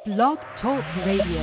Blog Talk Radio.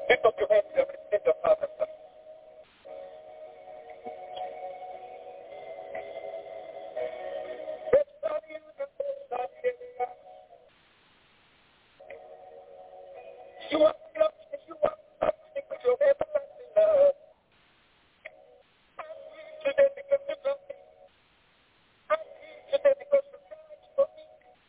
Lift up your hands and lift up Father. You are loving with your everlasting love. Today because you love me. Today because you died for me.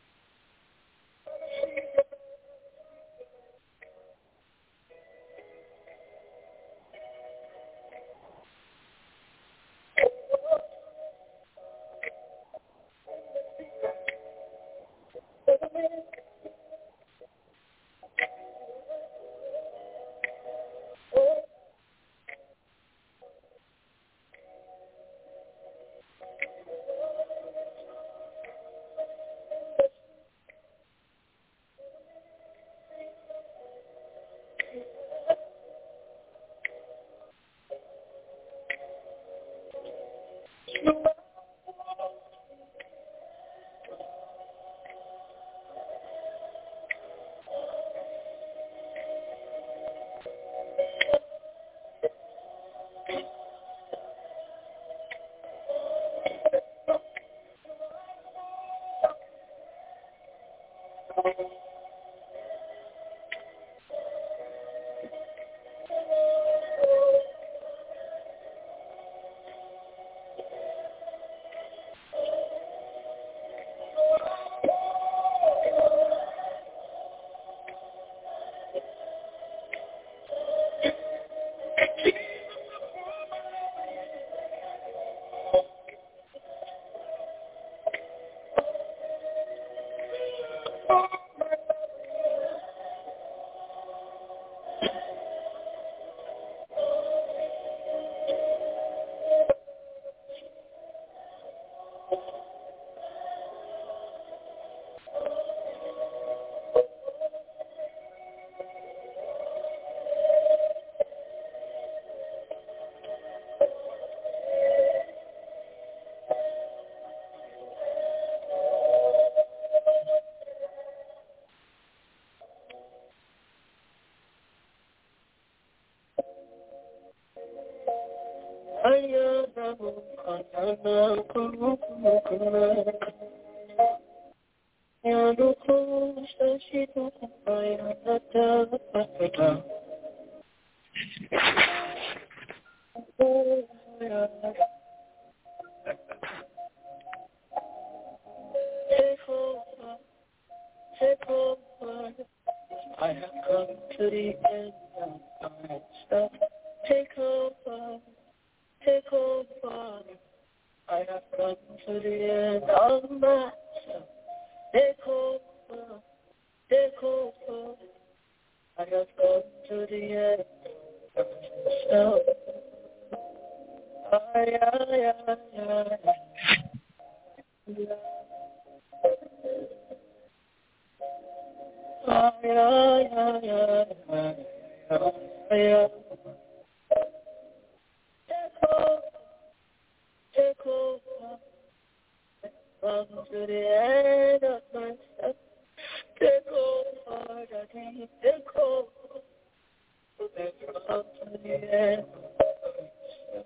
Take over. I have come to the end of myself. Take over. Take over. I have come to the end of myself. Take over. Take over. I have come to the end of myself. Take over. Come to the end of myself. Take over, Daddy. Take over. Come to the end of myself.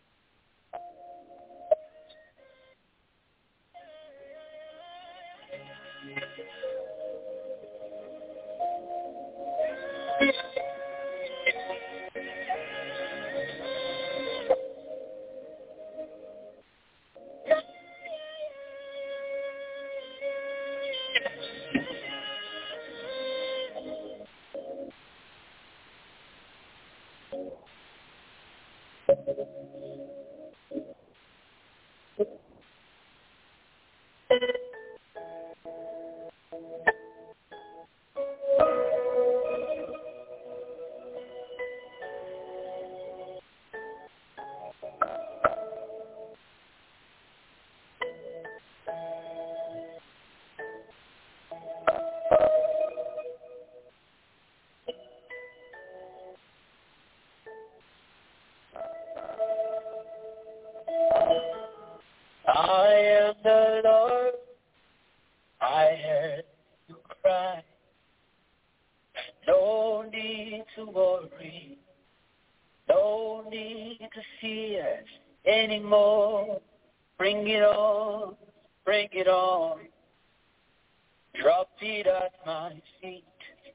I am the Lord, I heard you cry. No need need to worry. No need to fear anymore. Bring it on, bring it on. Drop it at my feet.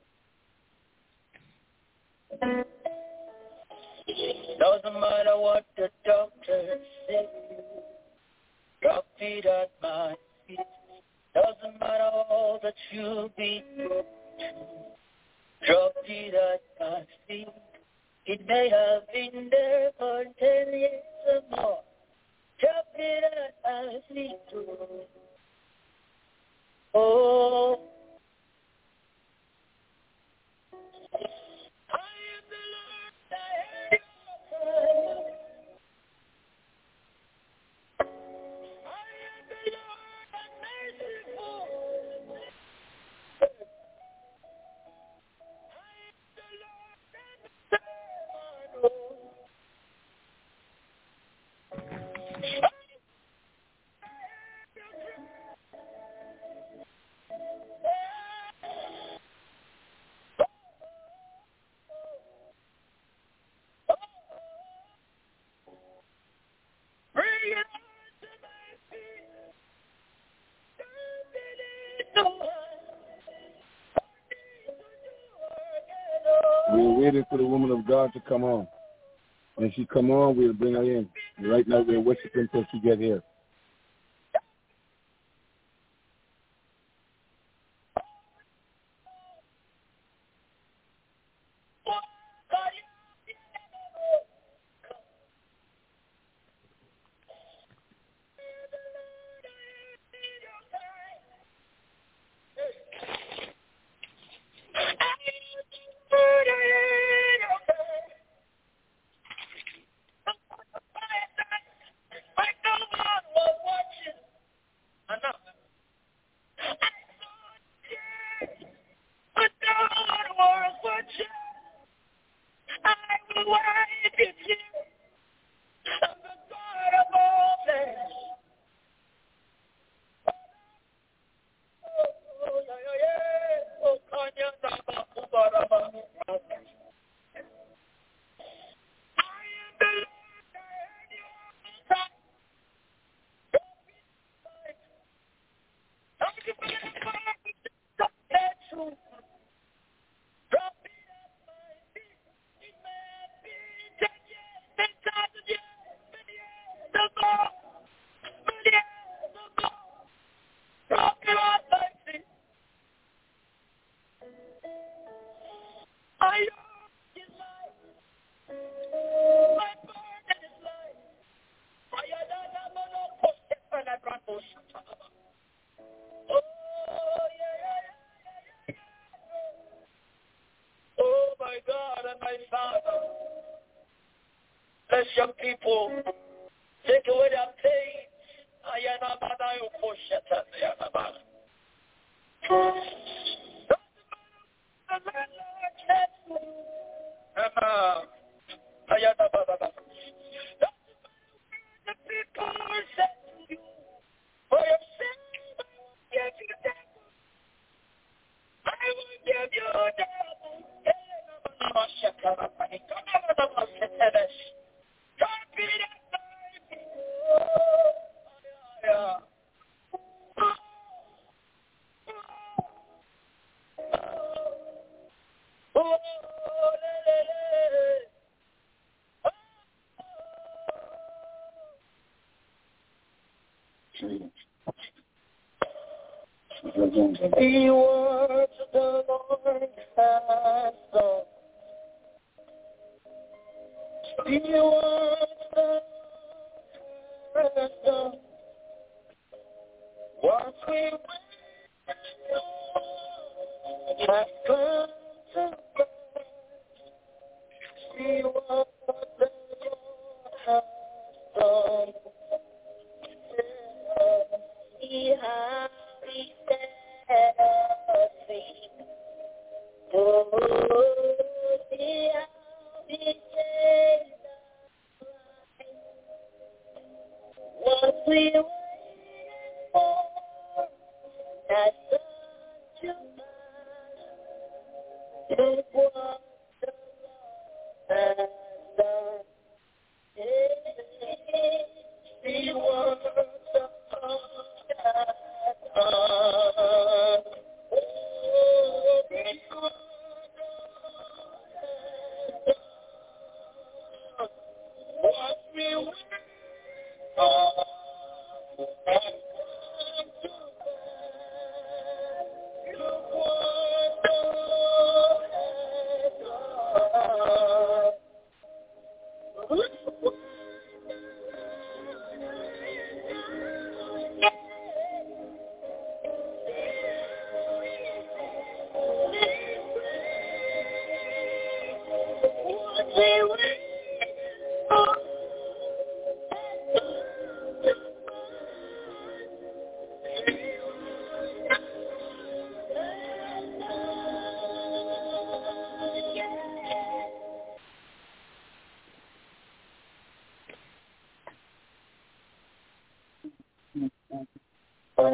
Doesn't matter what the doctor says. Drop it at my feet. Doesn't matter all that you've been through. Drop it at my feet. It may have been there for 10 years or more. Drop it at my feet. Oh, I am the Lord, I am your God. I am the Lord, I'm merciful. I am the Lord, and the bring it on to my feet. Don't believe no one. We're waiting for the woman of God to come on. When she come on, we'll bring her in. Right now, we're worshiping until she get here. Oh my God and my Father, bless your people. Take away their pain. The people are set to you. For your sin, I will give you double. The words of the Lord has done. The words of the Lord has done. What we wait for has come to pass. See what the Lord has done. See how He set us free. Oh, see how He set us right. What we waited for has come to pass. Look what the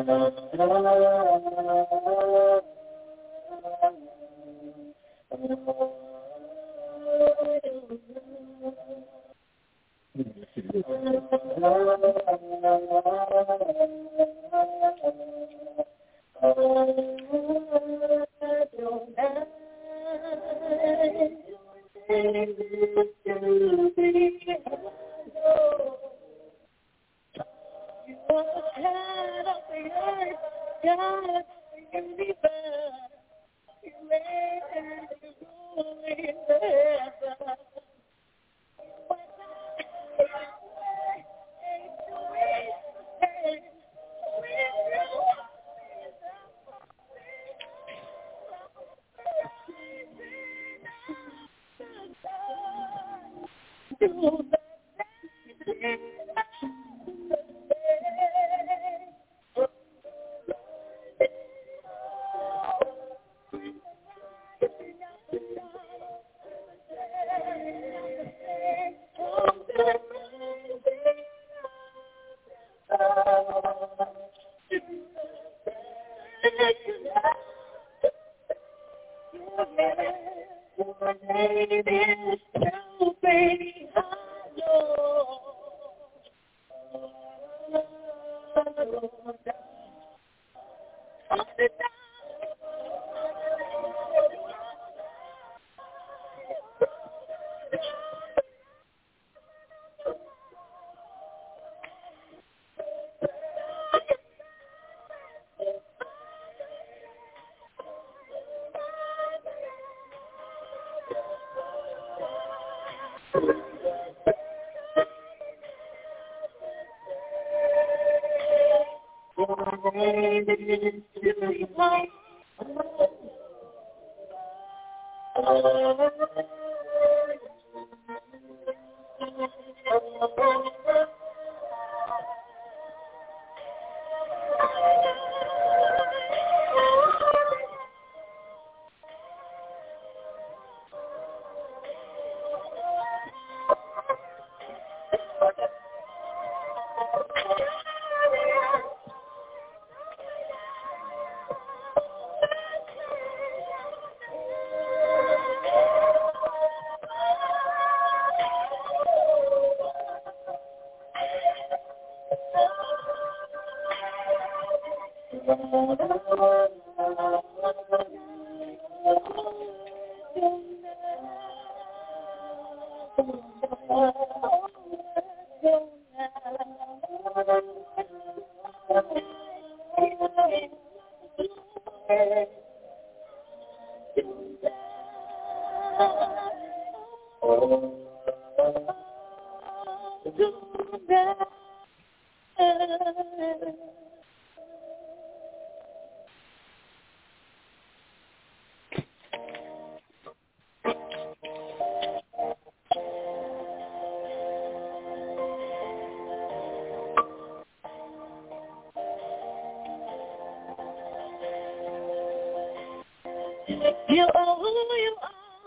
You are who you are,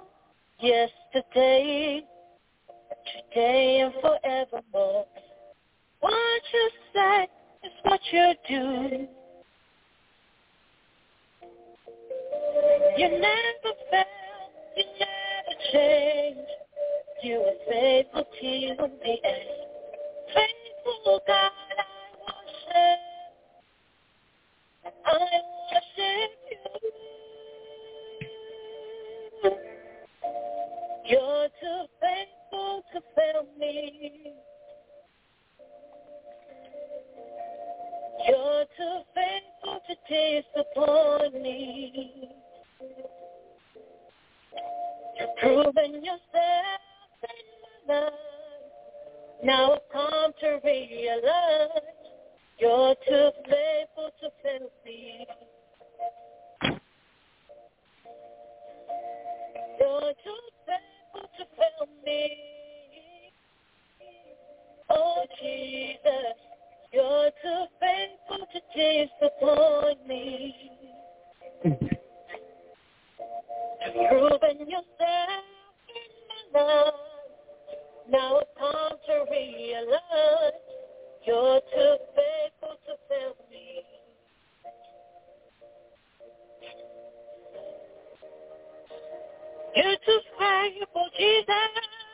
yesterday, today and forevermore. What you say is what you do. You never fail, you never change. You are faithful till the end. Faithful God, I worship you. You're too faithful to fail me. You're too faithful to disappoint me. You've proven yourself in my life. Now I've come to realize you're too faithful to fail me. You're too faithful to fail me. Oh, Jesus, you're too faithful to disappoint me. You've proven yourself in my life. Now I've come to realize you're too faithful to fail me. too faithful, Jesus.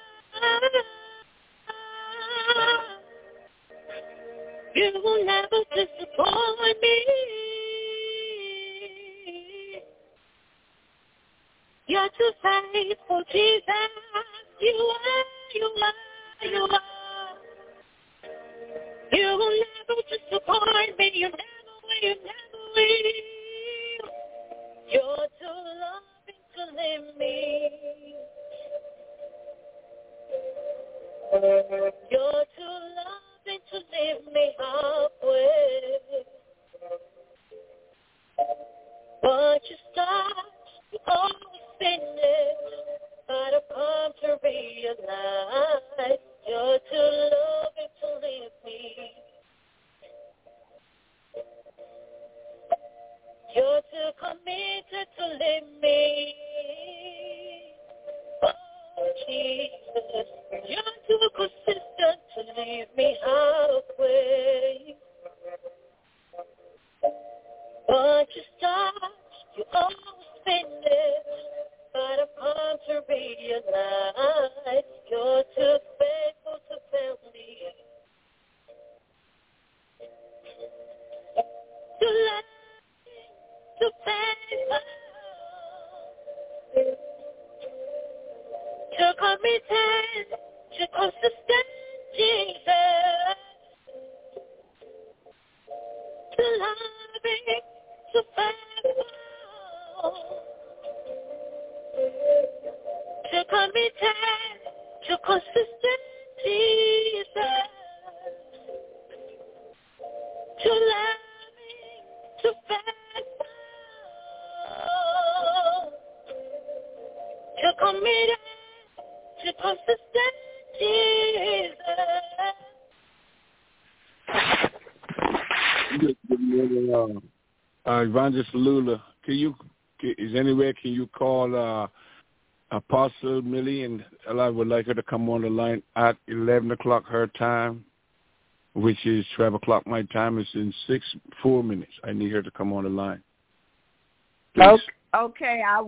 You will never disappoint me. You're too faithful, Jesus. You are. You will never disappoint me. You never will. You're too loving to leave me. You're too loving to leave me halfway. But you start, you always finish. But I've come to realize you're too loving to leave me. You're too committed to leave me. Oh, Jesus, you're too consistent to leave me halfway. But you start, you always finish. But I've come to realize you're too faithful to fail me. Too late, too faithful. Too committed, too consistent, Jesus. Too loving, too faithful. Too committed, too consistent, Jesus. Too loving, too faithful. Too committed, too consistent, Jesus. Good morning, Evangelist Lula. Is anywhere can you call Apostle Millie, and I would like her to come on the line at 11 o'clock her time, which is 12 o'clock my time. It's in 4 minutes. I need her to come on the line. Please. Okay, I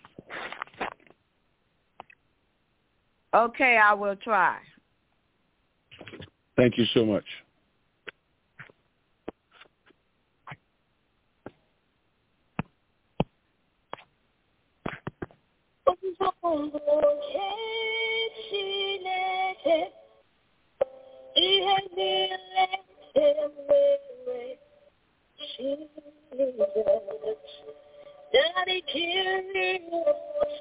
will try. Thank you so much. Daddy, give me more to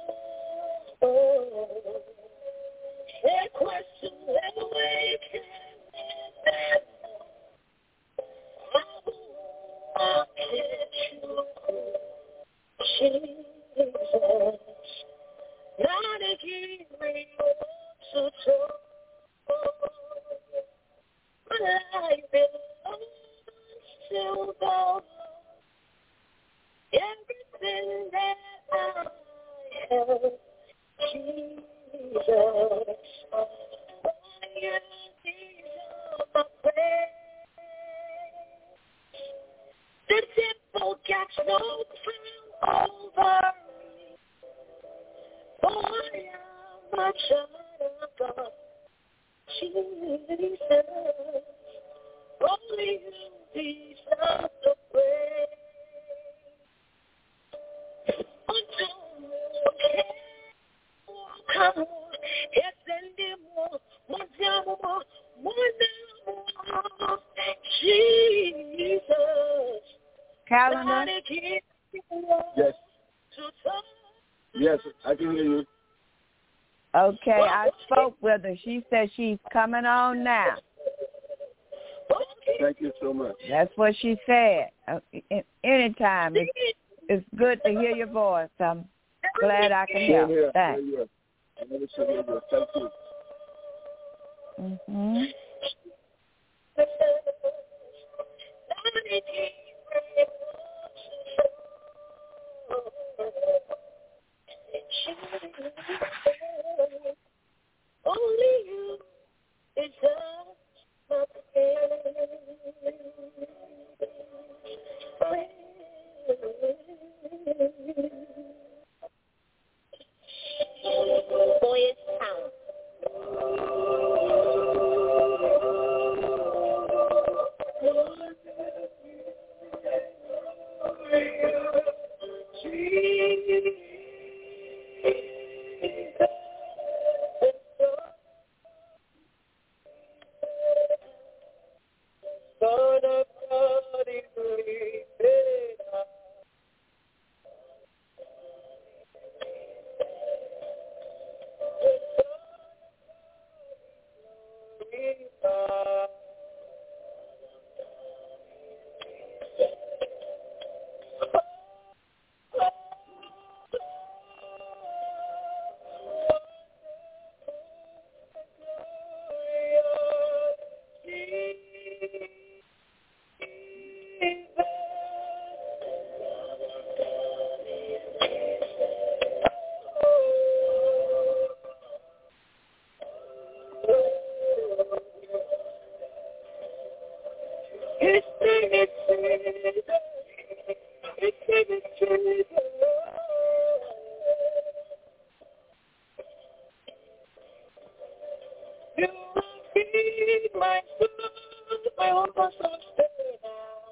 talk. That question never waking that I'll catch you, Jesus. Daddy, give me more to talk. My life belongs to God. Everything that I have, Jesus, you deserve my praise. The temple gets no crown over me, for I am a child of God, Jesus. Only you deserve the praise. Come on, Jesus. Calendar? Yes. Yes, I can hear you. Okay, I spoke with her. She said she's coming on now. Thank you so much. That's what she said. Anytime. It's good to hear your voice. I'm glad I can help. Thanks. Thank you. Mm-hmm. Only you deserve my praise. feed my soul, my whole soul stay now.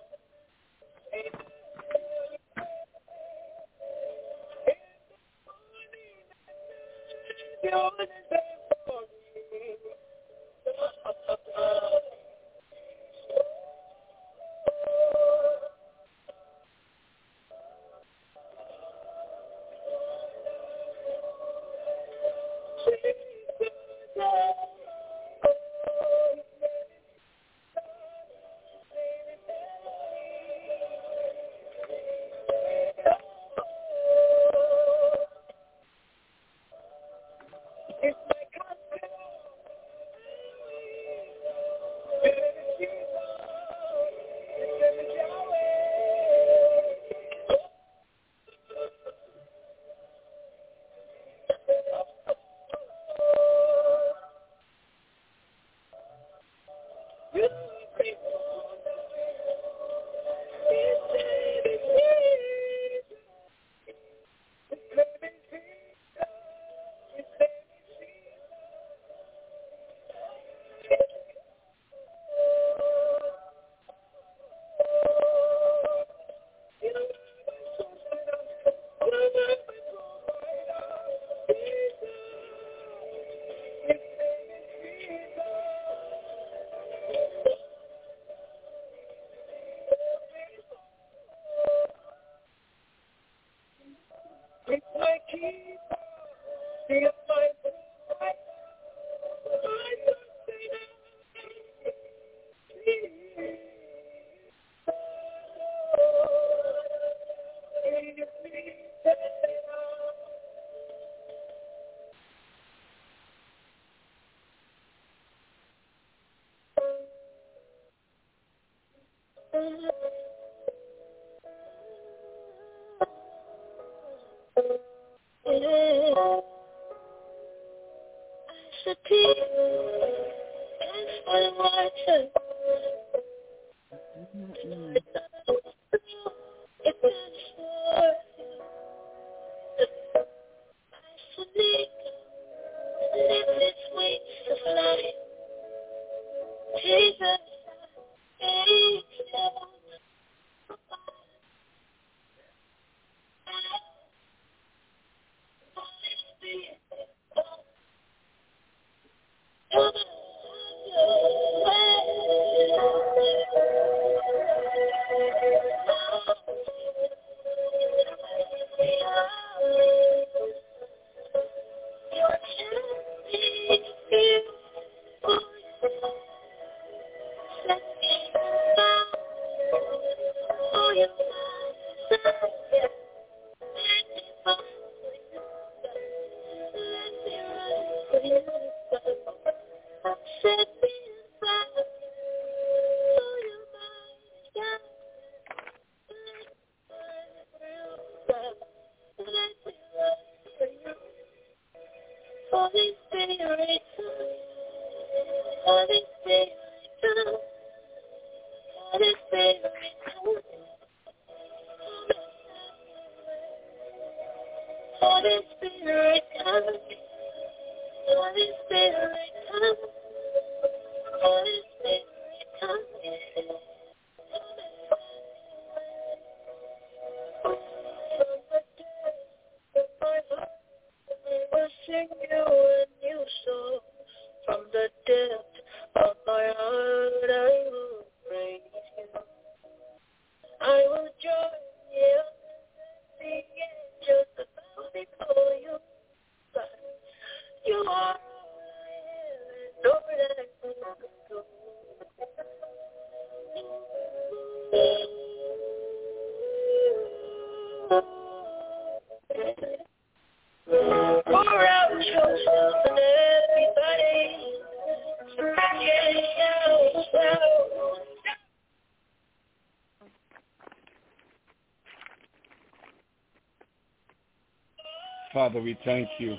Father, we thank you.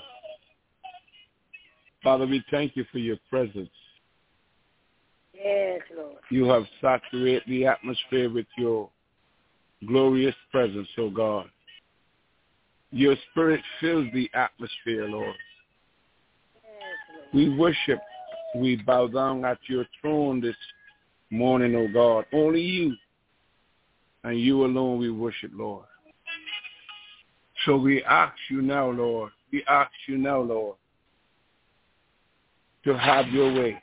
Father, we thank you for your presence. Yes, Lord. You have saturated the atmosphere with your glorious presence, oh God. Your spirit fills the atmosphere, Lord. We worship, we bow down at your throne this morning, oh God. Only you and you alone we worship, Lord. So we ask you now, Lord, to have your way.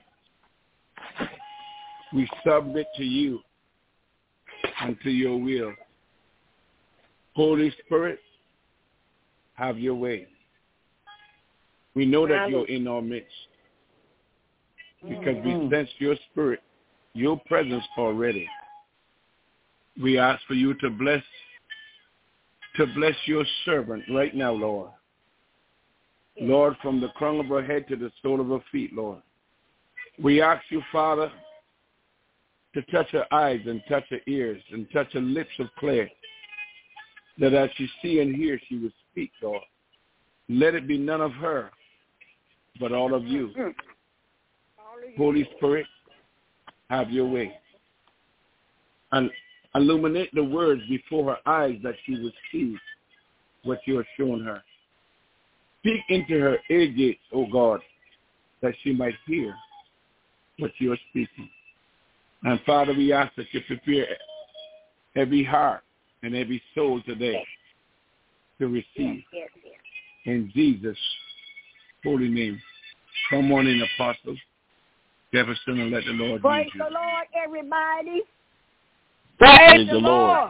We submit to you and to your will. Holy Spirit, have your way. We know that you're in our midst because we sense your spirit, your presence already. We ask for you to bless your servant right now, Lord. Lord, from the crown of her head to the sole of her feet, Lord. We ask you, Father, to touch her eyes and touch her ears and touch her lips of clay, that as she see and hear, she will speak, Lord. Let it be none of her, but all of you. Holy Spirit, have your way. And illuminate the words before her eyes that she will see what you are showing her. Speak into her ear gates, O God, that she might hear what you are speaking. And Father, we ask that you prepare every heart and every soul today to receive. In Jesus' holy name. Come on in, Apostle Jefferson, and let the Lord praise lead you. the Lord, everybody. Praise the Lord.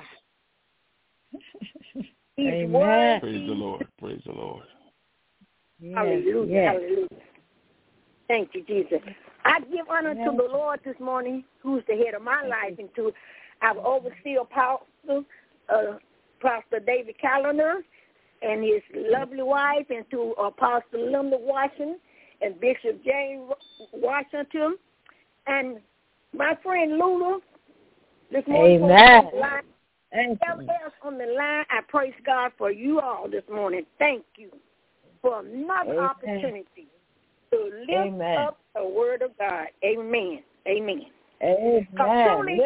Amen. Praise the Lord. Praise the Lord. Yes, Hallelujah. yes. Hallelujah. Thank you, Jesus. I give honor to the Lord this morning, who's the head of my life, and to our overseer apostle, Pastor David Callender, and his lovely wife, and to Apostle Linda Washington and Bishop James Washington, and my friend Lula. This morning, Amen. on the line, I praise God for you all this morning. Thank you for another opportunity to lift up the word of God. Amen. Amen. Amen. Truly,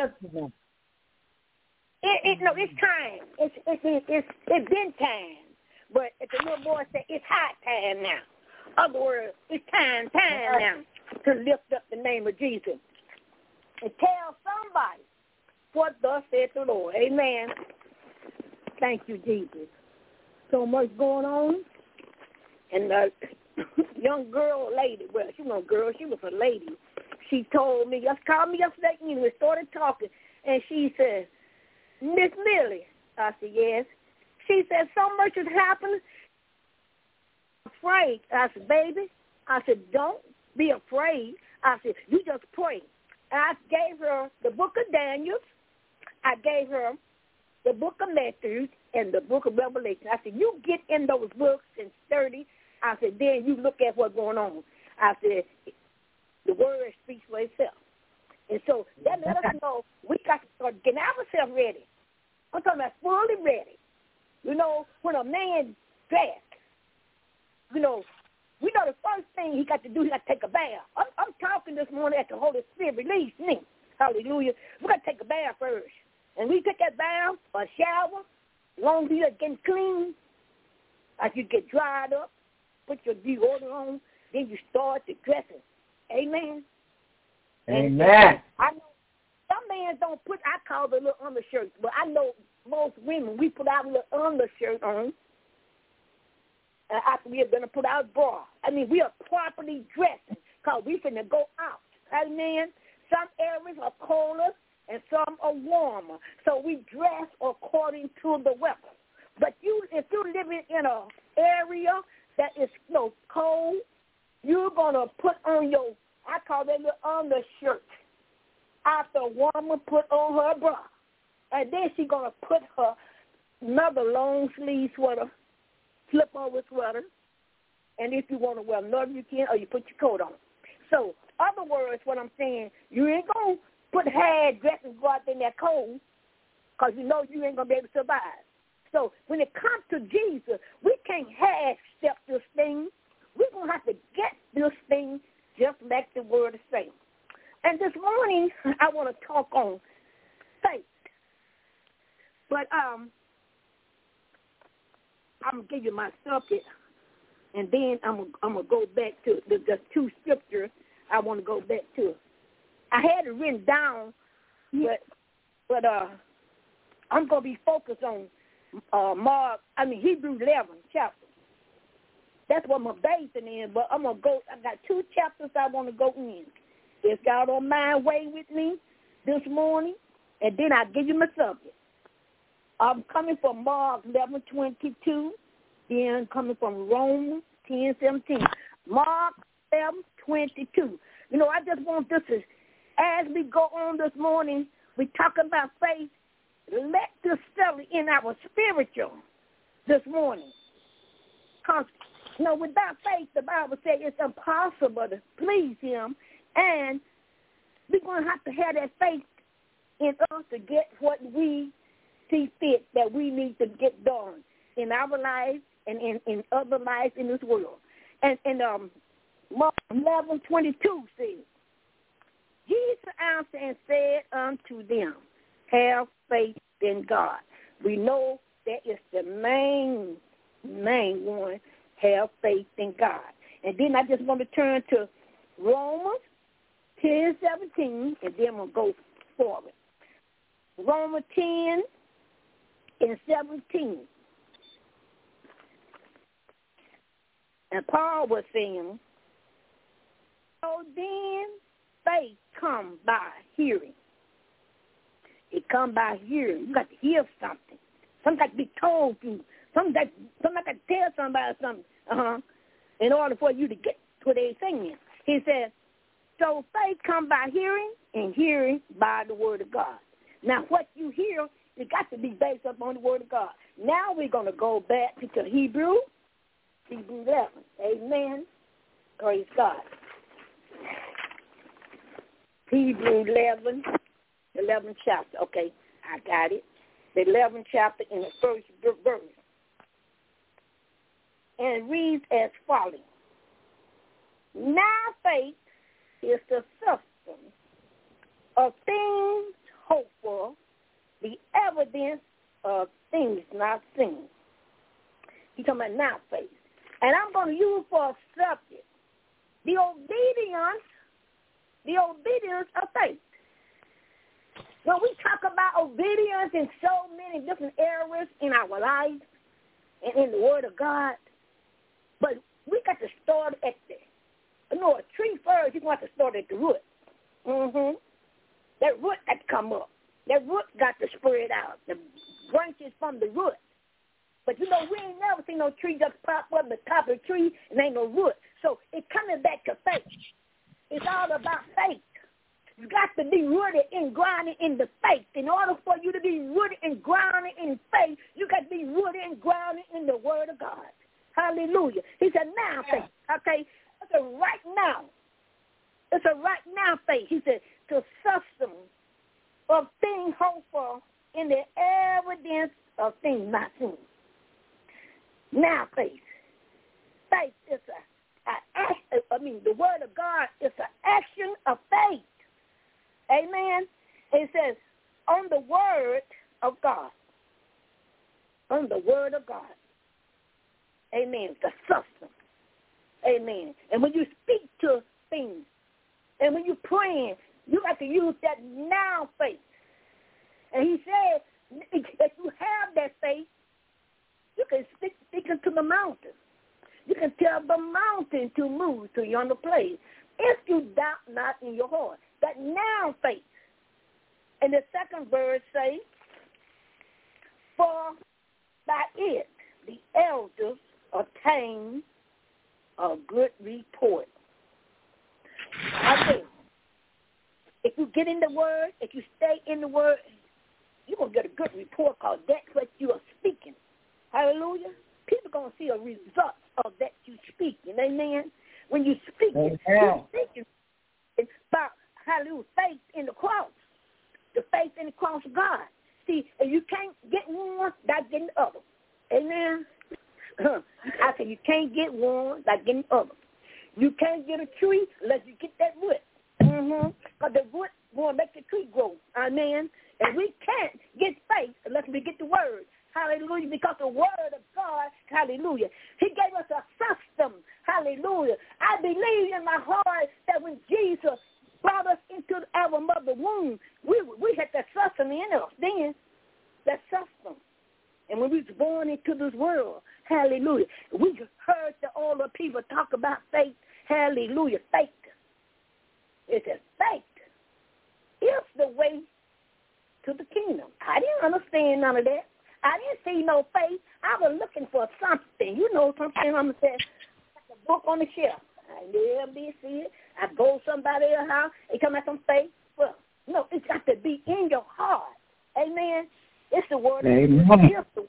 it's time. It's been time. But if the little boy said, it's hot time now. Other words, it's time now to lift up the name of Jesus and tell somebody what thus said the Lord. Amen. Thank you, Jesus. So much going on. And the young girl, lady, well, she wasn't a girl, she was a lady. She told me, just called me yesterday, and we started talking, and she said, Miss Millie. I said, yes. She said, so much has happened. Afraid. I said, baby. I said, don't be afraid. I said, you just pray. And I gave her the book of Daniel. I gave her the book of Matthew and the book of Revelation. I said, you get in those books and study. I said, then you look at what's going on. I said, the word speaks for itself. And so that let us know we got to start getting ourselves ready. I'm talking about fully ready. You know, when a man dressed, you know, we know the first thing he got to do, he got to take a bath. I'm talking this morning at the Holy Spirit released me. Hallelujah. We got to take a bath first. And we take that bath or shower, as long as you're getting clean, as you get dried up, put your deodorant on, then you start the dressing. Amen. Amen. I know some men don't put, I call it a little undershirt, but I know most women, we put our little undershirt on after we are going to put our bra. I mean, we are properly dressing because we finna go out. Amen. Some areas are colder and some are warmer. So we dress according to the weather. But if you're living in an area that is cold, you're going to put on your, I call that little undershirt, after a woman put on her bra. And then she's going to put her another long sleeve sweater, flip over sweater, and if you want to wear another, you can, or you put your coat on. So, other words, what I'm saying, you ain't going to put hard dress and go out there in that cold because you know you ain't going to be able to survive. So, when it comes to Jesus, we can't half-step this thing. We're going to have to get this thing just like the word is saying. And this morning, I want to talk on faith. But I'm going to give you my subject, and then I'm gonna go back to the two scriptures I want to go back to. I had it written down, but I'm going to be focused on Hebrews 11 chapter. That's what I'm basing in, but I got two chapters I want to go in. If y'all don't mind waiting with me this morning, and then I'll give you my subject. I'm coming from Mark 11:22, then coming from Romans 10:17. Mark 11:22. You know, I just want this to, as we go on this morning, we talk about faith. Let this settle in our spiritual this morning. Because, you know, without faith, the Bible says it's impossible to please him, and we're going to have that faith in us to get what we see fit that we need to get done in our lives and in other lives in this world. And Mark 11:22 says, Jesus answered and said unto them, have faith in God. We know that is the main one, have faith in God. And then I just want to turn to Romans 10:17, and then we'll go forward. Romans 10:17. And Paul was saying, so then faith comes by hearing. It comes by hearing. You got to hear something. Something got to be told to you. Something got to tell somebody something. In order for you to get to their singing. He said, so faith comes by hearing, and hearing by the word of God. Now, what you hear, it got to be based upon the word of God. Now we're going to go back to Hebrews 11. Amen. Praise God. Hebrews 11 chapter. Okay, I got it. The 11th chapter in the first verse. And it reads as follows. Now faith is the substance of things hoped for, the evidence of things not seen. He's talking about now faith. And I'm going to use for a subject the obedience of faith. When we talk about obedience in so many different areas in our life and in the Word of God, but we got to start at a tree first, you want to start at the root. That root got to come up. That root got to spread out. The branches from the root. But, we ain't never seen no tree just pop up the top of the tree and ain't no root. So it's coming back to faith. It's all about faith. You got to be rooted and grounded in the faith. In order for you to be rooted and grounded in faith, you got to be rooted and grounded in the Word of God. Hallelujah. He said, now faith. Okay? It's a right now. It's a right now faith. He said, to substance of things hoped for in the evidence of things not seen. Now faith. Faith is the Word of God is an action of faith. Amen. It says, on the Word of God. On the Word of God. Amen. The substance. Amen. And when you speak to things, and when you're praying, you got to use that now faith. And he said, if you have that faith, you can speak into the mountain. You can tell the mountain to move to yonder place. If you doubt not in your heart, that now faith. And the second verse says, for by it the elders obtain a good report. Okay. If you get in the Word, if you stay in the Word, you're going to get a good report because that's what you are speaking. Hallelujah. People are going to see a result of that you speaking. Amen. When you speak, you're speaking about, hallelujah, faith in the cross. The faith in the cross of God. See, and you can't get one without getting the other. Amen. I said you can't get one without getting the other. You can't get a tree unless you get that wood. Because the wood won't make the tree grow. Amen. And we can't get faith unless we get the word. Hallelujah. Because the word of God, hallelujah, he gave us a system. Hallelujah. I believe in my heart that when Jesus brought us into our mother womb, we had that system in us then. That system. And when we was born into this world, hallelujah, we heard all the people talk about faith. Hallelujah. Faith. It says faith is the way to the kingdom. I didn't understand none of that. I didn't see no faith. I was looking for something. You know something I'm saying? Like a book on the shelf. I never did see it. I go to somebody else's house. They come at some faith. Well, no, it's got to be in your heart. Amen. It's the word of God.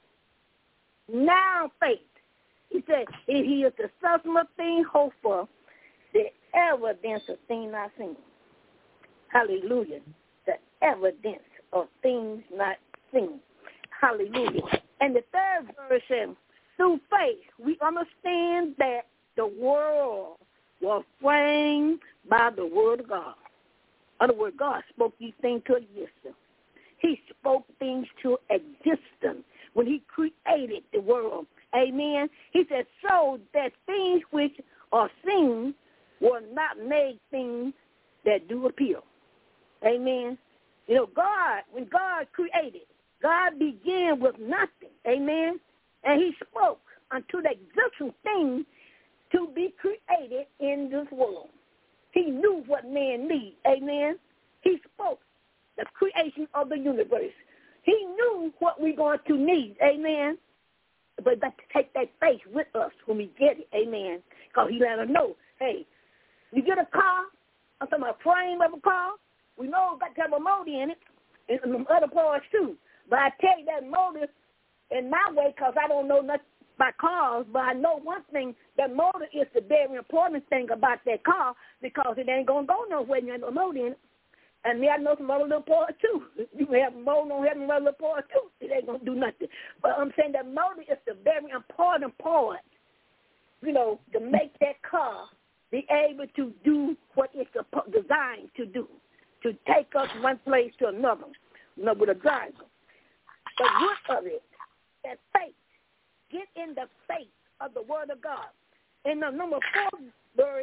Now faith. He said, he is the substance of things hoped for, the evidence of things not seen. Hallelujah. The evidence of things not seen. Hallelujah. And the third verse says, through faith, we understand that the world was framed by the word of God. In other words, God spoke these things to existence. He spoke things to existence when he created the world. Amen. He said, so that things which are seen were not made things that do appear. Amen. You know, God, when God created, God began with nothing. Amen. And he spoke unto the existing thing to be created in this world. He knew what man needs. Amen. He spoke the creation of the universe. He knew what we're going to need. Amen. But we got to take that faith with us when we get it. Amen. Because he let us know, hey, you get a car, I'm talking about a frame of a car, we know it's got to have a motor in it, and some other parts too. But I tell you that motor in my way, because I don't know nothing about cars, but I know one thing, that motor is the very important thing about that car, because it ain't going to go nowhere when you have a motor in it. And I know some other little parts too. You may have a motor, don't have some other little parts too. It ain't going to do nothing. But I'm saying that motor is the very important part, you know, to make that car be able to do what it's designed to do, to take us from one place to another, you know, with a driver. The root of it, that faith. Get in the faith of the word of God. And the number 4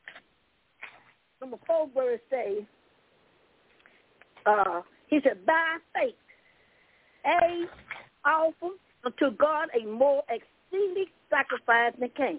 verse says, he said, by faith, offer unto God a more exceeding sacrifice than Cain.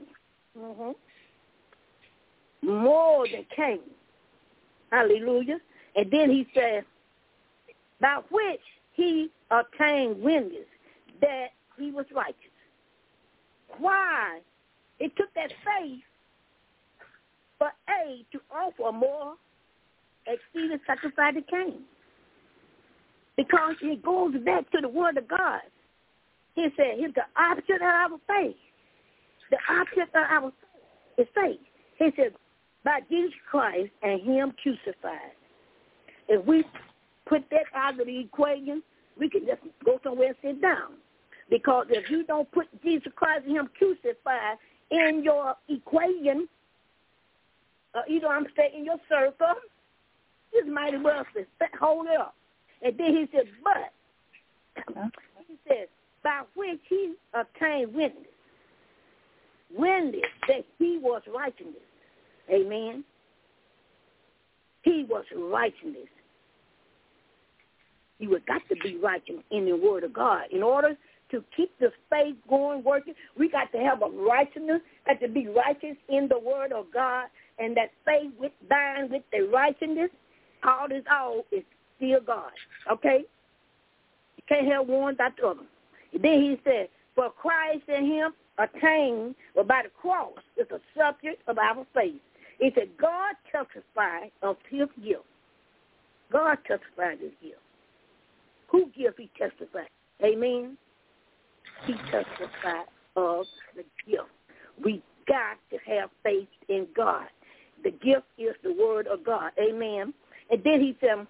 More than Cain. Hallelujah. And then he said, by which he obtained witness that he was righteous. Why? It took that faith for to offer a more exceeding sacrifice than Cain. Because it goes back to the word of God. He said, here's the opposite of our faith. The opposite of our faith is faith. He said, by Jesus Christ and him crucified. If we put that out of the equation, we can just go somewhere and sit down. Because if you don't put Jesus Christ and him crucified in your equation, either I'm saying in your circle, this might as well hold it up. And then he said, but, he said, by which he obtained witness that he was righteousness. Amen. He was righteousness. You have got to be righteous in the word of God. In order to keep this faith going, working, we got to have a righteousness, got to be righteous in the word of God, and that faith with thine with the righteousness, all is still God. Okay? You can't have one without the other. And then he said, for Christ and him attained by the cross is the subject of our faith. He said, God testified of his gift. God testified his gift. Who gift he testified? Amen? He testified of the gift. We got to have faith in God. The gift is the word of God. Amen? And then he said,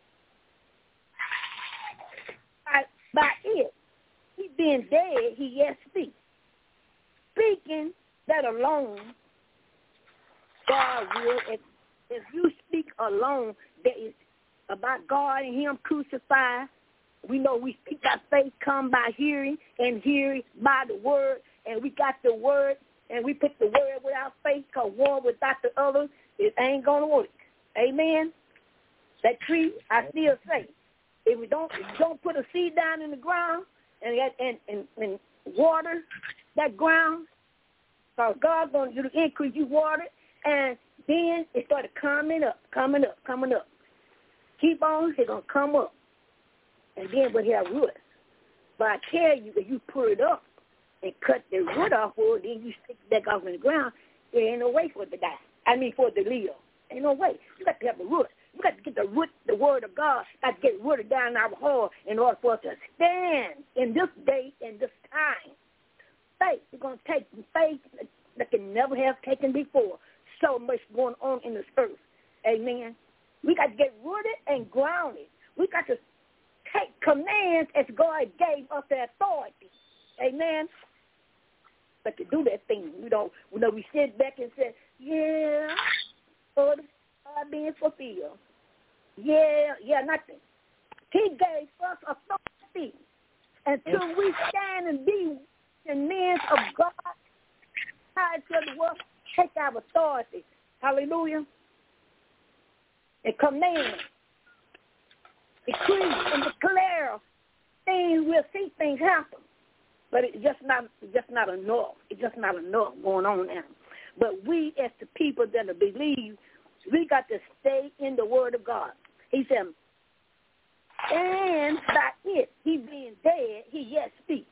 by it, he being dead, he yet speaks. Speaking that alone, God will if you speak alone, that is about God and Him crucified. We know we speak by faith, come by hearing, and hearing by the word. And we got the word, and we put the word without faith, because one without the other, it ain't going to work. Amen? That tree, I still say, if you don't put a seed down in the ground and water that ground, because God's going to do the increase, you water it, and then it started coming up. Keep on, it's going to come up. And then we'll have roots. But I tell you, if you put it up and cut the root off, well, then you stick it back off in the ground, there ain't no way for it to die. For it to live. Ain't no way. You got to have the root. You got to get the root, the word of God. Got to get rooted down in our heart in order for us to stand in this day and this time. Faith. We're going to take faith that can never have taken before. So much going on in this earth. Amen. We got to get rooted and grounded. We got to take commands as God gave us the authority. Amen. But to do that thing, we sit back and say, yeah, Lord, God being fulfilled. Yeah, nothing. He gave us authority until we stand and be the men of God. Tied to the world, take our authority. Hallelujah. And command, decree, and declare things. We'll see things happen. But it's just not enough. It's just not enough going on now. But we, as the people that believe, we got to stay in the Word of God. He said, and by it, he being dead, he yet speaks.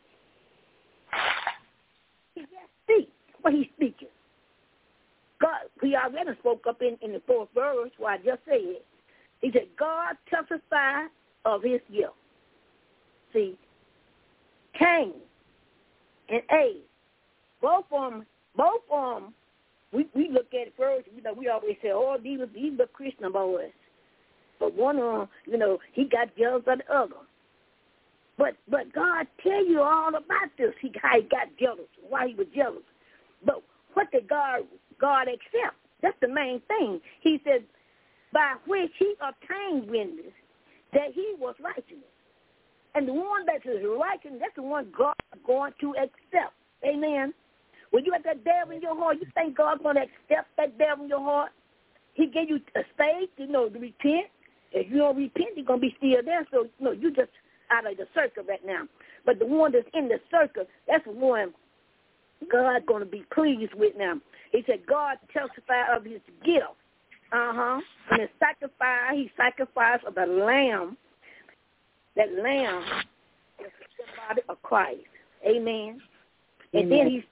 He yet speaks. What he's speaking. God, he already spoke up in the 4th verse, where I just said. He said, God testified of his guilt. See, Cain and Abel, both of them, we look at it first, we always say, oh, these are Christian boys. But one of them, he got jealous of the other. But God tell you all about this, how he got jealous, why he was jealous. But what did God accept? That's the main thing. He said, by which he obtained witness that he was righteous. And the one that is righteous, that's the one God is going to accept. Amen. When you got that devil in your heart, you think God's going to accept that devil in your heart? He gave you a stage, to repent. If you don't repent, you're going to be still there. So, you just out of the circle right now. But the one that's in the circle, that's the one God's going to be pleased with now. He said, God testified of his gift. And the sacrifice, he sacrificed of the lamb. That lamb is the body of Christ. Amen. And then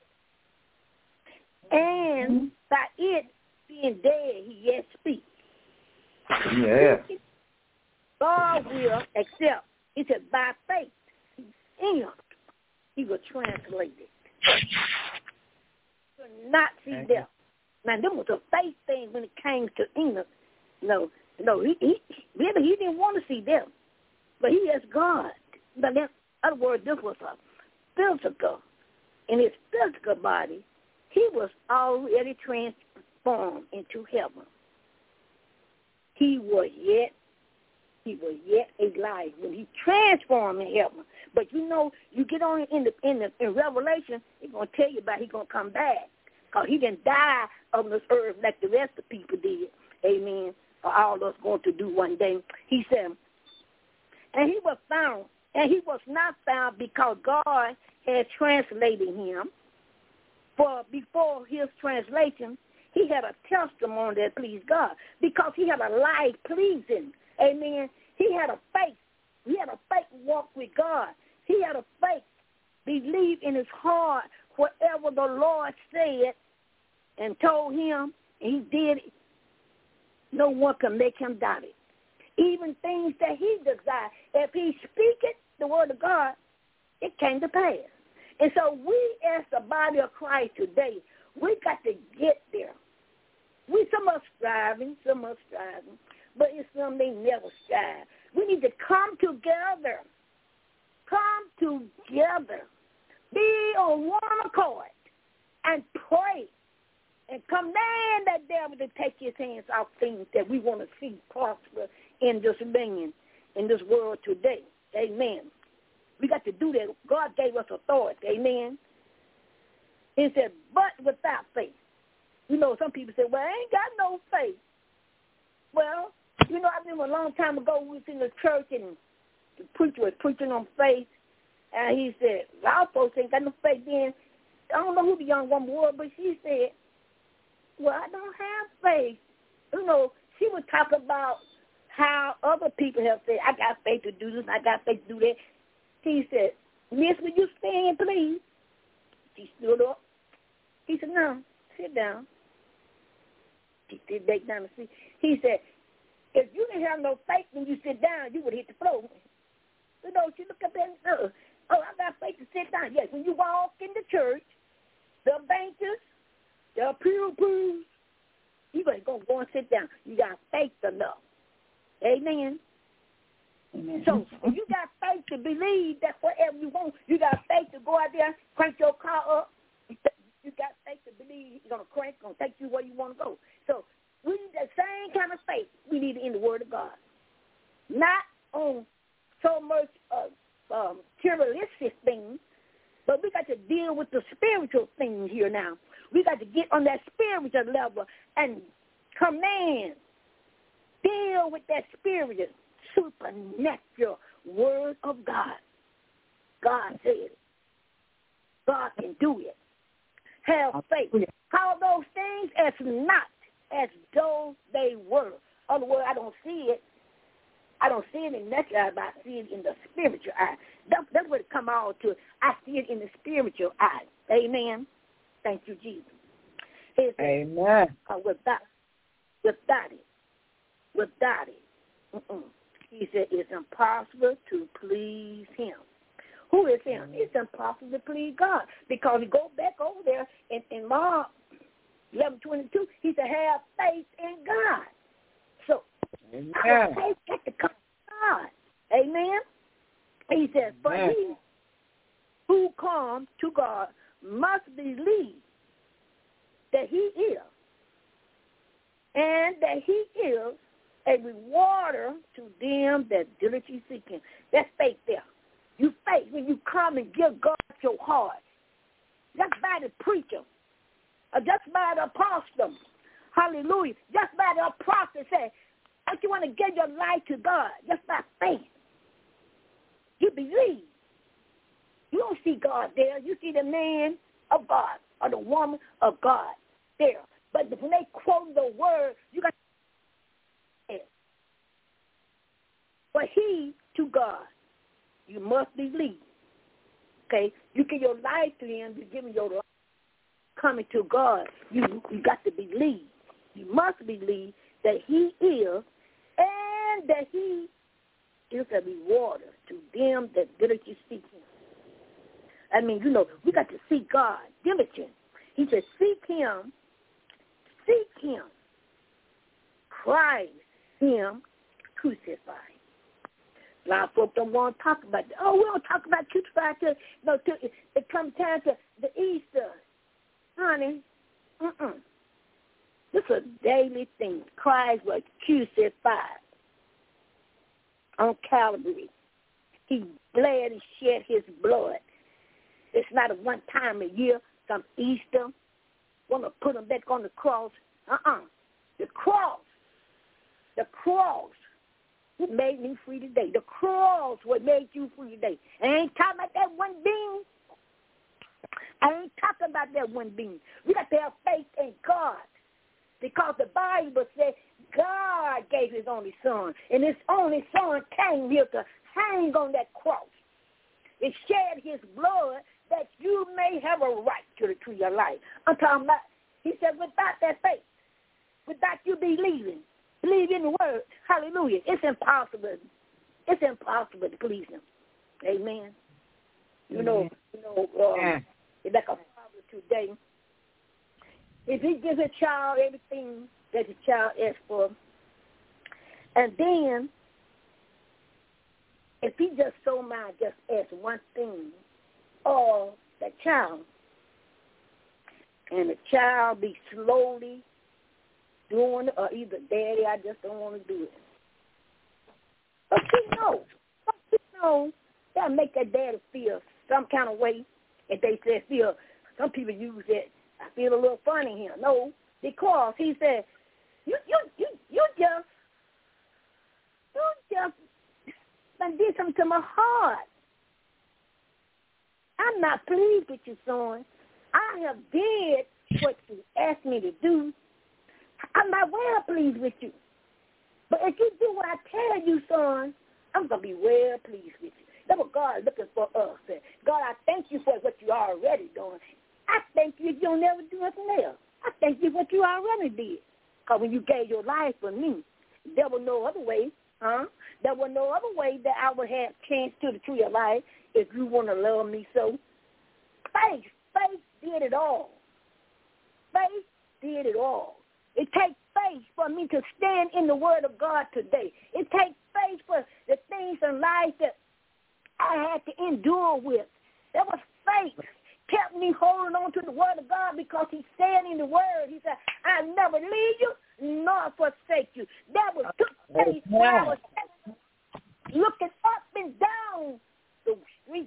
and by it being dead, he yet speaks. Yeah. God will accept. He said, by faith, in him, he will translate it. He will not see death. Now, there was a faith thing when it came to Enoch. No, he didn't want to see death. But he asked God. But in other words, this was a physical. In his physical body, he was already transformed into heaven. He was yet alive when he transformed in heaven. But you get on in Revelation, it's gonna tell you about he's gonna come back. Because he didn't die on this earth like the rest of the people did. Amen. For all of us going to do one day. He said, and he was found, and he was not found because God had translated him. For before his translation, he had a testimony that pleased God because he had a life pleasing. Amen. He had a faith. He had a faith walk with God. He had a faith, believe in his heart whatever the Lord said and told him, and he did it. No one can make him doubt it. Even things that he desired, if he speaketh the word of God, it came to pass. And so we as the body of Christ today, we got to get there. We some are striving, but it's some they never strive. We need to come together. Be on one accord and pray and command that devil to take his hands off things that we want to see prosper in this land, in this world today. Amen. We got to do that. God gave us authority. Amen. He said, but without faith. You know, some people say, well, I ain't got no faith. Well, you know, I remember a long time ago we was in the church and the preacher was preaching on faith. And he said, a lot of folks ain't got no faith then. I don't know who the young woman was, but she said, well, I don't have faith. You know, she was talking about how other people have said, I got faith to do this, I got faith to do that. He said, Miss, will you stand, please? She stood up. He said, no, sit down. She sit back down to see. He said, if you didn't have no faith when you sit down, you would hit the floor. You know, she looked up there and I got faith to sit down. Yes, when you walk in the church, the benches, the pews, you better go and sit down. You got faith enough. Amen. Amen. So if you got faith to believe that whatever you want, you got faith to go out there, crank your car up. You got faith to believe you're going to crank, going to take you where you want to go. So we need that same kind of faith we need in the Word of God. Not on so much materialistic things, but we got to deal with the spiritual things here now. We got to get on that spiritual level and command, deal with that spiritual, supernatural Word of God. God said it. God can do it. Have faith. Call those things as not as though they were. In other words, I don't see it. I don't see it in the natural eye, but I see it in the spiritual eye. That's what it come out to. I see it in the spiritual eye. Amen. Thank you, Jesus. Amen. Without it. He said it's impossible to please him. Who is him? It's impossible to please God. Because we go back over there in Mark 11:22, he said, have faith in God. So, our faith got to come from God. Amen? He said, for he who comes to God must believe that he is, and that he is a rewarder to them that diligently seek him. That's faith there. You faith when you come and give God your heart. Just by the preacher, or just by the apostle, hallelujah, just by the prophet say, don't you want to give your life to God? Just by faith. You believe. You don't see God there. You see the man of God or the woman of God there. But when they quote the word, you got to say, but he to God, you must believe. Okay? You give your life to him, you're giving your life. Coming to God, you got to believe. You must believe that he is, and that he is a rewarder to them that diligently seek him. I mean, you know, we got to seek God diligent. He said, seek him, Christ, him crucified. A lot of folks don't want to talk about that. Oh, we don't talk about crucified till it comes time to the Easter. Honey, this is a daily thing. Christ was crucified on Calvary. He bled and shed his blood. It's not a one time a year, some Easter. Want to put him back on the cross. The cross what made me free today. The cross what made you free today. I ain't talking about that one being. I ain't talking about that one being. We got to have faith in God. Because the Bible says God gave his only son. And his only son came here to hang on that cross. It shed his blood that you may have a right to the tree of life. I'm talking about, he said, without that faith, without you believe in the word, hallelujah, it's impossible. It's impossible to please him. Amen. You know, it's like a father today. If he gives a child everything that the child asks for, and then if he just so mind just asks one thing, or the child and the child be slowly doing it, or either, Daddy, I just don't want to do it. But you know, that'll make that daddy feel some kind of way. If they say feel, some people use that, I feel a little funny here. No, because he said, you just did something to my heart. I'm not pleased with you, son. I have did what you asked me to do. I'm not well pleased with you. But if you do what I tell you, son, I'm going to be well pleased with you. That's what God is looking for us. God, I thank you for what you already doing. I thank you if you'll never do nothing else. I thank you for what you already did. Because when you gave your life for me, there was no other way, There was no other way that I would have chance to the tree of life if you want to love me so. Faith did it all. Faith did it all. It takes faith for me to stand in the word of God today. It takes faith for the things in life that I had to endure with. There was faith kept me holding on to the word of God because he said in the word, he said, I never leave you nor forsake you. That was took faith when I was looking up and down the street.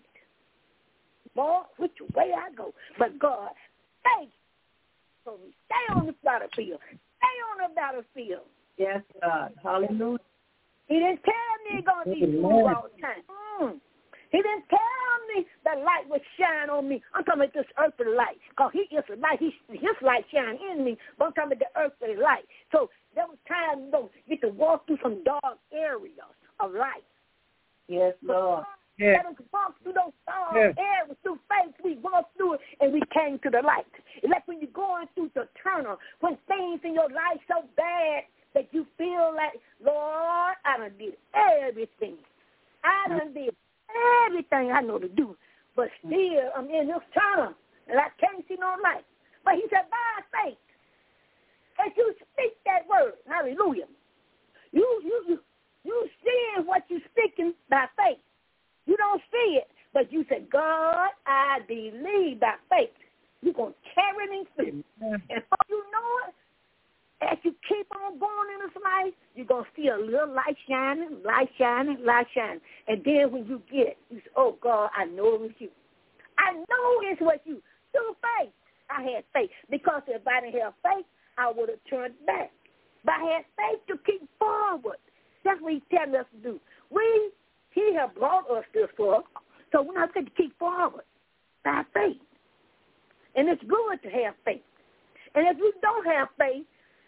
Lord, which way I go? But God, faith for me. Stay on the battlefield. Stay on the battlefield. Yes, God. Hallelujah. He didn't tell me it's going to be smooth all the time. He didn't tell me the light would shine on me. I'm talking about this earthly light. Because he is the light. His light shine in me. But I'm talking about the earthly light. So there was times, you get to walk through some dark areas of light. Yes, Lord. Let us walk through those dark areas through faith. We walked through it and we came to the light. It's like when you're going through the tunnel, when things in your life so bad that you feel like, Lord, I done did everything. I done did everything I know to do. But still, I'm in this tunnel and I can't see no light. But he said, by faith, as you speak that word, hallelujah, you seeing what you're speaking by faith. You don't see it, but you say, God, I believe by faith. You're going to carry me through. And so you know it, as you keep on going in this life, you're going to see a little light shining, light shining, light shining. And then when you get it, you say, oh, God, I know it was you. I know it's what you. Through faith, I had faith. Because if I didn't have faith, I would have turned back. But I had faith to keep forward. That's what he's telling us to do. He has brought us this far, so we're not going to keep forward by faith. And it's good to have faith. And if you don't have faith,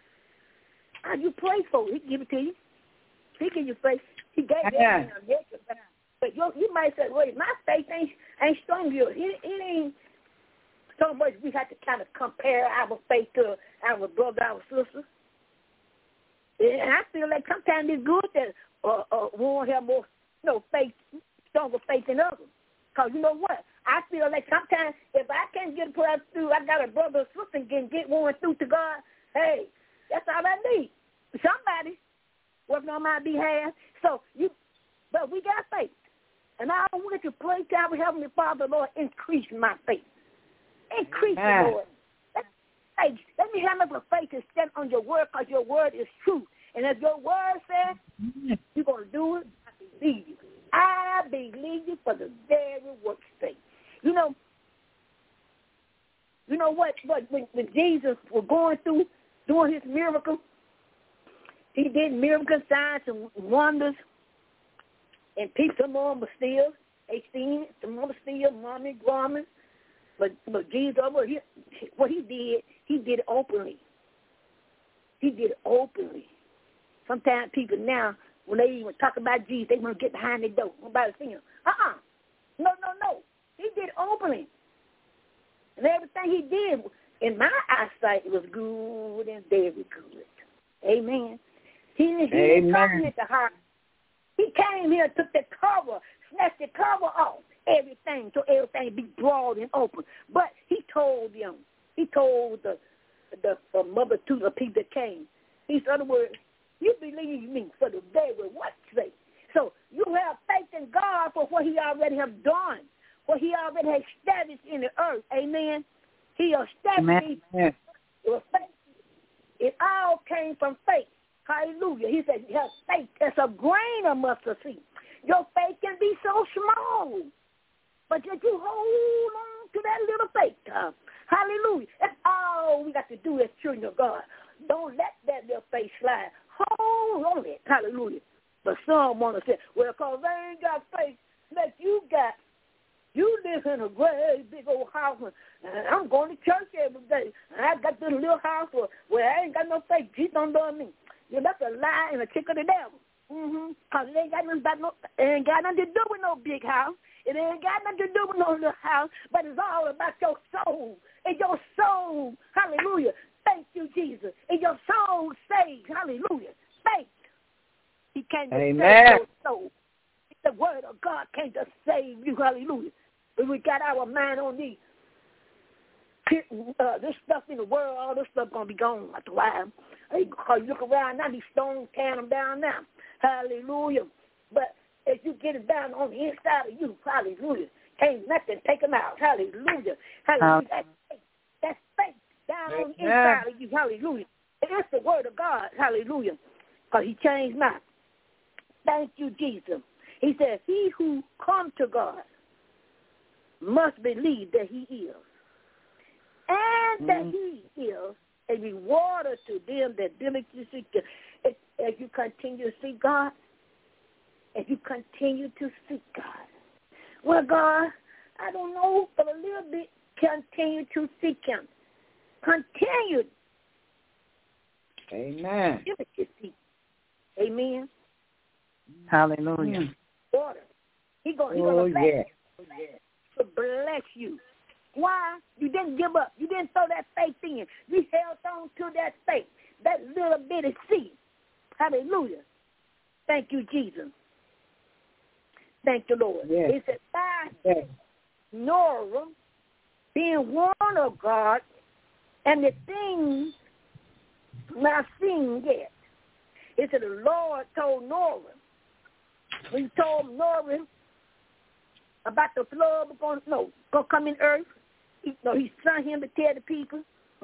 how you pray for it? He can give it to you. He give you faith. He gave it to you. But you might say, wait, my faith ain't strong here. It ain't so much we have to kind of compare our faith to our brother, our sister. And I feel like sometimes it's good that one have more faith, stronger faith than others. Because you know what? I feel like sometimes if I can't get a prayer through, I got a brother or sister can get one through to God, hey, that's all I need. Somebody working on my behalf. But we got faith. And I want to pray to our Heavenly Father, Lord, increase my faith. Increase it, Lord. Let me have enough faith to stand on your word because your word is true. And if your word says you're going to do it, I believe you. I believe you for the very work's sake. You know what when Jesus was going through doing his miracle, he did miracle signs and wonders, and people, some of them were still, they seen it, some of them still, mommy, grandma. But Jesus, what he did it openly. He did it openly. Sometimes people now, when they even talk about Jesus, they want to get behind the door. Nobody see him. No. He did it openly. And everything he did, in my eyesight, was good and very good. Amen. He didn't come here to hide. He came here, took the cover, snatched the cover off everything, so everything be broad and open. But he told them, the mother to the people that came. He said, in other words, you believe me for the day with what sake? So you have faith in God for what he already have done, what he already has established in the earth. Amen. He established me with faith. It all came from faith. Hallelujah. He said, you have faith. That's a grain of mustard seed. Your faith can be so small, but if you hold on to that little faith, hallelujah. That's all we got to do as children of God. Don't let that little faith slide. Hold on it. Hallelujah. But some want to say, well, because they ain't got faith that you got. You live in a great big old house, and I'm going to church every day. And I got this little house where I ain't got no faith. Jesus don't love me. Yeah, that's a lie and a trick of the devil. Because it ain't got nothing to do with no big house. It ain't got nothing to do with no little house, but it's all about your soul. And your soul, hallelujah. Thank you, Jesus. And your soul saved, hallelujah. Faith. He came to save your soul. The word of God came to save you, hallelujah. But we got our mind on these. This stuff in the world, all this stuff going to be gone after a while. Because you look around now, these stones tearing them down now. Hallelujah. But if you get it down on the inside of you, hallelujah, can't nothing take them out. Hallelujah. Hallelujah. That's faith down on the inside of you. Hallelujah. It's the word of God. Hallelujah. Because he changed not. Thank you, Jesus. He said, he who comes to God must believe that he is. And that he is a rewarder to them that diligently seek him. As you continue to seek God, as you continue to seek God. Well, God, I don't know, but a little bit, continue to seek him. Continue. Amen. Amen. Hallelujah. Order. He's going to bless you. To bless you. Why? You didn't give up. You didn't throw that faith in. You held on to that faith, that little bitty seed. Hallelujah. Thank you, Jesus. Thank you, Lord. Yes. It said, by Noah being warned of God, and the things not seen yet. It said the Lord told Noah, when he told Noah about the flood going to come in earth, he sent him to tell the people.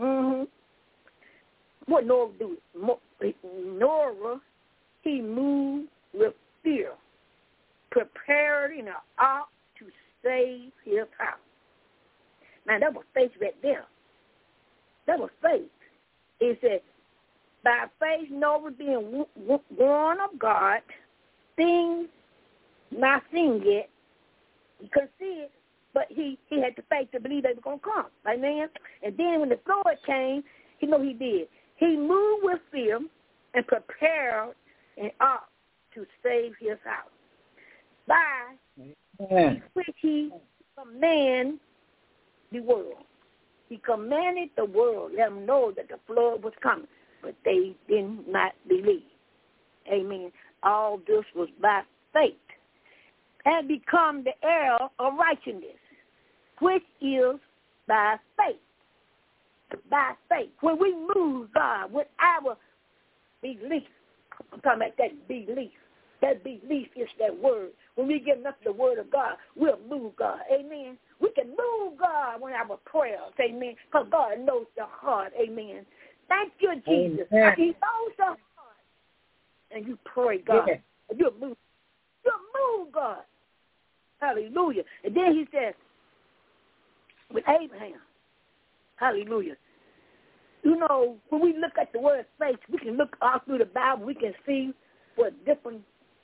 What Noah do? Noah, he moved with fear, prepared in an ark to save his house. Now, that was faith right there. That was faith. It said, by faith, Noah being warned of God, things not seen yet. He couldn't see it, but he had the faith to believe they were going to come. Amen? And then when the flood came, he did. He moved with fear and prepared an ark to save his house. By which he commanded the world. He commanded the world, let them know that the flood was coming, but they did not believe. Amen. All this was by faith. And become the heir of righteousness, which is by faith. By faith. When we move God with our belief, I'm talking about that belief. That belief is that word. When we get enough of the word of God, we'll move God. Amen. We can move God when our prayers. Amen. Because God knows the heart. Amen. Thank you, Jesus. Amen. He knows the heart. And you pray, God. Yeah. And you'll move. You'll move God. Hallelujah. And then he says, with Abraham, hallelujah. You know, when we look at the word faith, we can look all through the Bible. We can see what different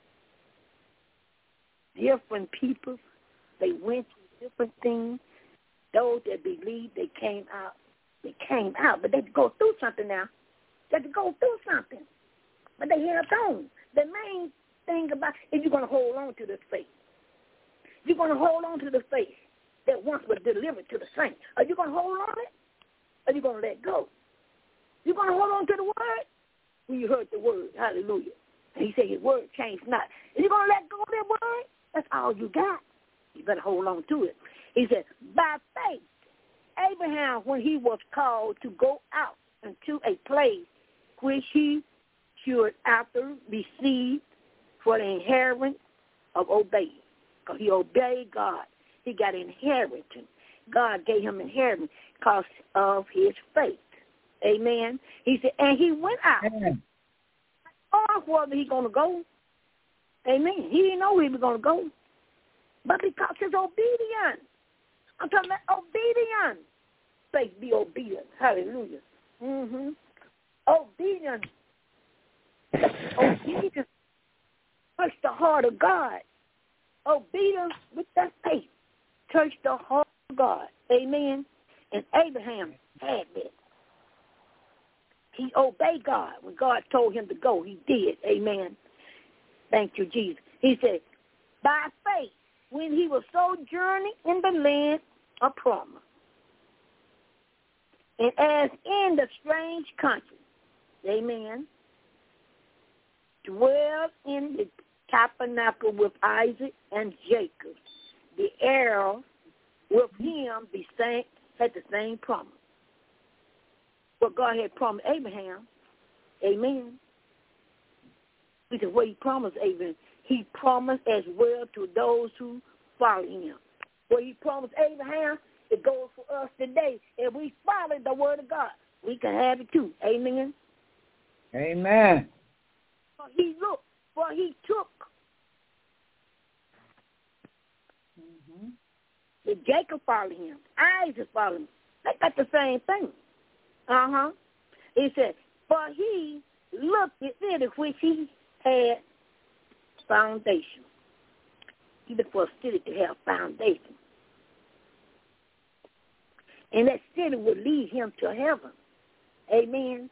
people, they went through different things. Those that believed, they came out. They came out, but they had to go through something now. They had to go through something. But they held on. The main thing about is you're going to hold on to this faith. You're going to hold on to the faith that once was delivered to the saints. Are you going to hold on it? Or are you going to let go? You're going to hold on to the word? When you heard the word, hallelujah. And he said his word changed not. Are you going to let go of that word? That's all you got. You better hold on to it. He said, by faith, Abraham, when he was called to go out into a place which he should after receive for the inheritance of obeying. Because he obeyed God. He got inheritance. God gave him inheritance because of his faith. Amen. He said, and he went out. Or whether he going to go. Amen. He didn't know where he was going to go. But because his obedience. I'm talking about obedience. Faith be obedient. Hallelujah. Mm-hmm. Obedience. Obedience. Touch the heart of God. Obedience with that faith. Touch the heart of God. Amen. And Abraham had that. He obeyed God. When God told him to go, he did. Amen. Thank you, Jesus. He said, by faith, when he was sojourning in the land of promise, and as in the strange country, amen, dwelled in the tabernacle with Isaac and Jacob, the heir with him had the same promise. What God had promised Abraham, amen. Because what he promised Abraham, he promised as well to those who follow him. What he promised Abraham, it goes for us today. If we follow the word of God, we can have it too. Amen. Amen. For he looked, for he took. If Jacob followed him, Isaac followed him. They got the same thing. He said, for he looked at it which he had foundation. He looked for a city to have foundation. And that city would lead him to heaven. Amen.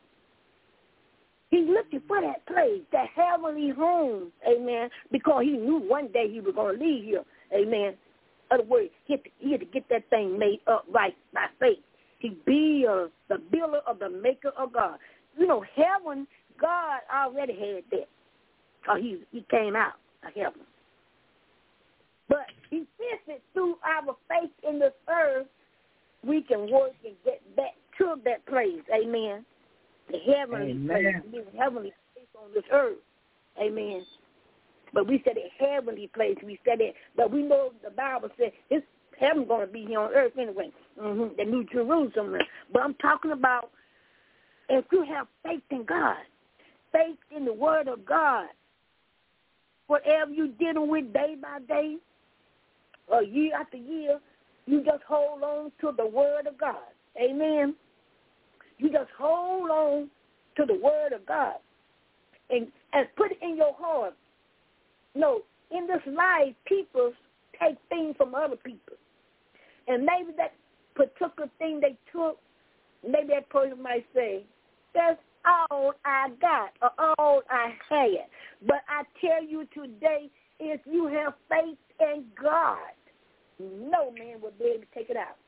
He's looking for that place, that heavenly home. Amen. Because he knew one day he was going to leave here. Amen. In other words, he had to get that thing made up right by faith. He be the builder of the maker of God. You know, heaven, God already had that. Because he came out of heaven. But he says that through our faith in this earth, we can work and get back to that place. Amen. The heavenly place. The heavenly place on this earth. Amen. But we said a heavenly place. We said it. But we know the Bible said it's heaven's going to be here on earth anyway. The New Jerusalem. But I'm talking about if you have faith in God, faith in the word of God, whatever you're dealing with day by day or year after year, you just hold on to the word of God. Amen. You just hold on to the word of God and put it in your heart. No, in this life, people take things from other people. And maybe that particular thing they took, maybe that person might say, that's all I got or all I had. But I tell you today, if you have faith in God, no man will be able to take it out.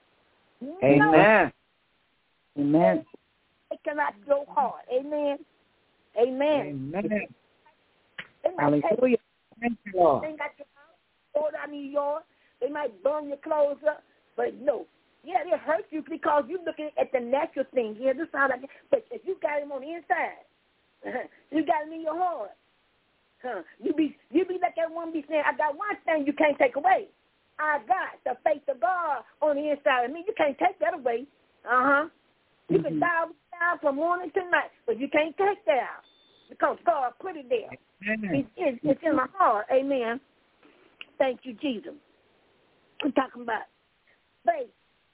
Amen. No. Amen. It cannot go hard. Amen. Amen. Amen. Hallelujah. Thank you, Lord. They got your house, throw it out in your yard. They might burn your clothes up. But no. Yeah, it hurts you because you're looking at the natural things. Yeah, this sounds like it. But if you got him on the inside, you got him in your heart. You be like that one be saying, I got one thing you can't take away. I got the faith of God on the inside of me. You can't take that away. You can dial down from morning to night, but you can't take that out because God put it there. It's in my heart. Amen. Thank you, Jesus. I'm talking about faith.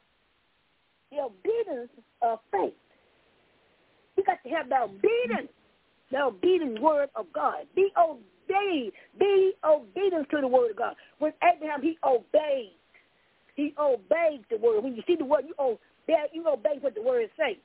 The obedience of faith. You got to have the obedient word of God. Be obedient to the word of God. When Abraham, he obeyed the word. When you see the word, you obey what the word says.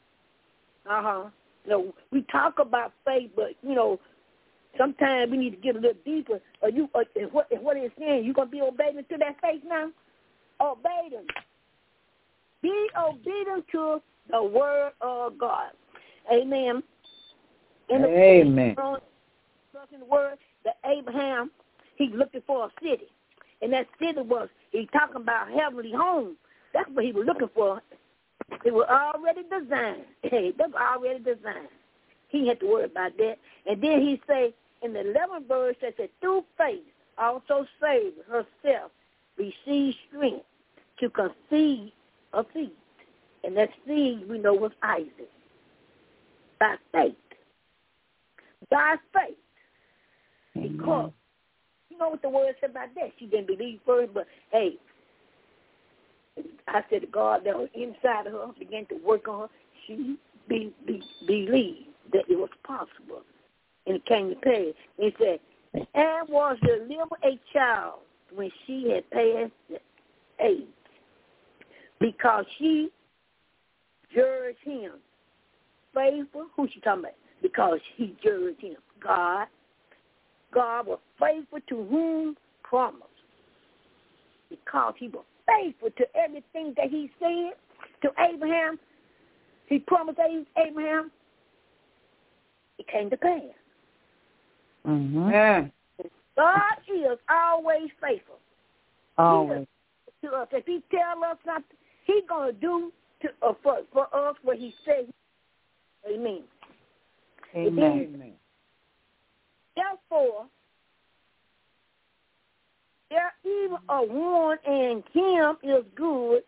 We talk about faith, but sometimes we need to get a little deeper. What it's saying, you gonna be obedient to that faith now? Obey them. Be obedient to the word of God. Amen. Amen. In the word that Abraham, he's looking for a city. And that city he's talking about heavenly home. That's what he was looking for. It was already designed. That was already designed. He had to worry about that. And then he say in the 11th verse that said, through faith also Sarah herself received strength, to conceive a seed. And that seed we know was Isaac. By faith. By faith. Because, you know what the word said about that? She didn't believe first, but, hey, I said God that was inside of her began to work on her. She believed that it was possible. And it came to pass. It said, and was delivered a child when she had passed the age, because she judged him faithful. Who she talking about? Because he judged him. God was faithful to whom promised. Because he was faithful to everything that he said to Abraham. He promised Abraham. It came to pass. Mm-hmm. God is always faithful. Always. To us. If he tell us something, he's going to do for us what he said. Amen. Amen. Therefore, there even a one in him is good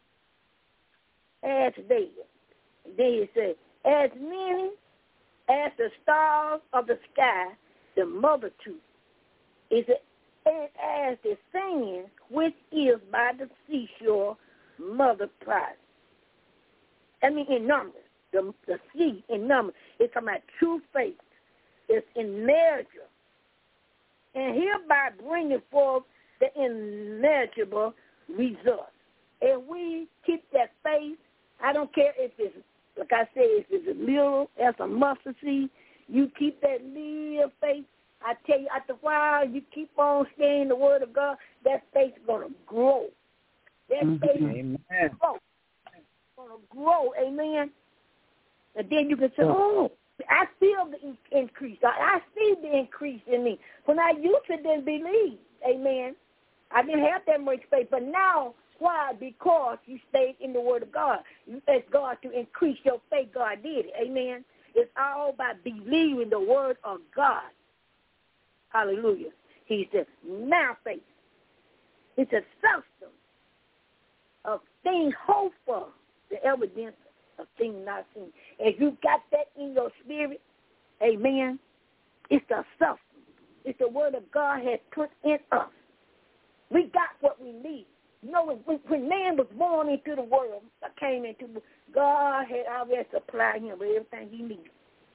as they. Then he said, as many as the stars of the sky, the multitude is as the sand which is by the seashore multiplied. I mean, in numbers, the sea in numbers. It's talking about true faith. It's in measure. And hereby bringing forth the immeasurable results. If we keep that faith, I don't care if it's, like I said, if it's a little, as a mustard seed, you keep that little faith. I tell you, after a while, you keep on staying the word of God, that faith is going to grow. That faith is going to grow. Amen. And then you can say, oh, I feel the increase. I see the increase in me. When I used to didn't believe, amen, I didn't have that much faith. But now, why? Because you stayed in the word of God. You asked God to increase your faith. God did it. Amen. It's all by believing the word of God. Hallelujah. He said, now faith. It's a substance of things hoped for, the evidence of things not seen. If you got that in your spirit, amen, it's the substance. It's the word of God has put in us. We got what we need. You know, when man was born into the world, came into the God had already supplied him with everything he needed.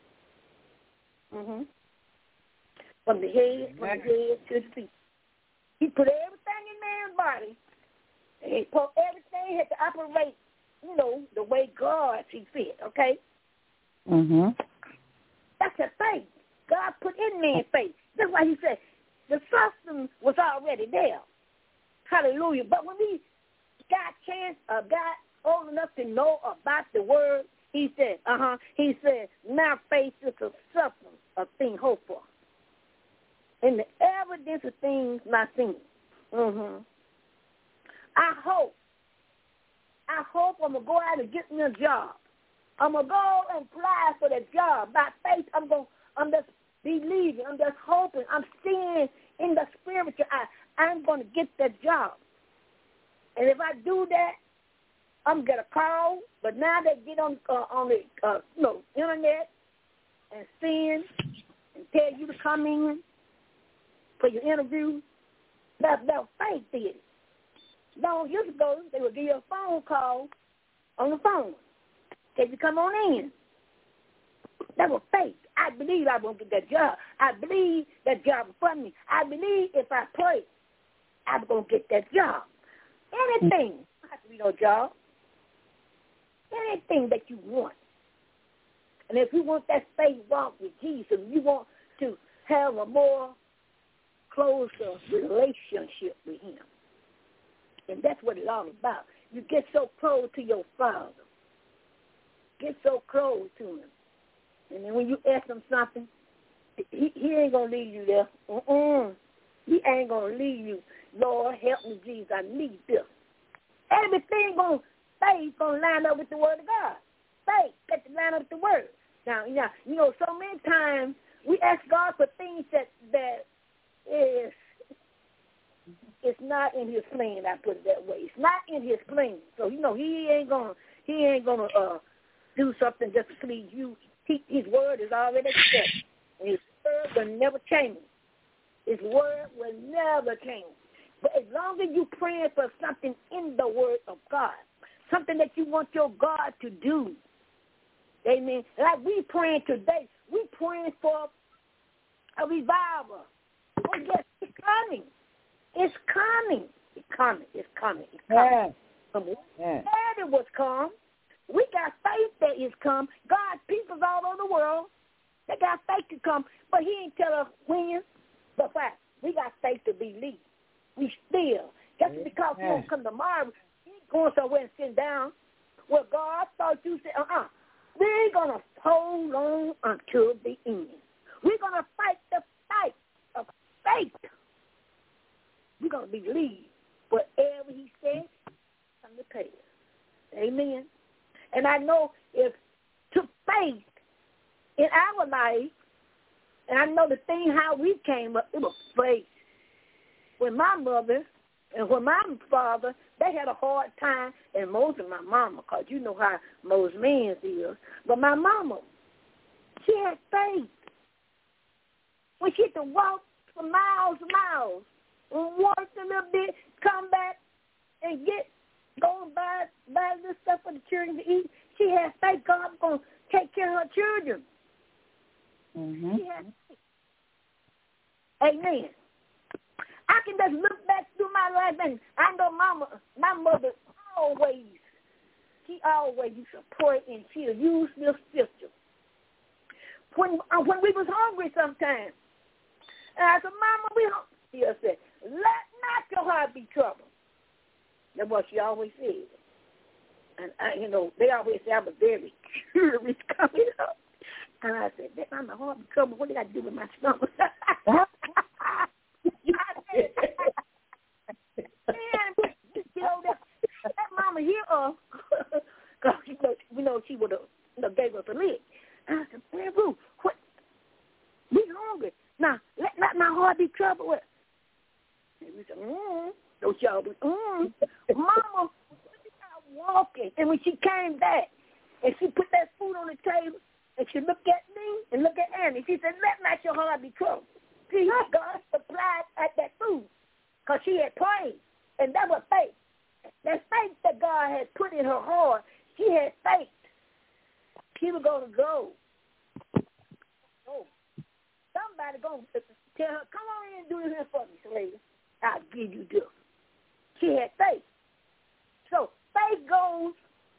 From the head to the feet. He put everything in man's body, and he put everything had to operate, you know, the way God sees fit, okay? That's a faith. God put in man's faith. That's why he said the substance was already there. Hallelujah. But when we got old enough to know about the word, he said, now faith is a substance of things hoped for, and the evidence of things not seen. I hope I'm going to go out and get me a job. I'm going to go and apply for that job. By faith, I'm just believing. I'm just hoping. I'm seeing in the spiritual eye. I'm going to get that job. And if I do that, I'm going to get a call. But now they get on the internet and send and tell you to come in for your interview. That's faith did it. Long years ago, they would give you a phone call on the phone. Say you come on in. That was faith. I believe I'm going to get that job. I believe that job is for me. I believe if I pray, I'm going to get that job. Anything. Not have to be no job. Anything that you want. And if you want that faith walk with Jesus, you want to have a more closer relationship with him. And that's what it's all about. You get so close to your Father. Get so close to him. And then when you ask him something, he ain't going to leave you there. He ain't going to leave you. Lord, help me, Jesus. I need this. Everything faith going to line up with the word of God. Faith got to line up with the word. Now, you know, so many times we ask God for things that is it's not in his plan. I put it that way. It's not in his plan. So he ain't gonna do something just to please you. His word is already accepted. His word will never change. His word will never change. But as long as you praying for something in the word of God, something that you want your God to do, amen. Like we praying today, we praying for a revival. Oh yes, it's coming. It's coming. It's coming. It's coming. It's coming. Yeah. It was come. We got faith that it's come. God's people all over the world, they got faith to come, but he ain't tell us when. But why? We got faith to believe. We still. Just because we don't come tomorrow, he ain't going somewhere and sit down. Well, God thought you said, we're going to hold on until the end. We're going to fight the fight of faith. We're going to believe whatever he said, come to pass. Amen. And I know if to faith in our life, and I know the thing how we came up, it was faith. When my mother and when my father, they had a hard time, and most of my mama, because you know how most men is. But my mama, she had faith. When she had to walk for miles and miles, work a little bit, come back and go and buy this stuff for the children to eat. She had faith God's going to take care of her children. Mm-hmm. She had faith. Amen. I can just look back through my life, and I know my mother she always used to pray, and she would use this scripture. When we was hungry sometimes, and I said, Mama, we hungry. She said, let not your heart be troubled. That's what she always said. And, they always say I'm a very curious coming up. And I said, I'm a heart be troubled. What did I do with my stomach? That mama here, because she would have gave us a lick. And I said, man, Ruth, what? We hungry. Now, let not my heart be troubled with. And we said, don't y'all be, Mama, walking. And when she came back, and she put that food on the table, and she looked at me and looked at Annie, she said, let not your heart be troubled. See, God supplied at that food because she had prayed, and that was faith. That faith that God had put in her heart, she had faith. She was going to go. Oh, somebody going to tell her, come on in and do this for me, lady. I'll give you this. She had faith. So faith goes,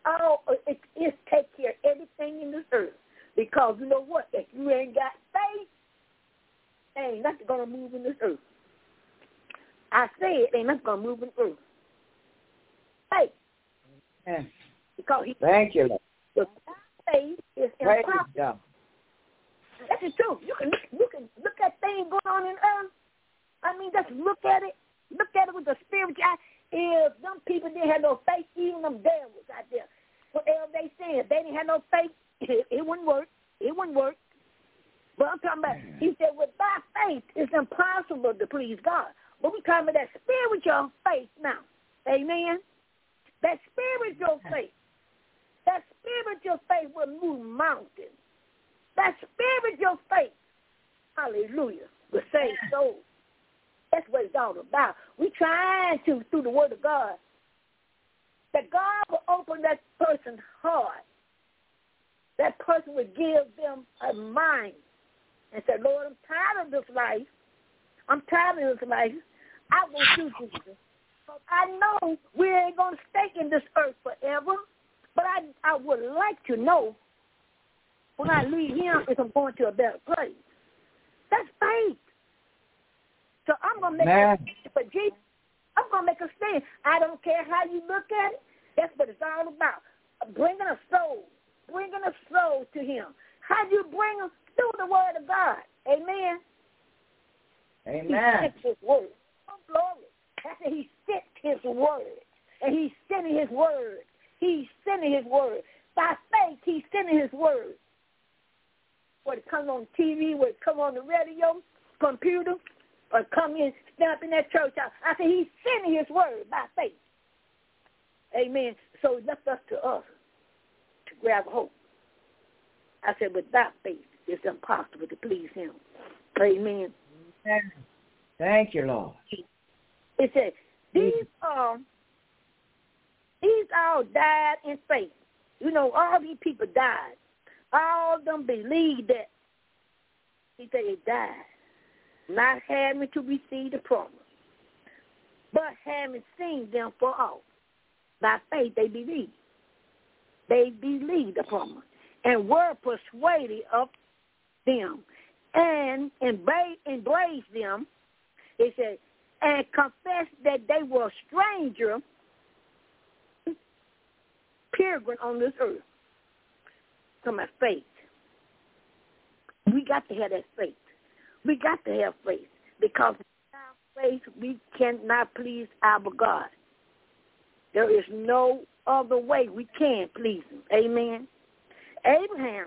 it takes care of everything in this earth. Because you know what? If you ain't got faith, ain't nothing going to move in this earth. I said ain't nothing going to move in the earth. Faith. Yeah. Because thank you. The faith is impossible. That's the truth. You can look at things going on in earth. I mean, just look at it. Look at it with the spiritual eye. If them people didn't have no faith, even them devils out there, whatever they said, if they didn't have no faith, it wouldn't work. It wouldn't work. But I'm talking about, he said, without faith, it's impossible to please God. But we're talking about that spiritual faith now. Amen? That spiritual faith. That spiritual faith will move mountains. That spiritual faith, hallelujah, will save souls. That's what it's all about. We're trying to, through the word of God, that God will open that person's heart. That person will give them a mind and say, Lord, I'm tired of this life. I'm tired of this life. I want you, Jesus. I know we ain't going to stay in this earth forever, but I would like to know when I leave here if I'm going to a better place. That's faith. So I'm going to make a stand for Jesus. I'm going to make a stand. I don't care how you look at it. That's what it's all about. Bringing a soul to him. How do you bring them? Through the word of God. Amen. Amen. He sent his word. Oh, glory. That's it. He sent his word. And he's sending his word. He's sending his word. By faith, he's sending his word. Whether it comes on TV, whether it comes on the radio, computer, or come in, stand up in that church house. I said, he's sending his word by faith. Amen. So it's left us to us to grab hope. I said, without faith, it's impossible to please him. Amen. Thank you, Lord. It said, these all died in faith. You know, all these people died. All of them believed that. He said they died, not having to receive the promise, but having seen them for all. By faith they believed. They believed the promise and were persuaded of them and embraced them. It said, and confessed that they were a stranger, pilgrim on this earth. Come on, faith. We got to have that faith. We got to have faith because without faith we cannot please our God. There is no other way we can please him. Amen. Abraham,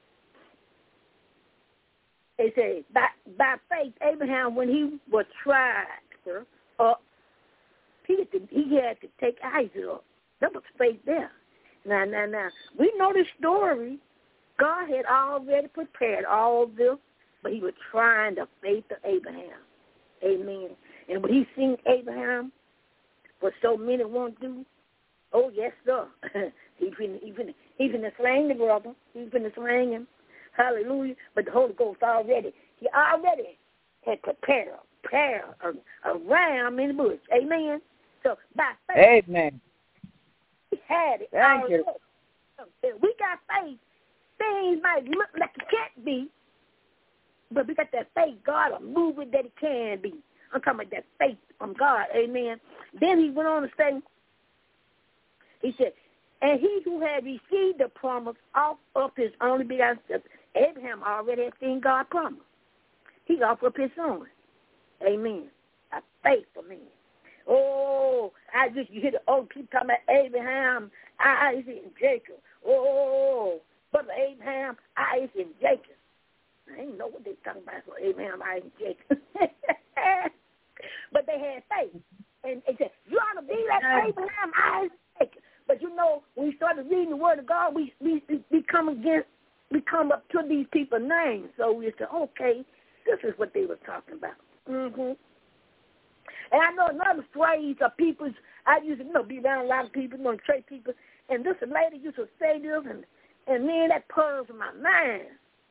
it says, by faith, Abraham, when he was tried up, he had to take Isaac up. That was faith there. Now, we know the story. God had already prepared all this, but he was trying the faith of Abraham. Amen. And when he seen Abraham, what so many won't do, oh, yes, sir. He's finna slang the brother. He's finna slang him. Hallelujah. But the Holy Ghost he already had prepared a ram in the bush. Amen. So by faith, amen. He had it. Thank you. We got faith. Things might look like it can't be, but we got that faith. God will move it that it can be. I'm talking about that faith from God. Amen. Then he went on to say, he said, and he who had received the promise off of his only begotten son, Abraham already had seen God promise. He offered up his son. Amen. A faithful man. Oh, you hear the old people talking about Abraham, Isaac, and Jacob. Oh, Brother Abraham, Isaac, and Jacob. I didn't know what they were talking about for Abraham, Isaac, and Jacob. But they had faith. And they said, you ought to be like Abraham, Isaac, and Jacob. But you know, when we started reading the Word of God, we come up to these people's names. So we said, okay, this is what they were talking about. Mm-hmm. And I know another phrase of people, I used to be around a lot of people, church people, and this lady used to say this, and then that pulls in my mind.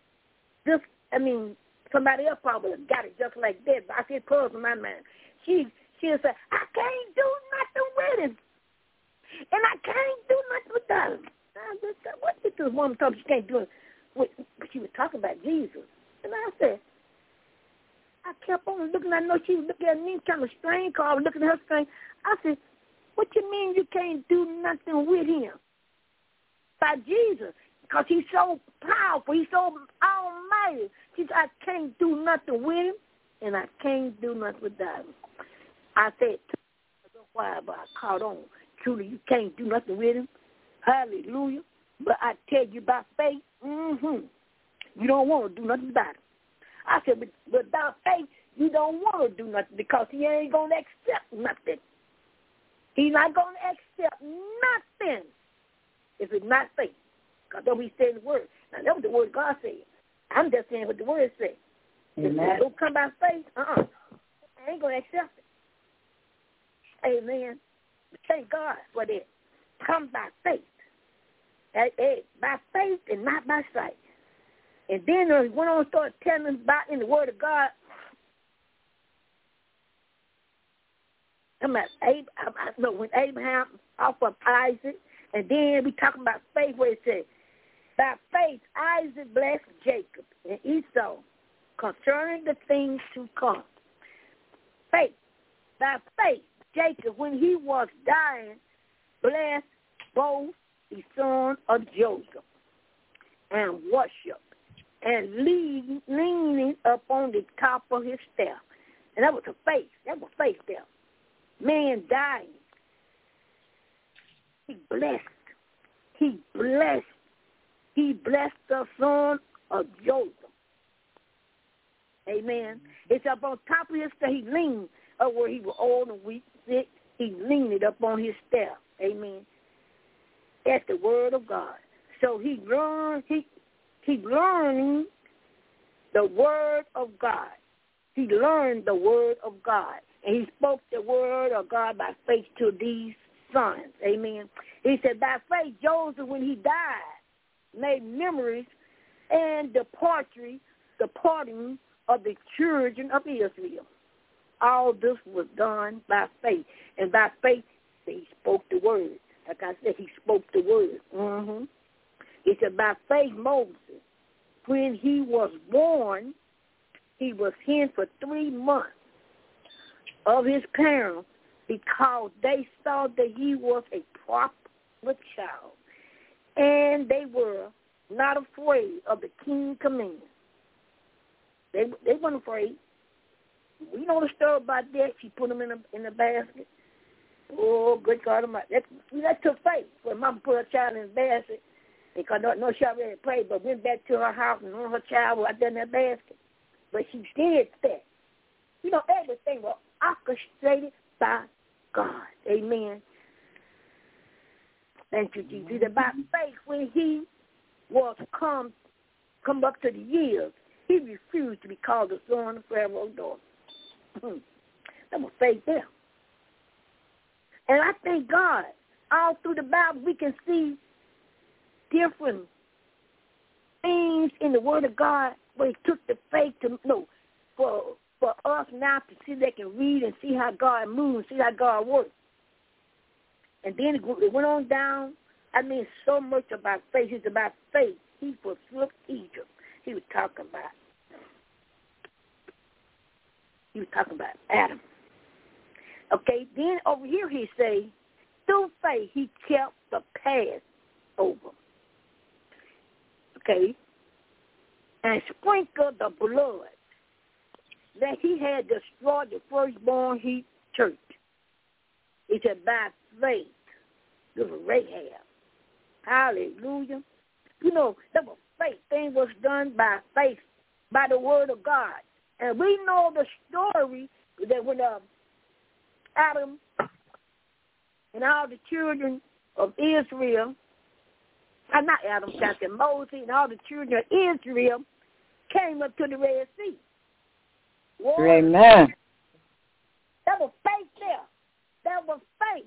Somebody else probably got it just like that, but I said pulls in my mind. She'll say, I can't do nothing with him, and I can't do nothing without him. What is this woman talking she can't do it? She was talking about Jesus. And I said, I kept on looking. I know she was looking at me kind of strange, because I was looking at her strange. I said, what you mean you can't do nothing with him? By Jesus, because he's so powerful. He's so almighty. She said, I can't do nothing with him, and I can't do nothing without him. I said, why, but I caught on. Truly, you can't do nothing with him. Hallelujah. But I tell you by faith, you don't want to do nothing about it. I said, but without faith, you don't want to do nothing because he ain't going to accept nothing. He's not going to accept nothing if it's not faith. Because that's what he said in the Word. Now, that's what the Word of God said. I'm just saying what the Word said. If it don't come by faith, I ain't going to accept it. Amen. Thank God for that. Come by faith. By faith and not by sight. And then he went on and started telling us about in the Word of God. When Abraham offered Isaac, and then we talking about faith where it says, by faith Isaac blessed Jacob and Esau concerning the things to come. Faith. By faith, Jacob, when he was dying, blessed both the son of Joseph and worship and leaning up on the top of his staff. And that was a faith. That was faith there. Man dying. He blessed. He blessed the son of Joseph. Amen. It's up on top of his staff. He leaned up where he was old and weak, sick. He leaned it up on his staff. Amen. That's the word of God. So he learned the word of God. He learned the word of God. And he spoke the word of God by faith to these sons. Amen. He said, by faith, Joseph, when he died, made memories and the parting of the children of Israel. All this was done by faith. And by faith, he spoke the word. Like I said, he spoke the word. Mm-hmm. He said, by faith, Moses, when he was born, he was hid for 3 months of his parents because they saw that he was a proper child. And they were not afraid of the king's command. They weren't afraid. We know the story about that. She put him in a basket. Oh, good God Almighty. That took faith. When Mama put her child in a basket, because no she already prayed, but went back to her house and her child was out there in that basket. But she did that. You know, everything was orchestrated by God. Amen. Thank you, Jesus. By faith, when he was come up to the years, he refused to be called the son of Pharaoh's daughter. That was faith there. And I thank God, all through the Bible, we can see different things in the Word of God where he took the faith to know for us now to see they can read and see how God moves, see how God works. And then it went on down. I mean, so much about faith. It's about faith. He forsook Egypt. He was talking about Adam. Okay, then over here he say, through faith he kept the Passover. Okay, and sprinkled the blood that he had destroyed the firstborn he church. He said, by faith, this was Rahab. Hallelujah. You know, that was faith. Thing was done by faith, by the word of God. And we know the story that when Adam and all the children of Israel, not Adam, Moses and all the children of Israel came up to the Red Sea. Well, amen. That was faith there. That was faith.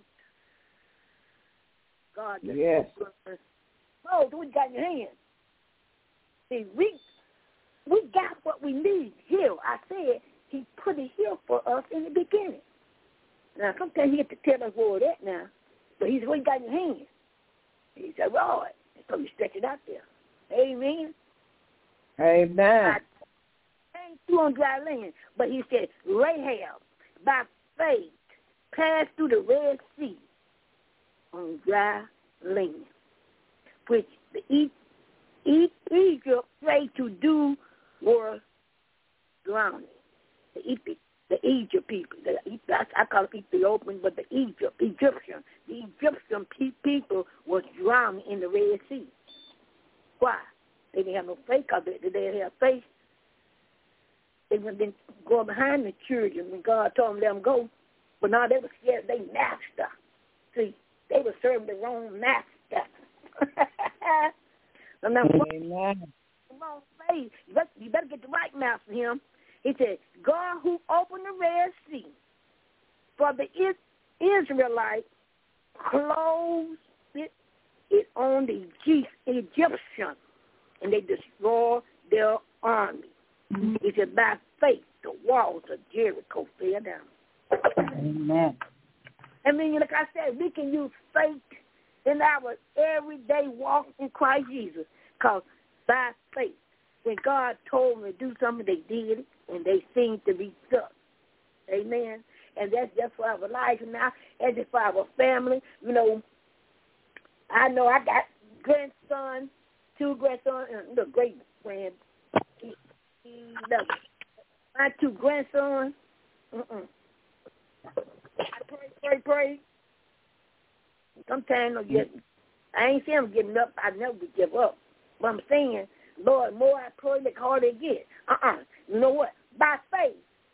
God, yes. Oh, we got in your hands. See, we got what we need here. I said he put it here for us in the beginning. Now, sometimes he has to tell us where it's at now. But he said, we got in your hands. He said, Lord. So you stretch it out there. Amen. Amen. Ain't through on dry land. But he said, Rahab, by faith, passed through the Red Sea on dry land, which the Egypt prayed to do were drowning. The Egypt people, I call it Ethiopian, but the Egyptian people was drowning in the Red Sea. Why? They didn't have no faith because they didn't have faith. They went then going behind the children when God told them to let them go. But now they were scared of their master. See, they were serving the wrong master. Amen. Come on, faith. You better get the right master him. He said, God who opened the Red Sea for the Israelites closed it on the Egyptians, and they destroyed their army. Mm-hmm. He said, by faith, the walls of Jericho fell down. Amen. I mean, like I said, we can use faith in our everyday walk in Christ Jesus, because by faith, when God told them to do something, they did it, and they seemed to be stuck. Amen. And that's just for our life now, and just for our family. You know, I know I got grandson, 2 grandsons, and the great grand. My 2 grandsons. I pray. Sometimes I ain't saying I'm giving up. I never give up. But I'm saying, Lord, more I pray, the harder it gets. You know what? By faith,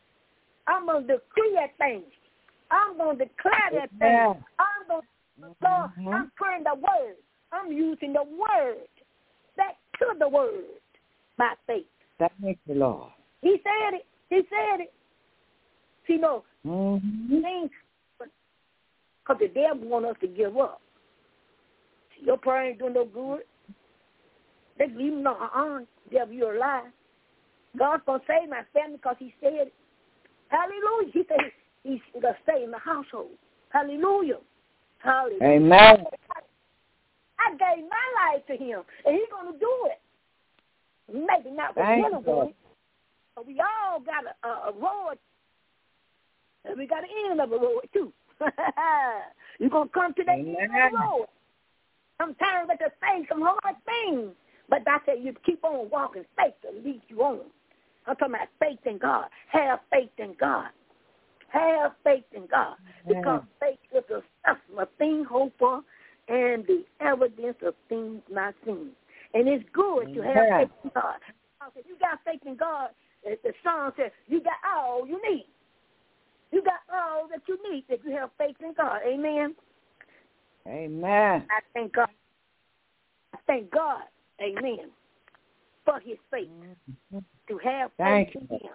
that thing. I'm praying the word. I'm using the word. Back to the word by faith. Thank you, Lord. He said it. He said it. See, no, things, because the devil want us to give up. See, your prayer ain't doing no good. They leave him on. Devil, you're a lie. God's going to save my family because he said it. Hallelujah. He said he's going to stay in the household. Hallelujah. Hallelujah. Amen. I gave my life to him, and he's going to do it. Maybe not for everyone, but we all got a road, and we got an end of a road, too. You're going to come to that end of the road. Sometimes we have to face some hard things, but I said you keep on walking. Faith to lead you on. I'm talking about faith in God. Have faith in God. Have faith in God. Because faith is the substance of things hoped for and the evidence of things not seen. And it's good to have faith in God. If you got faith in God, the song says, you got all you need. You got all that you need if you have faith in God. Amen? Amen. I thank God. I thank God. Amen. For his faith. To have faith in him.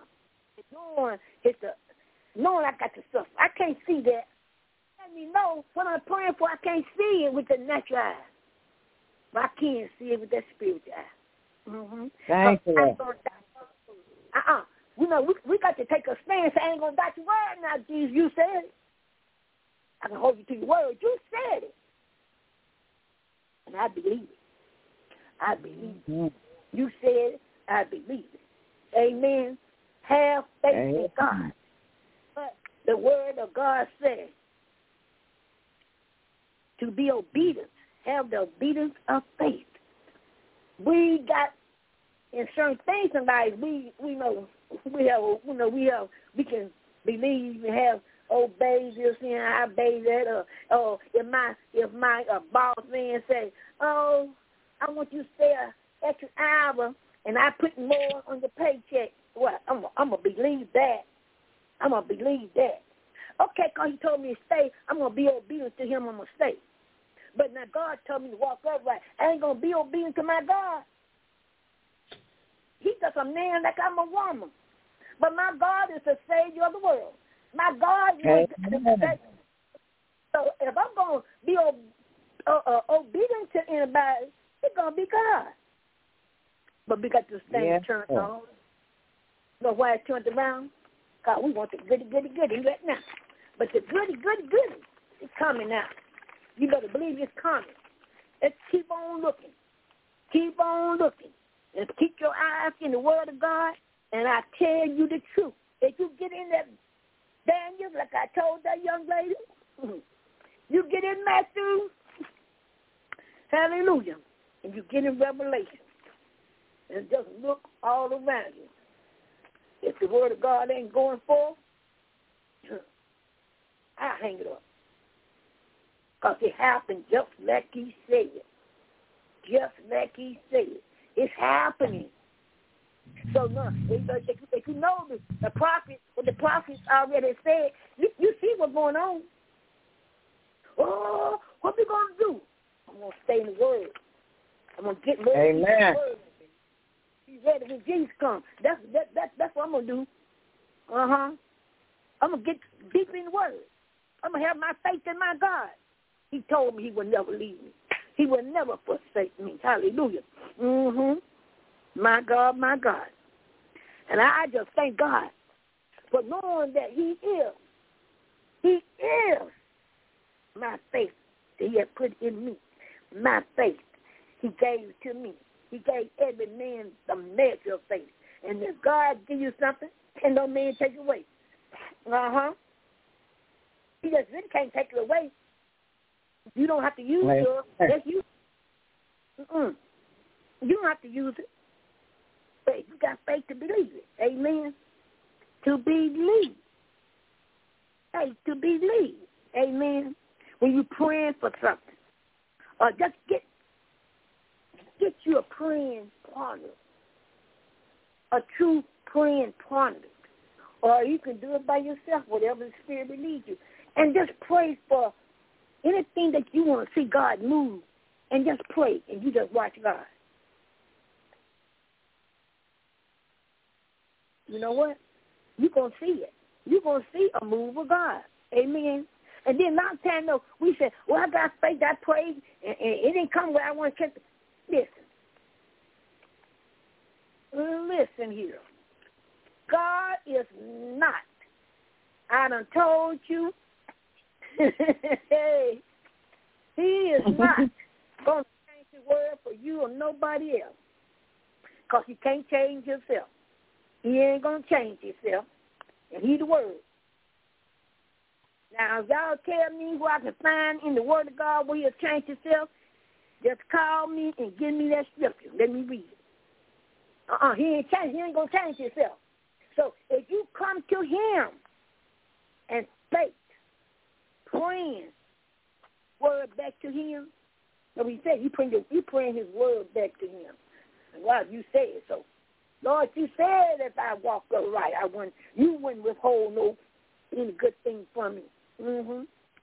Knowing I got to suffer. I can't see that. Let me know what I'm praying for. I can't see it with the natural eye. But I can see it with that spiritual eye. Thank you. You know, we got to take a stand. Say, I ain't going to doubt your word now, Jesus. You said it. I can hold you to your word. You said it. And I believe it. I believe it. You said it. I believe it. Amen. Have faith in God. But the word of God says to be obedient. Have the obedience of faith. We got in certain things in life. We know we can believe and have obey this and I obey that. Or if my boss man say, oh, I want you to stay an extra hour and I put more on the paycheck. What? I'm gonna believe that. I'm gonna believe that. Okay, because he told me to stay, I'm gonna be obedient to him. I'm gonna stay. But now God told me to walk upright. I ain't going to be obedient to my God. He does a man like I'm a woman. But my God is the Savior of the world. My God is the Savior. So if I'm going to be obedient to anybody, it's going to be God. But we got to stand turned on. You know why it turned around? God, we want the goody right now. But the goody is coming now. You better believe it's coming. Let's keep on looking. Keep on looking. And keep your eyes in the word of God. And I tell you the truth. If you get in that Daniel, like I told that young lady, you get in Matthew, hallelujah, and you get in Revelation. And just look all around you. If the word of God ain't going forth, I'll hang it up. Because it happened just like he said. Just like he said. It's happening. So, no, if you know the prophets, what the prophets already said, you see what's going on. Oh, what we going to do? I'm going to stay in the word. I'm going to get more in the word. Be ready when Jesus comes. That's what I'm going to do. I'm going to get deep in the word. I'm going to have my faith in my God. He told me he would never leave me. He would never forsake me. Hallelujah. My God, my God. And I just thank God for knowing that he is my faith that he had put in me. My faith he gave to me. He gave every man the measure of faith. And if God give you something, can no man take it away. He just really can't take it away. You don't have to use it. Just use it. You don't have to use it. But you got faith to believe it. Amen. To believe. Faith to believe. Amen. When you're praying for something. Or just get you a praying partner. A true praying partner. Or you can do it by yourself, whatever the Spirit will lead you. And just pray for anything that you want to see God move. And just pray, and you just watch God. You know what? You're going to see it. You're going to see a move of God. Amen. And then not time, no, we said, well, I got faith, I prayed, and it didn't come where I want to check. Listen here. God is not. I done told you. Hey, he is not going to change the word for you or nobody else. Because he can't change himself. He ain't going to change himself. And he's the word. Now, if y'all tell me who I can find in the word of God where he'll change himself, just call me and give me that scripture. Let me read it. He ain't changed. He ain't going to change himself. So if you come to him and faith, praying, word back to him, no, he said you praying his word back to him. And God, you said so. Lord, you said if I walk upright, you wouldn't withhold no any good thing from me. Mm-hmm.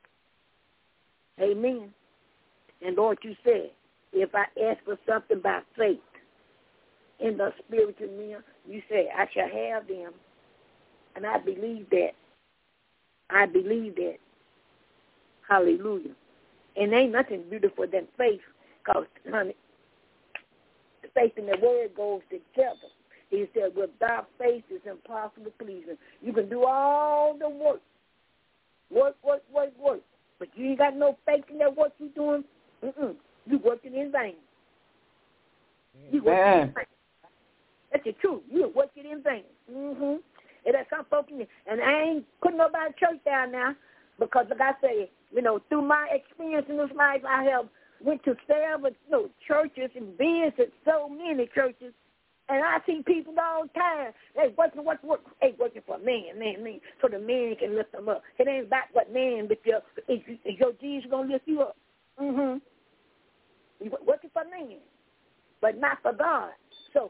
Amen. And Lord, you said, if I ask for something by faith in the spiritual realm, you said I shall have them. And I believe that. I believe that. Hallelujah. And ain't nothing beautiful than faith, because, honey, faith and the word goes together. He said, without faith it's impossible to please him. You can do all the work. Work. But you ain't got no faith in that work you're doing. You working in vain. You working in vain. That's the truth. You working in vain. And there's some folks in there. And I ain't putting nobody church down now because, like I say, through my experience in this life, I have went to several churches and visited so many churches. And I see people all the time. They working for man. So the man can lift them up. It ain't about what man, but is your Jesus going to lift you up? You working for man, but not for God. So,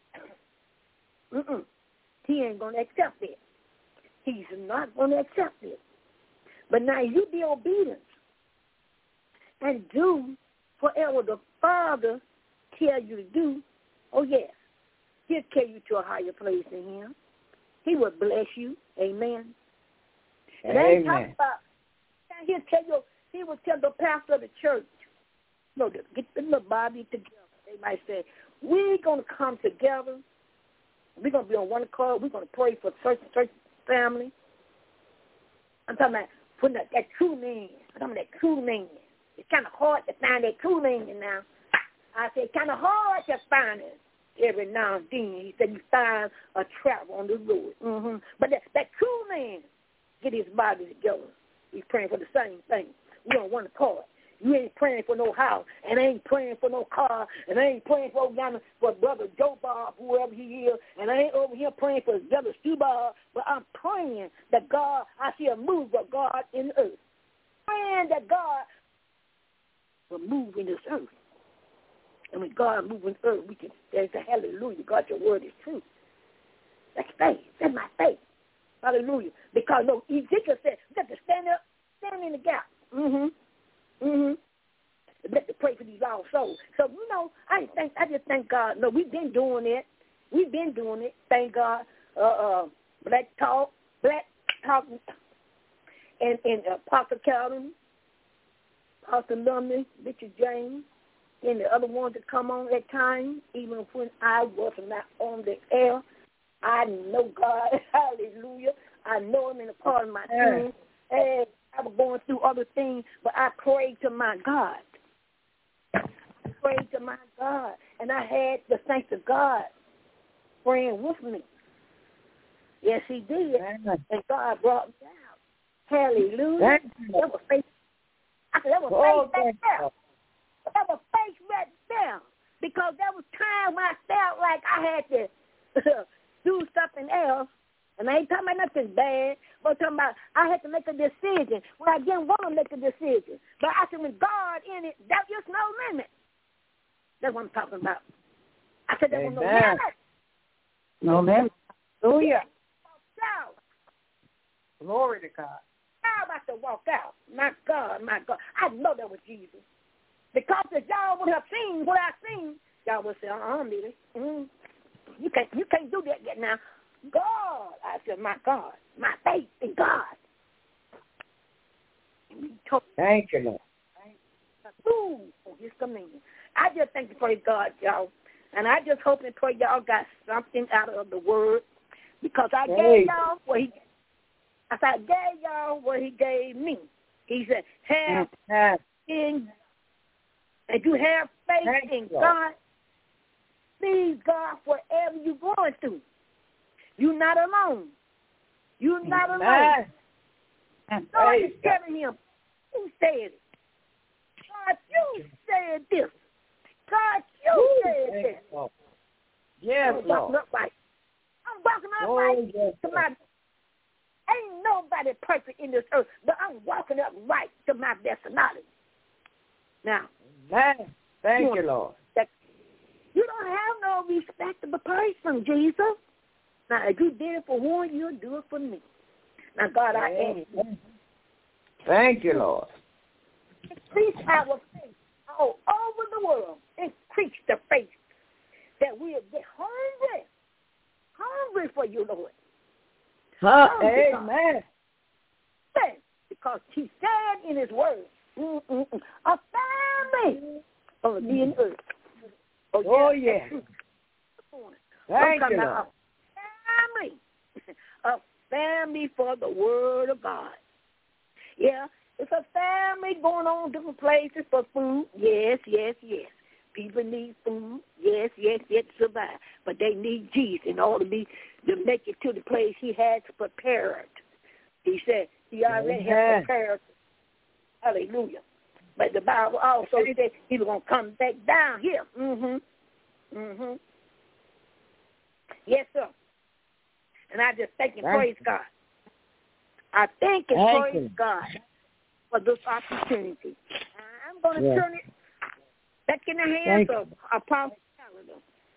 he ain't going to accept it. He's not going to accept it. But now you be obedient and do whatever the Father tell you to do. Oh, yes. He'll carry you to a higher place in him. He will bless you. Amen. And I ain't talking about, he will tell the pastor of the church, get the body together. They might say, we're going to come together. We're going to be on one accord. We're going to pray for certain family. I'm talking about putting that true man. I'm talking about that true man. It's kind of hard to find that true man now. I said, kind of hard to find it. Every now and then, he said, you find a trap on the road. But that true man get his body together. He's praying for the same thing. We on one accord. You ain't praying for no house, and I ain't praying for no car, and I ain't praying for Brother Joe Bob, whoever he is, and I ain't over here praying for his brother Stu Bob, but I'm praying that God, I see a move of God in the earth. Praying that God will move in this earth. And when God moves in the earth, we can say, hallelujah, God, your word is true. That's faith. That's my faith. Hallelujah. Because, Ezekiel said, we got to stand up, stand in the gap. We have to pray for these lost souls. So, I just thank God. No, we've been doing it. Thank God. Black Talk, and Apostle Calvin, Apostle Lumley, Richard James, and the other ones that come on at times, even when I was not on the air. I know God. Hallelujah. I know him in the part of my sin. And I was going through other things, but I prayed to my God. And I had the saints of God praying with me. Yes, he did. And God brought me out. Hallelujah. That was faith. I said, that was faith right there. That was faith right there. Because there was time when I felt like I had to do something else. And I ain't talking about nothing bad, but I'm talking about I had to make a decision when I didn't want to make a decision. But I said, with God in it, that was no limit. That's what I'm talking about. I said, there was no limit. No limit. Hallelujah. Glory to God. about to walk out. My God. I know that was Jesus. Because if y'all would have seen what I seen, y'all would say, Millie. You can't do that yet now. God. I said, my God. My faith in God. Thank you, Lord. Ooh, his communion. I just thank you for God, y'all. And I just hope and pray y'all got something out of the word. Because I gave y'all what he gave me. He said, have in, and you have faith in God. Please God whatever you're going through. You're not alone. You're not alone. God is telling him, who said it? God, you said this. God, you said this. Yes, Lord. I'm walking upright to my. Ain't nobody perfect in this earth, but I'm walking up right to my destination. Now, thank you, Lord. You don't have no respectable person, Jesus. Now, if you did it for one, you'll do it for me. Now, God, I ask you. Thank you, Lord. Increase our faith all over the world. Increase the faith that we'll get hungry for you, Lord. Amen. Because he said in his word, a family of the earth. Oh, yeah. Thank you, Lord. A family for the word of God. Yeah, it's a family going on different places for food. Yes. People need food. Yes, to survive. But they need Jesus in order to make it to the place he has prepared. He said he already has prepared. Hallelujah. But the Bible also said he's going to come back down here. Yes, sir. And I just thank and praise God. I thank and praise God for this opportunity. I'm going to turn it back in the hands of Apostle Calendar.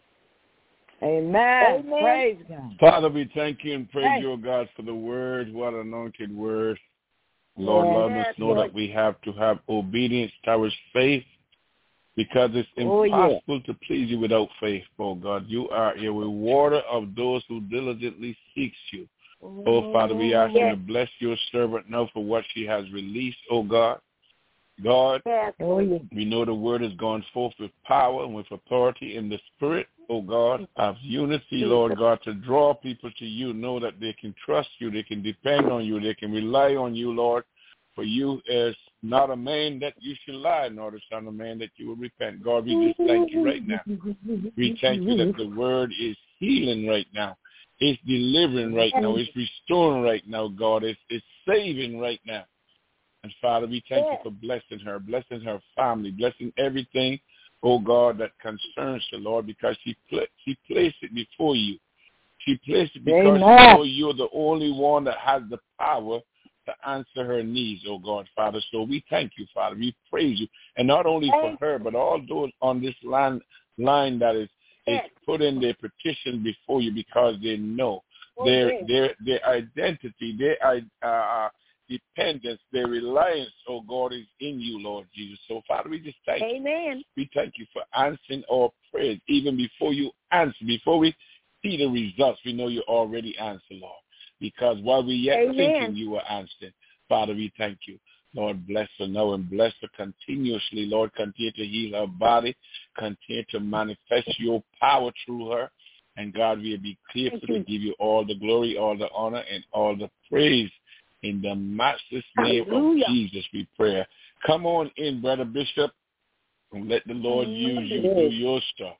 Amen. Praise God. Father, we thank you and praise you, God, for the word. What an anointed word. Lord, let us know that we have to have obedience towards faith, because it's impossible to please you without faith, oh God. You are a rewarder of those who diligently seeks you. Oh, Father, we ask you to bless your servant now for what she has released, oh God. God, we know the word has gone forth with power and with authority in the spirit, oh God, of unity, Lord God, to draw people to you, know that they can trust you, they can depend on you, they can rely on you, Lord. For you is not a man that you should lie, nor the son of man that you will repent. God, we just thank you right now. We thank you that the word is healing right now. It's delivering right now. It's restoring right now, God. It's saving right now. And Father, we thank you for blessing her family, blessing everything, oh God, that concerns her, Lord, because she placed it before you. She placed it because she knows you're the only one that has the power to answer her needs, oh God, Father. So we thank you, Father. We praise you. And not only for her, but all those on this line that is put in their petition before you, because they know their identity, their dependence, their reliance, oh God, is in you, Lord Jesus. So, Father, we just thank you. We thank you for answering our prayers. Even before you answer, before we see the results, we know you already answer, Lord. Because while we yet thinking, you were answered. Father, we thank you. Lord, bless her now and bless her continuously. Lord, continue to heal her body. Continue to manifest your power through her. And God, we'll be careful to give you all the glory, all the honor, and all the praise. In the matchless name of Jesus, we pray. Come on in, Brother Bishop, and let the Lord use you to do your stuff.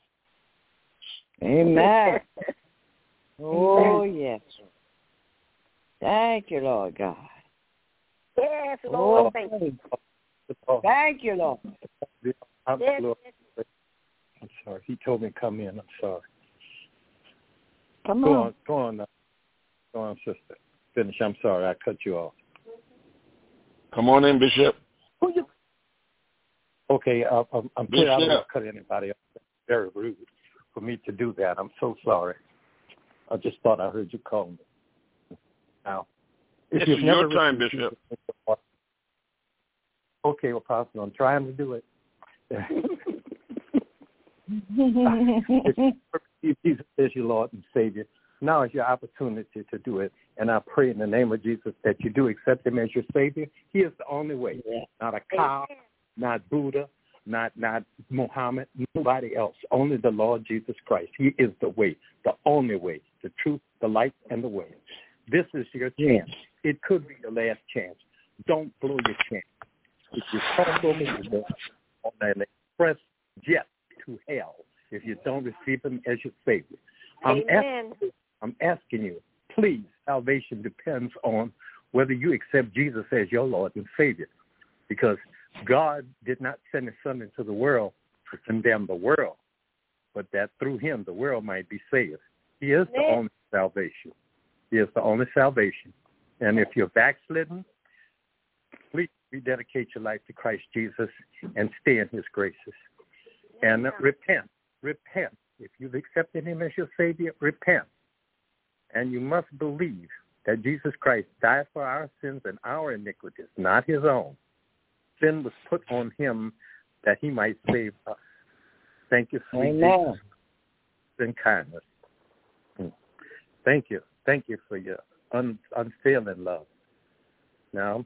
Amen. Oh, yes. Thank you, Lord God. Yes, Lord. Thank you. Thank you, Lord. I'm sorry. He told me to come in. I'm sorry. Come on. Go on, sister. Finish. I'm sorry. I cut you off. Come on in, Bishop. Okay. I'm sorry. I don't want to cut anybody off. It's very rude for me to do that. I'm so sorry. I just thought I heard you call me. Now, This is your time, Bishop. Okay, Apostle, I'm trying to do it. If Jesus is your Lord and Savior, now is your opportunity to do it. And I pray in the name of Jesus that you do accept him as your Savior. He is the only way. Not a cow, not Buddha, not Muhammad, nobody else. Only the Lord Jesus Christ. He is the way, the only way, the truth, the light, and the way. This is your chance. It could be your last chance. Don't blow your chance. If you cross over on that express jet to hell, if you don't receive him as your Savior, I'm asking you, please, salvation depends on whether you accept Jesus as your Lord and Savior, because God did not send his Son into the world to condemn the world, but that through him the world might be saved. He is the only salvation. He is the only salvation. And if you're backslidden, please rededicate your life to Christ Jesus and stay in his graces. And repent. If you've accepted him as your Savior, repent. And you must believe that Jesus Christ died for our sins and our iniquities, not his own. Sin was put on him that he might save us. Thank you, sweet Jesus, and kindness. Thank you. Thank you for your unfailing love. Now,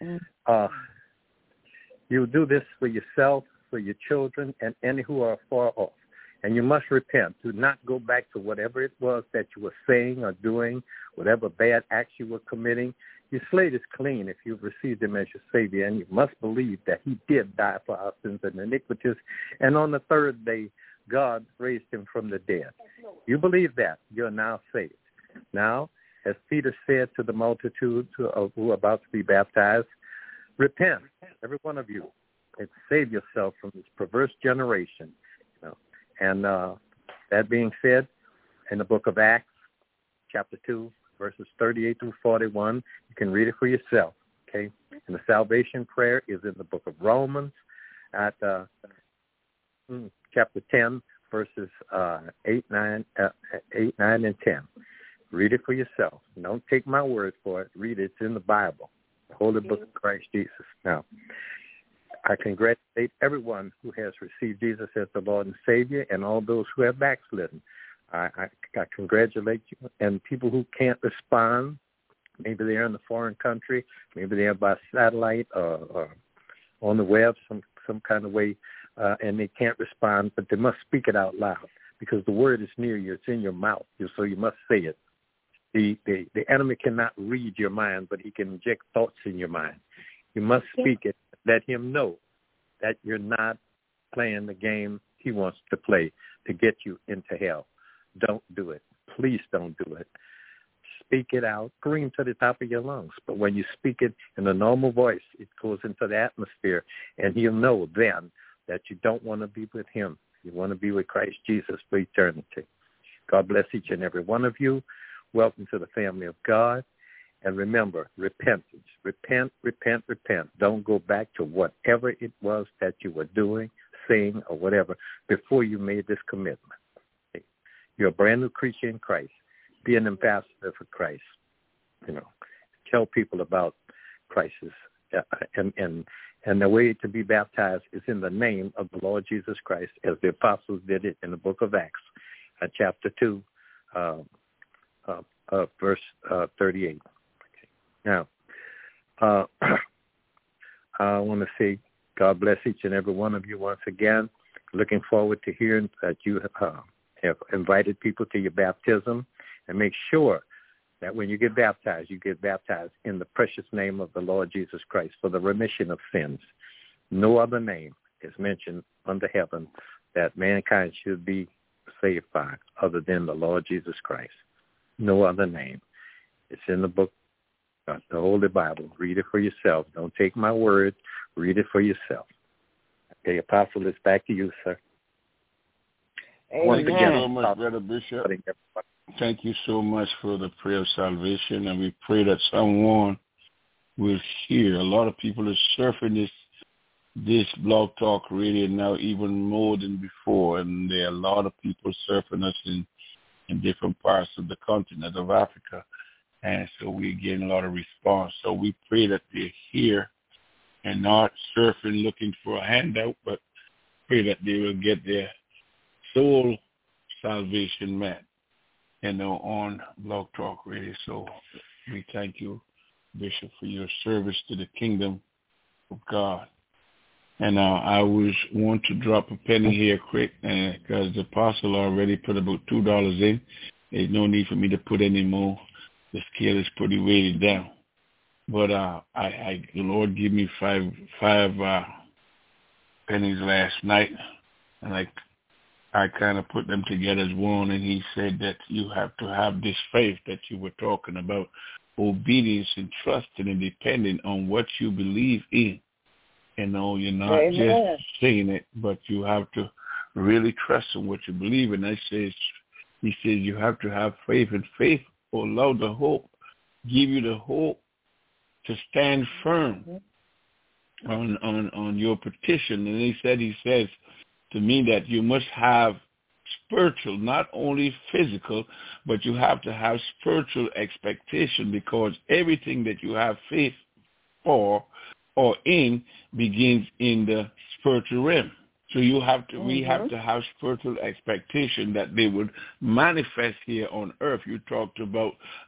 you do this for yourself, for your children, and any who are far off. And you must repent. Do not go back to whatever it was that you were saying or doing, whatever bad acts you were committing. Your slate is clean if you've received him as your Savior, and you must believe that he did die for our sins and iniquities, and on the third day, God raised him from the dead. You believe that, you're now saved. Now, as Peter said to the multitude who are about to be baptized, repent, every one of you, and save yourself from this perverse generation. And that being said, in the book of Acts, chapter 2, verses 38 through 41, you can read it for yourself, okay? And the salvation prayer is in the book of Romans at chapter 10, verses 8, 9, and 10. Read it for yourself. Don't take my word for it. Read it. It's in the Bible, the Holy Book of Christ Jesus. Now, I congratulate everyone who has received Jesus as the Lord and Savior, and all those who have backslidden. I congratulate you. And people who can't respond, maybe they're in a foreign country, maybe they're by satellite or on the web some kind of way, and they can't respond, but they must speak it out loud, because the word is near you. It's in your mouth, so you must say it. The enemy cannot read your mind, but he can inject thoughts in your mind. You must speak it. Let him know that you're not playing the game he wants to play to get you into hell. Don't do it. Please don't do it. Speak it out, scream to the top of your lungs. But when you speak it in a normal voice, it goes into the atmosphere, and he'll know then that you don't want to be with him. You want to be with Christ Jesus for eternity. God bless each and every one of you. Welcome to the family of God. And remember, repentance. Repent. Don't go back to whatever it was that you were doing, saying, or whatever before you made this commitment. Okay. You're a brand new creature in Christ. Be an ambassador for Christ. Tell people about Christ. And the way to be baptized is in the name of the Lord Jesus Christ, as the apostles did it in the book of Acts, chapter 2, verse 38. Now, I want to say God bless each and every one of you once again. Looking forward to hearing that you have invited people to your baptism, and make sure that when you get baptized in the precious name of the Lord Jesus Christ for the remission of sins. No other name is mentioned under heaven that mankind should be saved by other than the Lord Jesus Christ. No other name. It's in the book, the Holy Bible. Read it for yourself. Don't take my word. Read it for yourself. Okay, Apostle, it's back to you, sir. Thank you so much, Brother Bishop. Thank you so much for the prayer of salvation, and we pray that someone will hear. A lot of people are surfing this Blog Talk Radio now even more than before, and there are a lot of people surfing us in different parts of the continent of Africa. And so we're getting a lot of response. So we pray that they're here and not surfing looking for a handout, but pray that they will get their soul salvation met, on Blog Talk Radio. So we thank you, Bishop, for your service to the kingdom of God. And I want to drop a penny here quick because the apostle already put about $2 in. There's no need for me to put any more. The scale is pretty weighted down. But the Lord gave me five pennies last night, and I kind of put them together as one, and he said that you have to have this faith that you were talking about, obedience and trusting and depending on what you believe in. You're not Amen. just saying it, but you have to really trust in what you believe in. He says you have to have faith, and faith will allow the hope, give you the hope to stand firm on your petition. And he says to me that you must have spiritual, not only physical, but you have to have spiritual expectation, because everything that you have faith for or in begins in the spiritual realm. So we have to have spiritual expectation that they would manifest here on earth. You talked about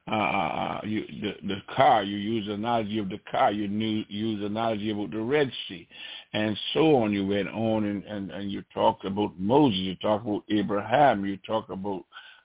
the car. You use the analogy of the car. You use the analogy about the Red Sea, and so on. You went on and you talked about Moses. You talked about Abraham. You talked about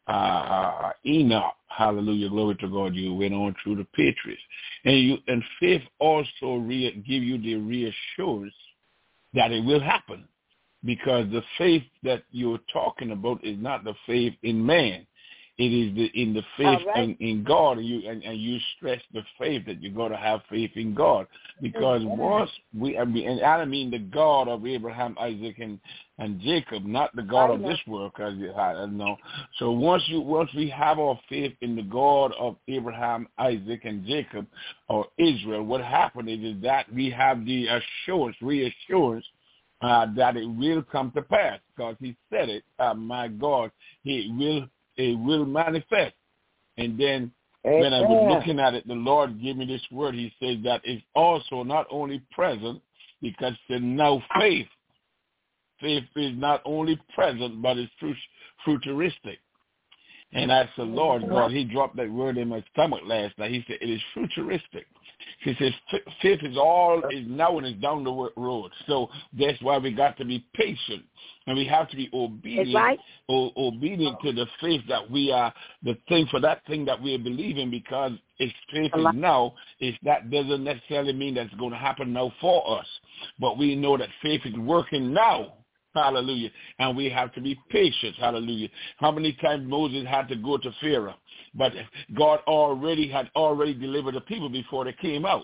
Enoch. Hallelujah, glory to God. You went on through the patriarchs, and faith also give you the reassurance that it will happen. Because the faith that you're talking about is not the faith in man. It is in the faith in God. And you stress the faith that you got to have faith in God. Because once and I mean the God of Abraham, Isaac, and Jacob, not the God of this world. Because So once we have our faith in the God of Abraham, Isaac, and Jacob, or Israel, what happened is that we have the reassurance, that it will come to pass, because he said it. My God, it will manifest. And then when I was looking at it, the Lord gave me this word. He said that it's also not only present, because now faith is not only present, but it's futuristic. And I said, Lord God, he dropped that word in my stomach last night. He said, it is futuristic. He says, faith is now and it's down the road. So that's why we got to be patient. And we have to be obedient, obedient to the faith that we are, the thing for that thing that we are believing, because it's faith is now. That doesn't necessarily mean that's going to happen now for us. But we know that faith is working now. Hallelujah. And we have to be patient. Hallelujah. How many times Moses had to go to Pharaoh? But God had already delivered the people before they came out.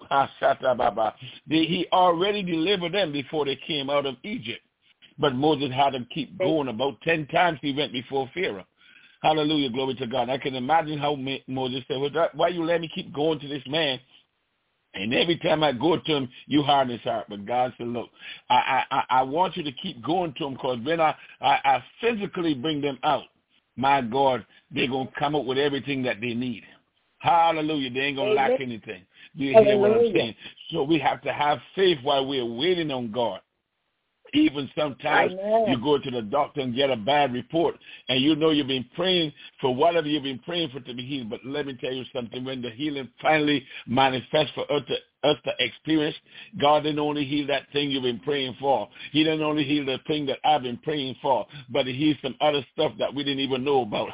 He already delivered them before they came out of Egypt. But Moses had to keep going. About 10 times he went before Pharaoh. Hallelujah. Glory to God. I can imagine how Moses said, why you let me keep going to this man? And every time I go to him, you harden his heart. But God said, look, I want you to keep going to him, because when I physically bring them out, my God, they're going to come up with everything that they need. Hallelujah. They ain't going to lack anything. Do you hear what I'm saying? So we have to have faith while we're waiting on God. Even sometimes you go to the doctor and get a bad report, and you know you've been praying for whatever you've been praying for to be healed. But let me tell you something. When the healing finally manifests for us to experience, God didn't only heal that thing you've been praying for. He didn't only heal the thing that I've been praying for, but he healed some other stuff that we didn't even know about.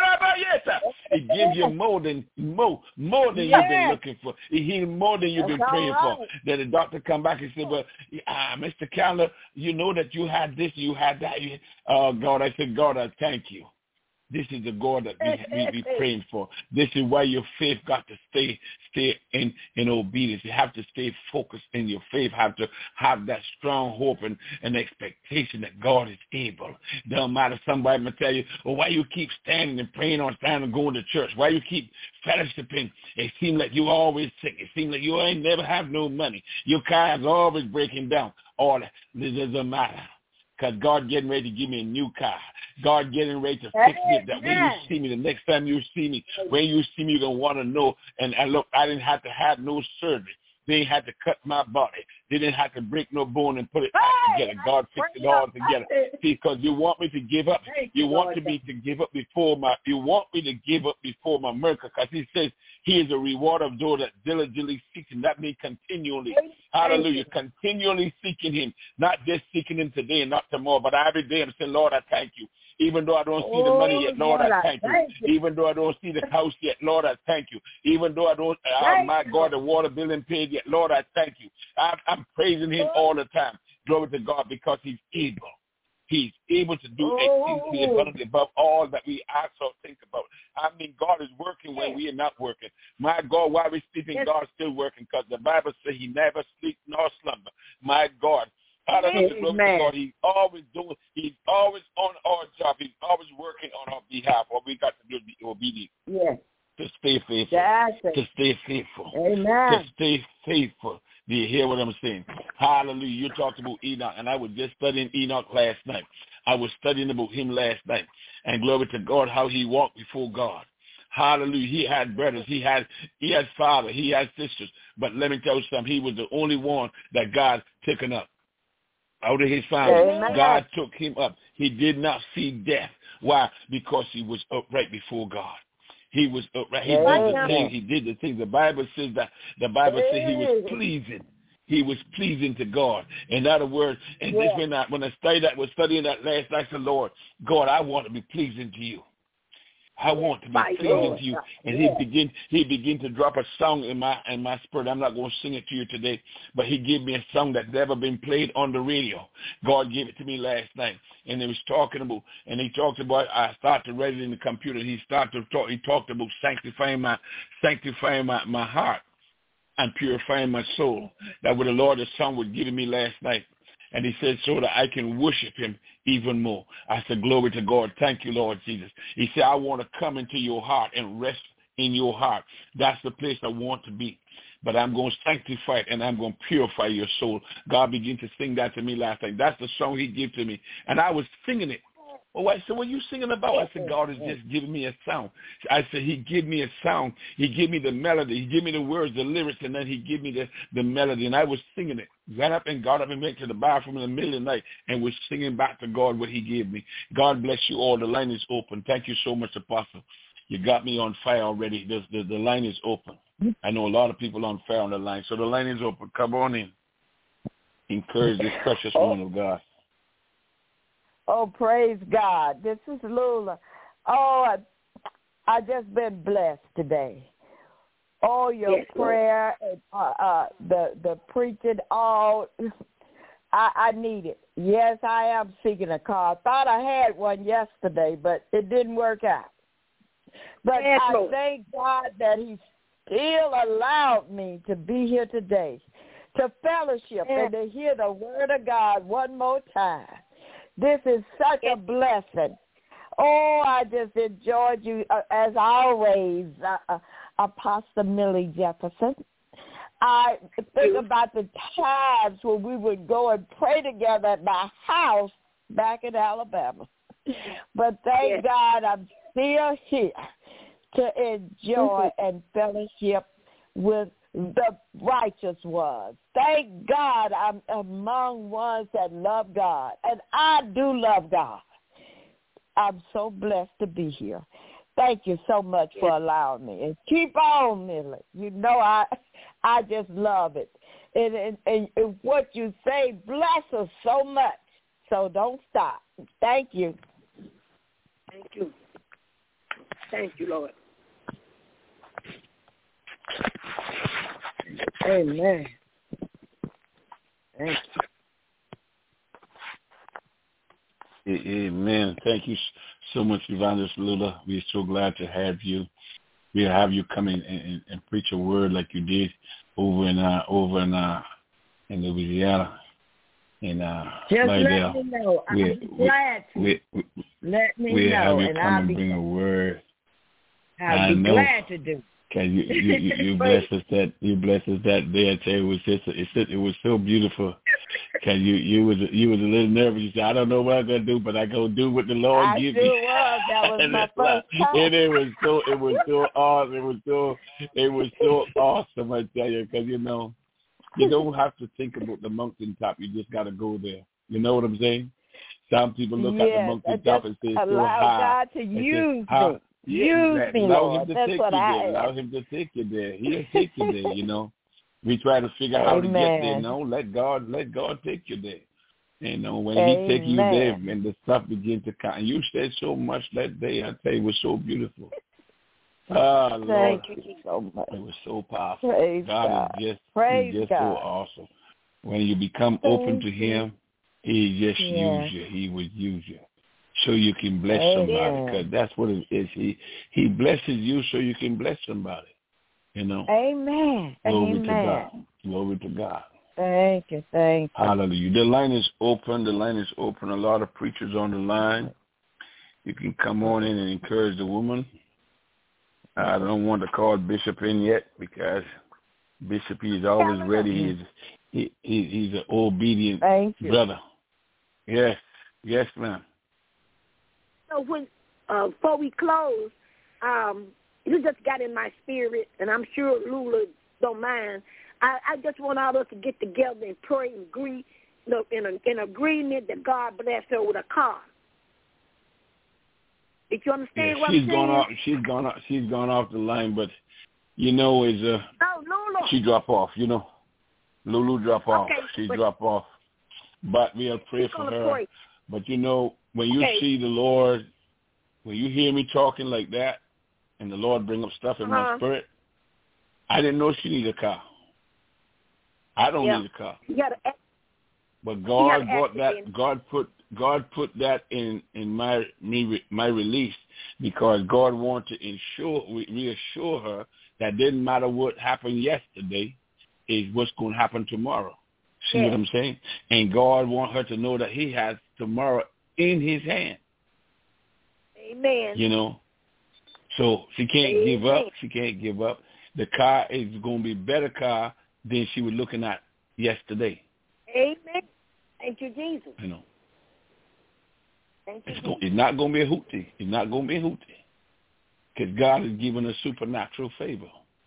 It gives you more than you've been looking for. He healed more than you've been praying for. Then the doctor come back and say, well, Mr. Candler, you know that you had this, you had that. Oh, God, I said, God, I thank you. This is the God that we be praying for. This is why your faith got to stay in obedience. You have to stay focused in your faith. Have to have that strong hope and expectation that God is able. It don't matter. Somebody may tell you, well, why you keep standing and praying or standing and going to church? Why you keep fellowshipping? It seems like you always sick. It seems like you ain't never have no money. Your car is always breaking down. All that. This doesn't matter. because God getting ready to give me a new car. God getting ready to fix me that when you see me, the next time you see me, when you see me, you're going to want to know. And look, I didn't have to have no surgery. They didn't have to cut my body. They didn't have to break no bone and put it back together. God fixed it all together. See, because you want me to give up. You want me to give up before my. You want me to give up before my miracle, because He says He is a reward of those that diligently seek Him. That means continually. Hallelujah. Continually seeking Him, not just seeking Him today and not tomorrow, but every day I'm saying, Lord, I thank you. Even though I don't see the money yet, Lord, I thank you. Even though I don't see the house yet, Lord, I thank you. Even though I don't, my God, the water bill ain't paid yet, Lord, I thank you. I'm praising Him all the time. Glory to God, because He's able. He's able to do exceedingly abundantly above all that we ask or think about. I mean, God is working when we are not working. My God, while we're sleeping, God's still working, because the Bible says He never sleeps nor slumber. My God. Hallelujah, glory to God. He's always doing. He's always on our job. He's always working on our behalf. All we got to do is be obedient. Yes. To stay faithful. To stay faithful. Amen. To stay faithful. Do you hear what I'm saying? Hallelujah. You talked about Enoch, and I was just studying Enoch last night. I was studying about him last night. And glory to God, how he walked before God. Hallelujah. He had brothers. He had father. He had sisters. But let me tell you something. He was the only one that God taken up. Out of his family, God took him up. He did not see death. Why? Because he was upright before God. He was upright. He did the thing. He did the thing. The Bible says he was pleasing. He was pleasing to God. In other words, and this when I was studying that last night, I said, Lord, God, I want to be pleasing to you. I want to be pleasing to you. And he began to drop a song in my spirit. I'm not going to sing it to you today, but he gave me a song that's never been played on the radio. God gave it to me last night. And he talked about, I started to write it in the computer. He talked about sanctifying my heart and purifying my soul. That what the Lord, the song was giving me last night. And he said, so that I can worship him even more. I said, glory to God. Thank you, Lord Jesus. He said, I want to come into your heart and rest in your heart. That's the place I want to be. But I'm going to sanctify it, and I'm going to purify your soul. God began to sing that to me last night. That's the song he gave to me. And I was singing it. Oh, I said, what are you singing about? I said, God is just giving me a sound. I said, he gave me a sound. He gave me the melody. He gave me the words, the lyrics, and then he gave me the melody. And I was singing it. Got up and got up and went to the bathroom in the middle of the night and was singing back to God what he gave me. God bless you all. The line is open. Thank you so much, Apostle. You got me on fire already. The line is open. I know a lot of people on fire on the line. So the line is open. Come on in. Encourage this precious woman of God. Oh, praise God. This is Lula. Oh, I just been blessed today. Oh, your prayer, the preaching, all, I need it. Yes, I am seeking a car. I thought I had one yesterday, but it didn't work out. But I thank God that he still allowed me to be here today, to fellowship and to hear the word of God one more time. This is such a blessing. Oh, I just enjoyed you, as always, Apostle Millie Jefferson. I think about the times when we would go and pray together at my house back in Alabama. But thank God I'm still here to enjoy and fellowship with the righteous ones. Thank God I'm among ones that love God. And I do love God. I'm so blessed to be here. Thank you so much for allowing me. And keep on, Millie. You know I just love it. And what you say bless us so much. So don't stop. Thank you. Thank you. Thank you, Lord. Amen. Thank you. Amen. Thank you so much, Evangelist Lula. We're so glad to have you. We'll have you come in and preach a word like you did over in Louisiana. Just Slidell. let me know. I'm glad to. Let me know. We'll have you come and bring a word. I'll be glad to do. Cause you blessed us that day. I tell you, it was so beautiful. Cause you was a little nervous. You said, I don't know what I'm gonna do, but I go do what the Lord gives me. That was my first time. And it was so awesome. It was so awesome. I tell you, because you don't have to think about the mountaintop. You just got to go there. You know what I'm saying? Some people look at the mountaintop and say it's so high. Allow God to use me. Use me, Lord. That's what I am. Allow him to take you there. He'll take you there. We try to figure out how to get there. No, let God take you there. When He take you there, and the stuff begins to come. And you said so much that day. I tell you, it was so beautiful. Lord, thank you so much. It was so powerful. Praise God is just so awesome. When you become open to Him, He just use you. He would use you so you can bless somebody. Because that's what it is. He blesses you so you can bless somebody. Amen. Glory to God. Glory to God. Thank you. Hallelujah. The line is open. A lot of preachers on the line. You can come on in and encourage the woman. I don't want to call Bishop in yet because Bishop, he's always ready. He's an obedient brother. Yes, ma'am. So before we close, you just got in my spirit, and I'm sure Lula don't mind. I just want all of us to get together and pray and agree, in agreement that God bless her with a car. Did you understand what I'm saying? She's gone off the line, but Lula. She drop off. Lulu drop off. She drop off. But we'll pray for her. Pray. But when you see the Lord, when you hear me talking like that, and the Lord bring up stuff in my spirit, I didn't know she needed a car. I don't need a car. But God brought that. God put that in my release because God wanted to reassure her that didn't matter what happened yesterday, is what's going to happen tomorrow. See what I'm saying? And God wants her to know that He has tomorrow in His hand. Amen. So she can't give up. She can't give up. The car is going to be a better car than she was looking at yesterday. Amen. Thank you, Jesus. It's not going to be a hootie. It's not going to be a hootie. Because God has given us supernatural favor.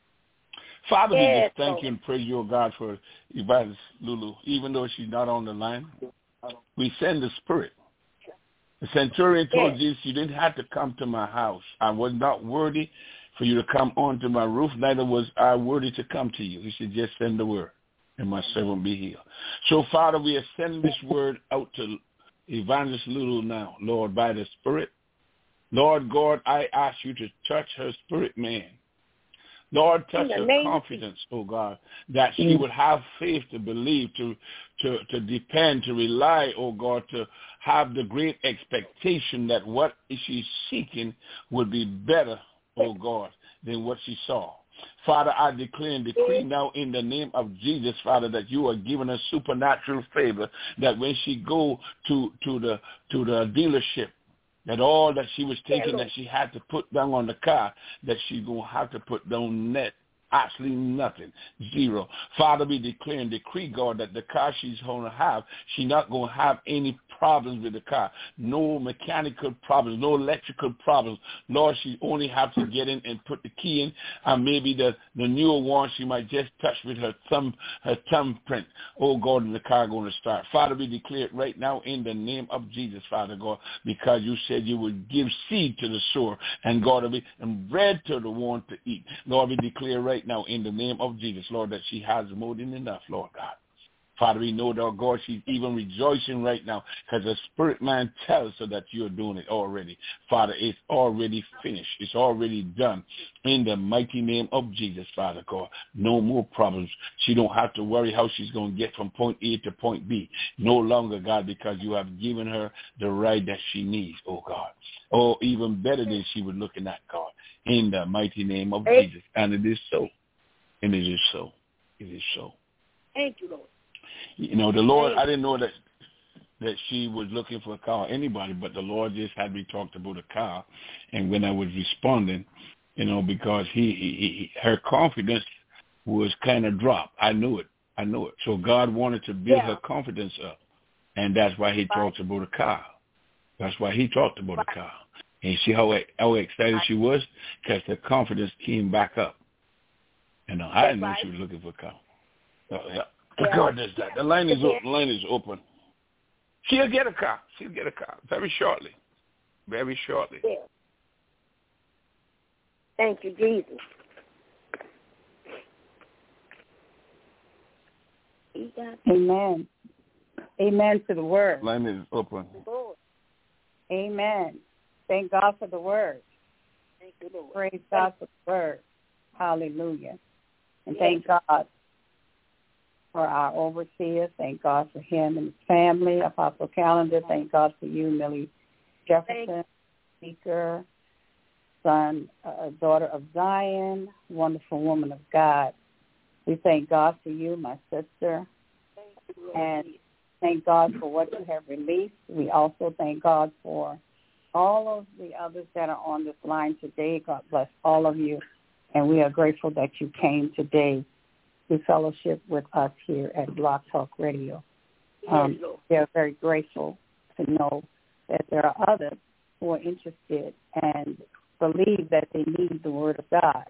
Father, we just thank you and praise you, God, for Evangelist Lulu. Even though she's not on the line, we send the Spirit. The centurion told Jesus, you didn't have to come to my house. I was not worthy for you to come onto my roof, neither was I worthy to come to you. He said, just send the word, and my servant be healed. So, Father, we are sending this word out to Evangelist Lulu now, Lord, by the Spirit. Lord God, I ask you to touch her spirit, man. Lord, touch her confidence, oh God, that she would have faith to believe, to depend, to rely, oh God, to have the great expectation that what she's seeking would be better, oh God, than what she saw. Father, I declare and decree now in the name of Jesus, Father, that you are giving her supernatural favor, that when she go to the dealership, that all that she was taking that she had to put down on the car, that she's going to have to put down net. Absolutely nothing. Zero. Father, we declare and decree, God, that the car she's going to have, she's not going to have any problems with the car. No mechanical problems, no electrical problems. Lord, she only have to get in and put the key in, and maybe the newer one she might just touch with her thumbprint. Oh, God, and the car going to start. Father, we declare it right now in the name of Jesus, Father God, because you said you would give seed to the sower, and God, and bread to the one to eat. Lord, we declare right now in the name of Jesus, Lord, that she has more than enough, Lord God. Father, we know that, God, she's even rejoicing right now because the spirit man tells her that you're doing it already. Father, it's already finished. It's already done. In the mighty name of Jesus, Father God, no more problems. She don't have to worry how she's going to get from point A to point B. No longer, God, because you have given her the right that she needs, oh God. Oh, even better than she was looking at, God. In the mighty name of Jesus. And it is so. And it is so. It is so. Thank you, Lord. You know, the Lord, I didn't know that she was looking for a car or anybody, but the Lord just had me talk about a car. And when I was responding, you know, because her confidence was kind of dropped. I knew it. I know it. So God wanted to build her confidence up, and that's why he talks about a car. That's why he talked about a car. And you see how excited she was? Because the confidence came back up. And I didn't know she was looking for a car. Oh, yeah. God does that. The line is open. The line is open. She'll get a car. She'll get a car very shortly. Very shortly. Yeah. Thank you, Jesus. Amen. Amen to the word. Line is open. Amen. Thank God for the word. Thank you, Lord. Praise God for the word. Hallelujah. And thank God for our overseer. Thank God for him and his family. Apostle Calendar. Thank God for you, Millie Jefferson, speaker, son, daughter of Zion, wonderful woman of God. We thank God for you, my sister, and thank God for what you have released. We also thank God for all of the others that are on this line today. God bless all of you, and we are grateful that you came today to fellowship with us here at Blog Talk Radio. We are very grateful to know that there are others who are interested and believe that they need the Word of God.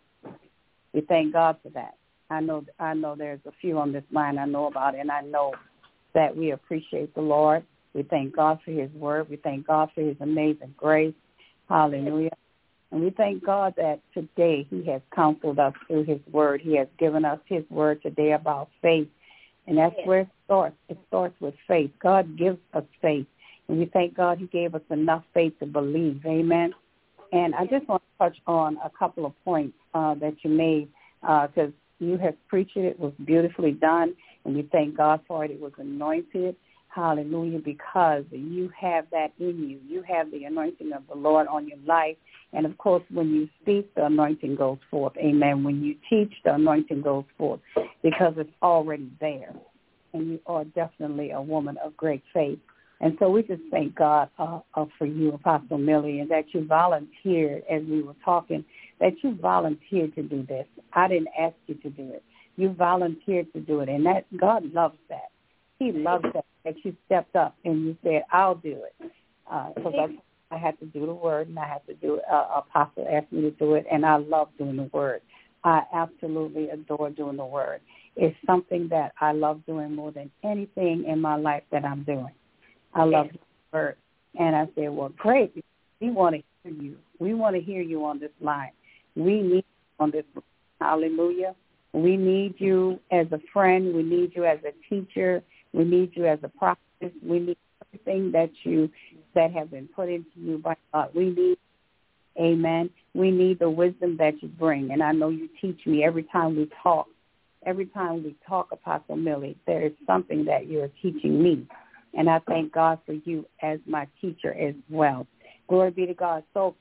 We thank God for that. I know there's a few on this line I know about, and I know that we appreciate the Lord. We thank God for his word. We thank God for his amazing grace. Hallelujah. And we thank God that today he has counseled us through his word. He has given us his word today about faith. And that's where it starts. It starts with faith. God gives us faith. And we thank God he gave us enough faith to believe. Amen. And I just want to touch on a couple of points that you made because you have preached it. It was beautifully done, and we thank God for it. It was anointed. Hallelujah, because you have that in you. You have the anointing of the Lord on your life. And, of course, when you speak, the anointing goes forth. Amen. When you teach, the anointing goes forth because it's already there. And you are definitely a woman of great faith. And so we just thank God for you, Apostle Millie, and that you volunteered, as we were talking, that you volunteered to do this. I didn't ask you to do it. You volunteered to do it, and that God loves that. He loves that you stepped up and you said, I'll do it. Because I had to do the word, and I had to do it. Apostle asked me to do it, and I love doing the word. I absolutely adore doing the word. It's something that I love doing more than anything in my life that I'm doing. I love the word. And I said, well, great. We want to hear you. We want to hear you on this line. We need you on this line. Hallelujah. We need you as a friend. We need you as a teacher. We need you as a prophet. We need everything that have been put into you by God. We need, amen, we need the wisdom that you bring. And I know you teach me every time we talk. Every time we talk, Apostle Millie, there is something that you're teaching me. And I thank God for you as my teacher as well. Glory be to God. So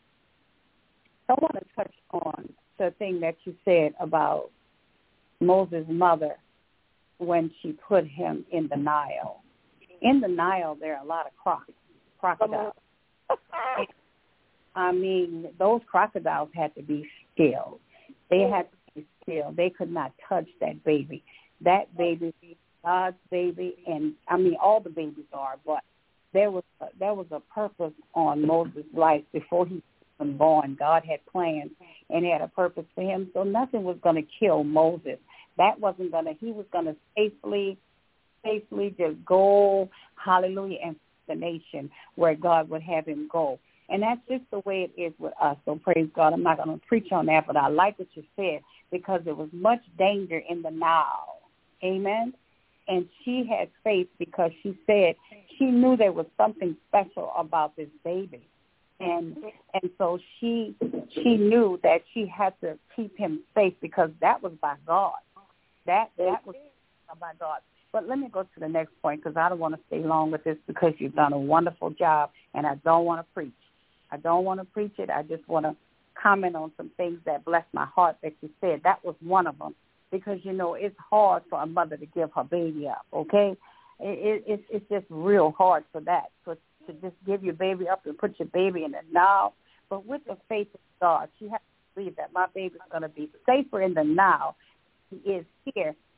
I want to touch on the thing that you said about Moses' mother when she put him in the Nile. In the Nile, there are a lot of crocodiles. I mean, those crocodiles had to be still. They had to be still. They could not touch that baby. That baby, God's baby, and I mean all the babies are, but there was a purpose on Moses' life before he was born. God had plans and had a purpose for him, so nothing was going to kill Moses. That wasn't going to. He was going to safely just go, hallelujah, and the nation where God would have him go. And that's just the way it is with us. So praise God. I'm not going to preach on that, but I like what you said because there was much danger in the Nile. Amen. And she had faith because she said she knew there was something special about this baby. And so she knew that she had to keep him safe because that was by God. That was by God. But let me go to the next point because I don't want to stay long with this because you've done a wonderful job, and I don't want to preach. I don't want to preach it. I just want to comment on some things that bless my heart that you said. That was one of them because, you know, it's hard for a mother to give her baby up, okay? It's just real hard for that, to just give your baby up and put your baby in the Nile. But with the faith of God, she has to believe that my baby's going to be safer in the Nile than he is here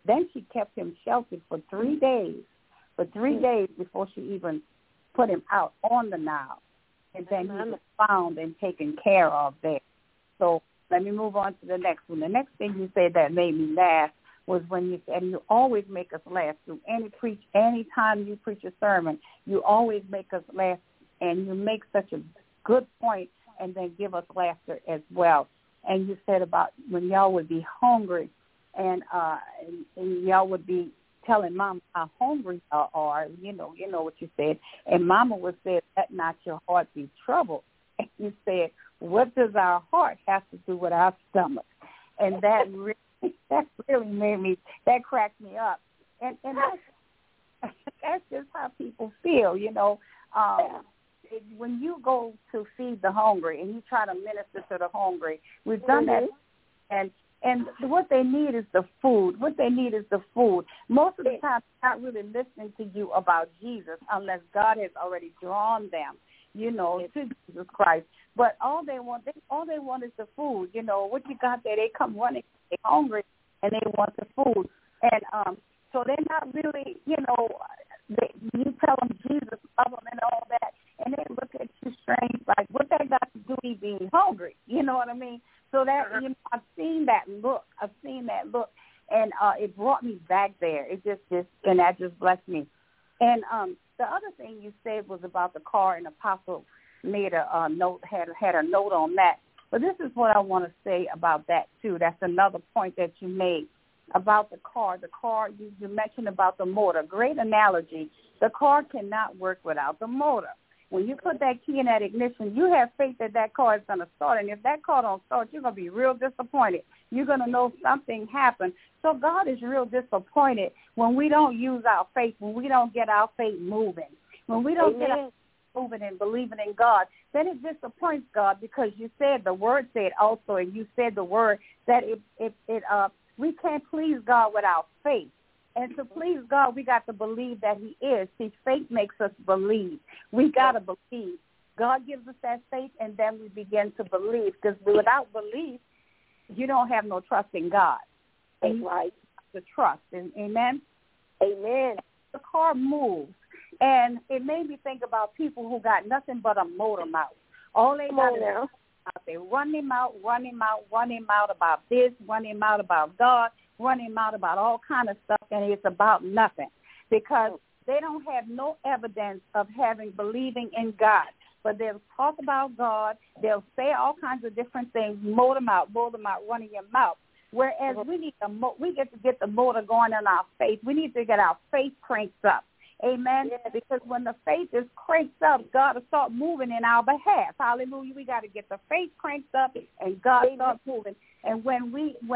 Then she kept him sheltered for 3 days, before she even put him out on the Nile. And then he was found and taken care of there. So let me move on to the next one. The next thing you said that made me laugh was when you said, you always make us laugh through any time you preach a sermon, you always make us laugh, and you make such a good point and then give us laughter as well. And you said about when y'all would be hungry and y'all would be telling Mama how hungry y'all are, you know what you said. And Mama would say, let not your heart be troubled. And you said, what does our heart have to do with our stomach? And that really made me, that cracked me up. And that's just how people feel, when you go to feed the hungry and you try to minister to the hungry, we've done that, and what they need is the food. What they need is the food. Most of the time, they're not really listening to you about Jesus unless God has already drawn them, to Jesus Christ. But all they want is the food. What you got there? They come running, they're hungry, and they want the food. And so they're not really, you tell them Jesus love them and all that, and they look at you strange, like, what that got to do with being hungry? You know what I mean? So that, I've seen that look, and it brought me back there. It just and that just blessed me. And the other thing you said was about the car, and Apostle made a note, had a note on that. But this is what I want to say about that, too. That's another point that you made about the car. The car, you mentioned about the motor. Great analogy. The car cannot work without the motor. When you put that key in that ignition, you have faith that car is going to start. And if that car don't start, you're going to be real disappointed. You're going to know something happened. So God is real disappointed when we don't use our faith, when we don't get our faith moving. When we don't get our faith moving and believing in God, then it disappoints God, because you said, the word said also, and you said the word, that we can't please God without faith. And to please God, we got to believe that he is. See, faith makes us believe. We got to believe. God gives us that faith, and then we begin to believe, because without belief, you don't have no trust in God. That's right. The trust. And amen? Amen. The car moves. And it made me think about people who got nothing but a motor mouth. All they got is they run him out about this, run him out about God, run him out about all kind of stuff, and it's about nothing, because they don't have no evidence of believing in God. But they'll talk about God, they'll say all kinds of different things, motor mouth, running your mouth. Whereas we get to get the motor going in our faith. We need to get our faith cranked up. Amen. Yeah. Because when the faith is cranked up, God will start moving in our behalf. Hallelujah. We got to get the faith cranked up, and God starts moving. And when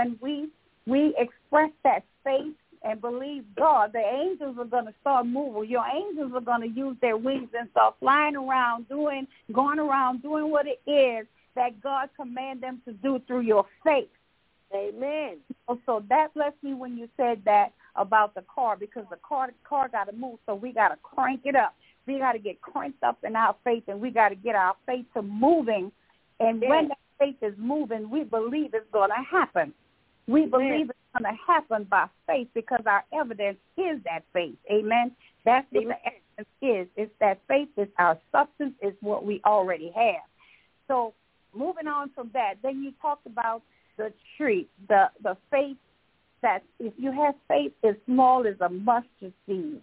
we express that faith and believe God, the angels are going to start moving. Your angels are going to use their wings and start flying around, doing what it is that God commanded them to do through your faith. Amen. So that blessed me when you said that about the car, because the car got to move, so we got to crank it up. We got to get cranked up in our faith, and we got to get our faith to moving. And when that faith is moving, we believe it's going to happen. We believe it's going to happen by faith, because our evidence is that faith. Amen. That's what the evidence is. It's that faith is our substance, is what we already have. So moving on from that, then you talked about the tree, the faith, that if you have faith as small as a mustard seed,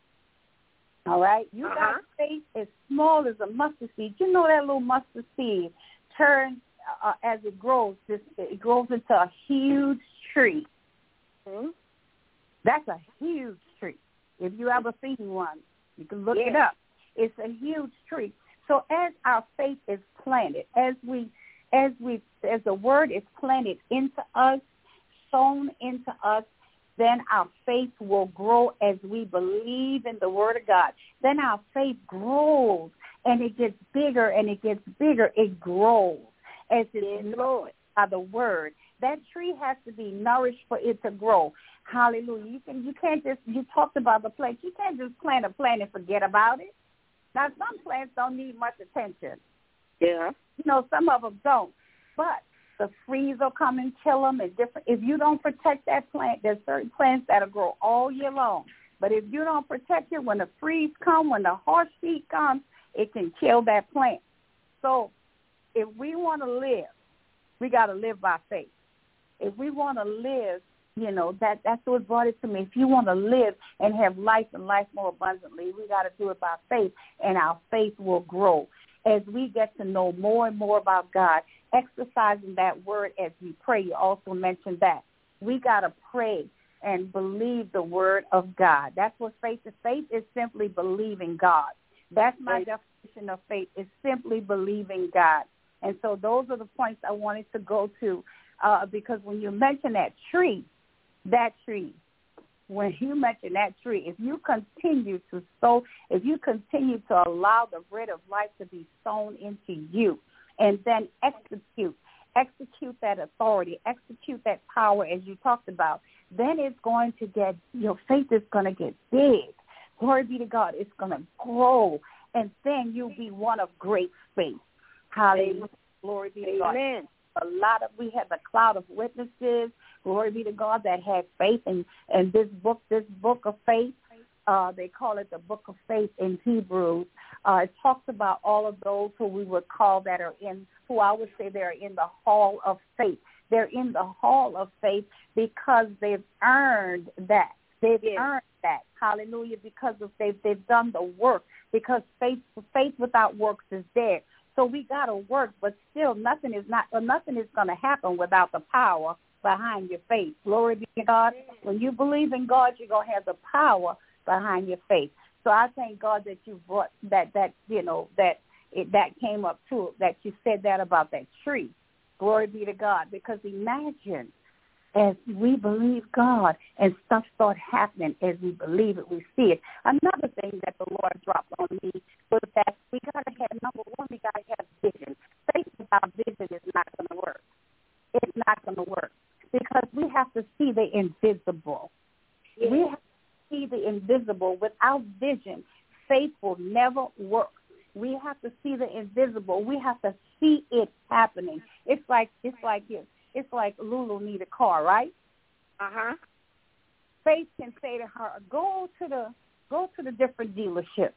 all right? You got faith as small as a mustard seed. You know that little mustard seed turns, as it grows into a huge tree. Mm-hmm. That's a huge tree. If you ever seen one, you can look it up. It's a huge tree. So as our faith is planted, as the word is planted into us, sown into us, then our faith will grow as we believe in the word of God. Then our faith grows, and it gets bigger, and it gets bigger. It grows as it's nourished by the word. That tree has to be nourished for it to grow. Hallelujah. You talked about the plant. You can't just plant a plant and forget about it. Now, some plants don't need much attention. Yeah. Some of them don't. But the freeze will come and kill them. If you don't protect that plant, there's certain plants that'll grow all year long. But if you don't protect it, when the freeze comes, when the harsh heat comes, it can kill that plant. So if we want to live, we got to live by faith. If we want to live, that's what brought it to me. If you want to live and have life and life more abundantly, we got to do it by faith, and our faith will grow. As we get to know more and more about God, exercising that word as we pray, you also mentioned that. We got to pray and believe the word of God. That's what faith is. Faith is simply believing God. That's my definition of faith, is simply believing God. And so those are the points I wanted to go to, because when you mention that tree, when you mention that tree, if you continue to sow, if you continue to allow the bread of life to be sown into you, and then execute that authority, execute that power as you talked about, then it's going to get, your faith is going to get big. Glory be to God. It's going to grow, and then you'll be one of great faith. Hallelujah. Glory be to God. Amen. We have a cloud of witnesses, glory be to God, that had faith in this book of faith. They call it the book of faith in Hebrews. It talks about all of those who we would call that are in, who I would say they're in the hall of faith. They're in the hall of faith because they've earned that. They've earned that. Hallelujah. Because they've done the work. Because faith without works is dead. So we got to work, but still nothing is going to happen without the power behind your faith. Glory be to God. When you believe in God, you're going to have the power behind your faith. So I thank God that you brought that came up too, that you said that about that tree. Glory be to God. Because imagine, as we believe God and stuff start happening as we believe it, we see it. Another thing that the Lord dropped on me was that we got to have, number one, we got to have vision. Faith without vision is not going to work. It's not going to work because we have to see the invisible. Yeah. We have to see the invisible. Without vision, faith will never work. We have to see the invisible. We have to see it happening. It's like Lulu need a car, right? Faith can say to her, go to the different dealerships.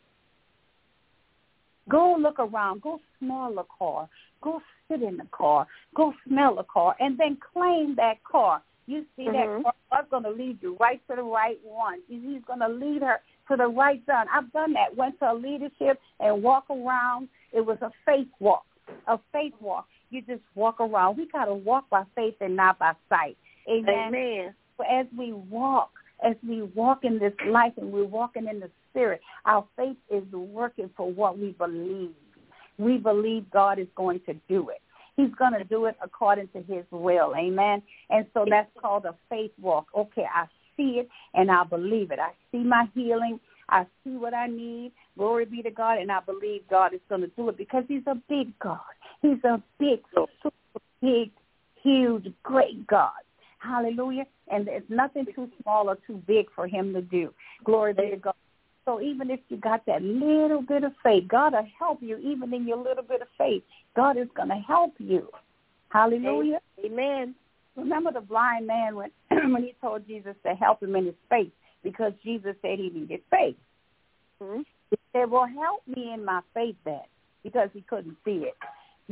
Go look around. Go smell the car. Go sit in the car. Go smell the car, and then claim that car. You see that car? God's going to lead you right to the right one. He's going to lead her to the right one. I've done that. Went to a leadership and walk around. It was a faith walk. You just walk around. We got to walk by faith and not by sight. Amen. So as we walk in this life and we're walking in the Spirit, our faith is working for what we believe. We believe God is going to do it. He's going to do it according to his will. Amen. And so that's called a faith walk. Okay, I see it and I believe it. I see my healing. I see what I need. Glory be to God. And I believe God is going to do it because he's a big God. He's a big, super big, huge, great God. Hallelujah. And there's nothing too small or too big for him to do. Glory be to God. So even if you got that little bit of faith, God will help you even in your little bit of faith. God is going to help you. Hallelujah. Amen. Remember the blind man when he told Jesus to help him in his faith because Jesus said he needed faith. Mm-hmm. He said, well, help me in my faith then because he couldn't see it,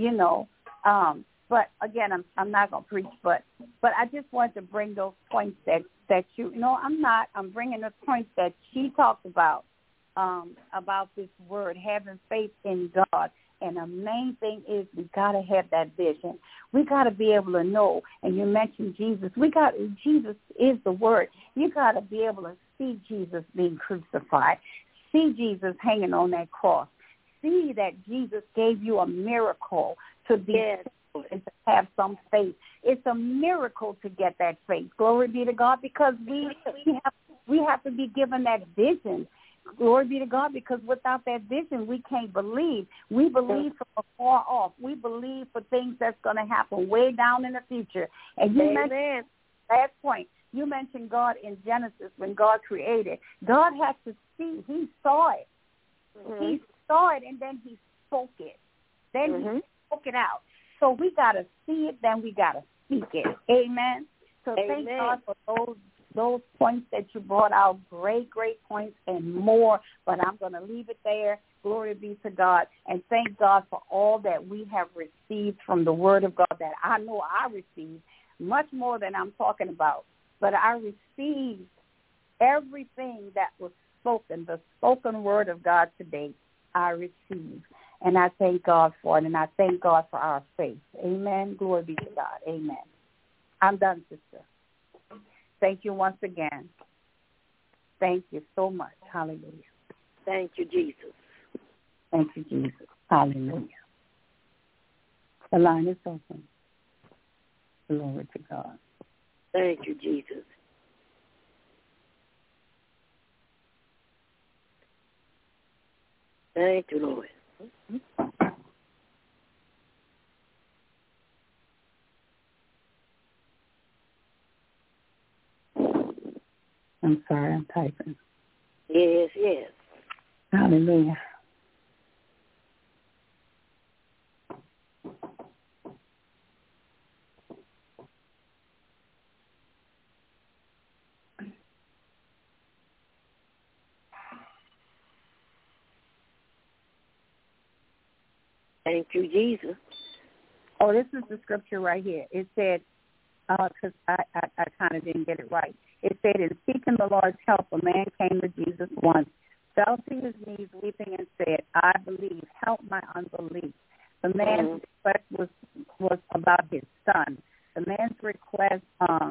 But again, I'm not going to preach, but I just wanted to bring those points that I'm bringing the points that she talked about this word, having faith in God. And the main thing is we got to have that vision. We got to be able to know, and you mentioned Jesus. Jesus is the word. You got to be able to see Jesus being crucified, see Jesus hanging on that cross, see that Jesus gave you a miracle to be and to have some faith. It's a miracle to get that faith. Glory be to God, because we have to be given that vision. Glory be to God, because without that vision, we can't believe. We believe from afar off. We believe for things that's going to happen way down in the future. And you mentioned, last point, you mentioned God in Genesis when God created. God had to see. He saw it. Mm-hmm. He saw it, and then he spoke it. Then he spoke it out. So we got to see it, then we got to speak it. Amen. So thank God for those points that you brought out, great points and more, but I'm going to leave it there. Glory be to God. And thank God for all that we have received from the word of God that I know I received, much more than I'm talking about. But I received everything that was spoken, the spoken word of God today, I received. And I thank God for it, and I thank God for our faith. Amen. Glory be to God. Amen. I'm done, sister. Thank you once again. Thank you so much. Hallelujah. Thank you, Jesus. Thank you, Jesus. Hallelujah. The line is open. Glory to God. Thank you, Jesus. Thank you, Lord. I'm sorry, I'm typing. Yes. Hallelujah. Thank you, Jesus. Oh, this is the scripture right here. It said, because I kind of didn't get it right. It said, in seeking the Lord's help, a man came to Jesus once, fell to his knees weeping and said, I believe, help my unbelief. The man's request was about his son. The man's request,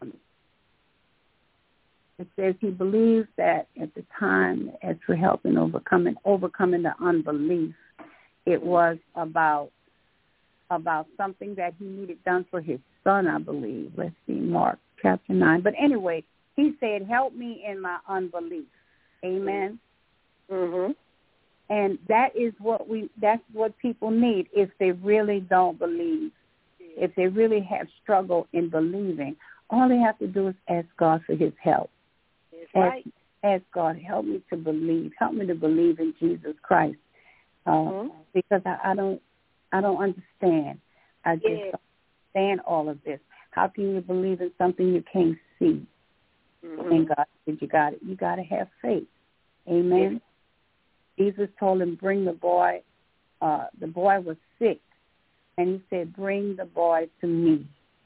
it says he believes that at the time, as for helping overcoming the unbelief, it was about something that he needed done for his son, I believe. Let's see, Mark chapter 9. But anyway, he said, help me in my unbelief. Amen. Mm-hmm. And that's what people need if they really don't believe. If they really have struggle in believing, all they have to do is ask God for his help. That's right. Ask God, help me to believe. Help me to believe in Jesus Christ. Because I don't understand. I just don't understand all of this. How can you believe in something you can't see? And God said, you got to have faith. Amen. Yes. Jesus told him, bring the boy. The boy was sick, and he said, bring the boy to me.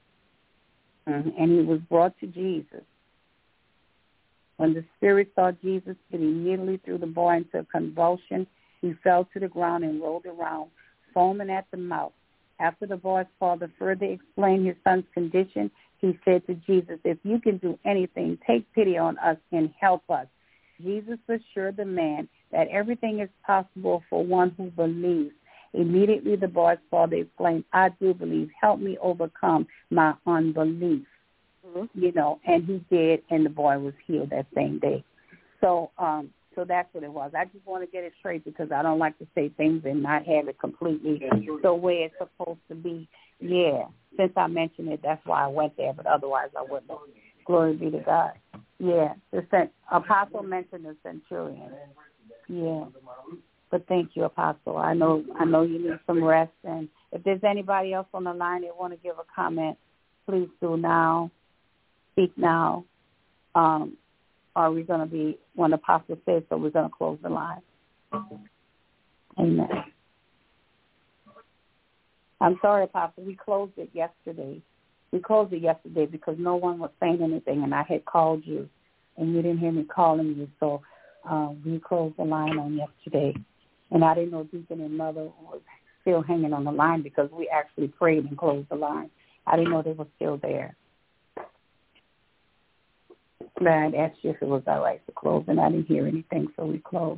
And he was brought to Jesus. When the spirit saw Jesus, it immediately threw the boy into a convulsion. He fell to the ground and rolled around, foaming at the mouth. After the boy's father further explained his son's condition, he said to Jesus, if you can do anything, take pity on us and help us. Jesus assured the man that everything is possible for one who believes. Immediately the boy's father exclaimed, I do believe. Help me overcome my unbelief. And he did, and the boy was healed that same day. So that's what it was. I just want to get it straight because I don't like to say things and not have it completely the way it's supposed to be. Yeah, since I mentioned it, that's why I went there, but otherwise I wouldn't. Glory be to God. Yeah, the Apostle mentioned the centurion. Yeah, but thank you, Apostle. I know you need some rest, and if there's anybody else on the line that want to give a comment, please do now. Speak now. Are we going to be, when the Apostle says so, we're going to close the line. Amen. I'm sorry, Apostle. We closed it yesterday. Because no one was saying anything, and I had called you, and you didn't hear me calling you, so we closed the line on yesterday. And I didn't know Deacon and Mother was still hanging on the line because we actually prayed and closed the line. I didn't know they were still there. But I asked you if it was all right to close, and I didn't hear anything, so we closed.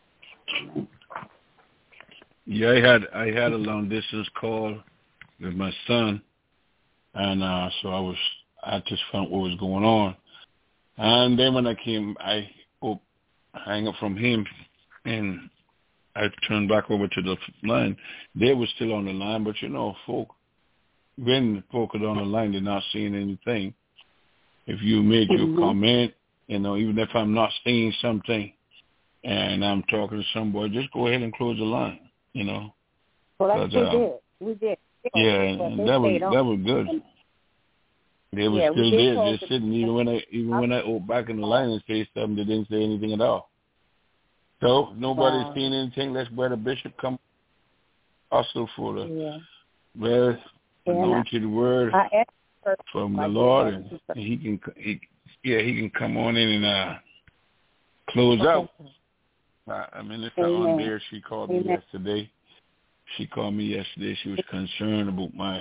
Yeah, I had a long distance call with my son, and so I just found what was going on. And then when I came, I hang up from him, and I turned back over to the line. They were still on the line, but when folk are on the line, they're not seeing anything. If you make your comment, even if I'm not saying something and I'm talking to somebody, just go ahead and close the line, Well, that's what we did. Yeah, and that was good. They were still there, just sitting. Even when I went back in the line and say something, they didn't say anything at all. So nobody's seen anything. Let's where the bishop come also for the anointed word from the Lord, and he can come on in and close out. Minister on there, she called me yesterday. She was concerned about my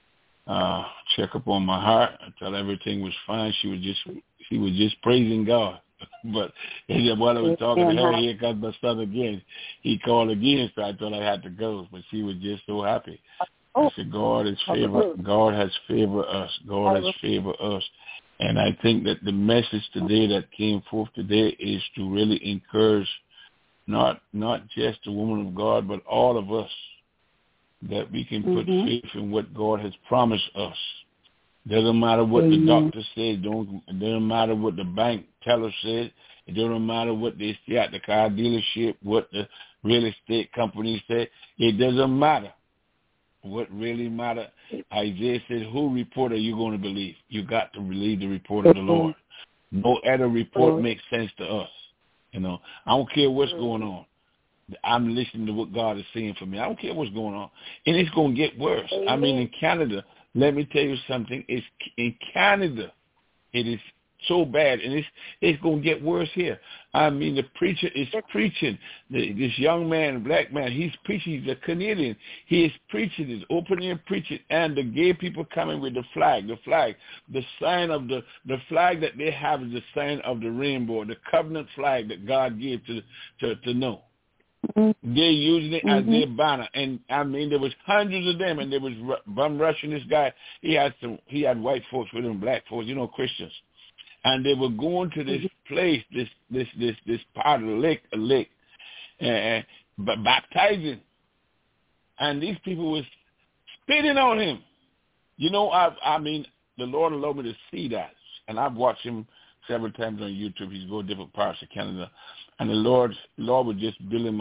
checkup on my heart. I thought everything was fine. She was just praising God. But while I was talking to her, here comes my son again. He called again, so I thought I had to go. But she was just so happy. I said, God has favored us. God has favored us. And I think that the message today that came forth today is to really encourage not just the woman of God, but all of us, that we can put faith in what God has promised us. Doesn't matter what the doctor says. It doesn't matter what the bank teller says. It doesn't matter what they say at the car dealership, what the real estate company said. It doesn't matter. What really matters, Isaiah said, who report are you going to believe? You got to believe the report of the Lord. No other report makes sense to us. I don't care what's going on. I'm listening to what God is saying for me. I don't care what's going on. And it's going to get worse. In Canada, let me tell you something. In Canada, it is so bad, and it's going to get worse here. The preacher is preaching. This young man, black man, he's preaching. He's a Canadian. He is preaching. He's open air preaching, and the gay people coming with the flag, the sign of the flag that they have is the sign of the rainbow, the covenant flag that God gave to Noah. They're using it as their banner, and there was hundreds of them, and they was bum rushing this guy. He had white folks with him, black folks, Christians, and they were going to this place, this part of the lake, but baptizing, and these people was spitting on him. The Lord allowed me to see that, and I've watched him several times on YouTube. He's go to different parts of Canada. And the Lord was just building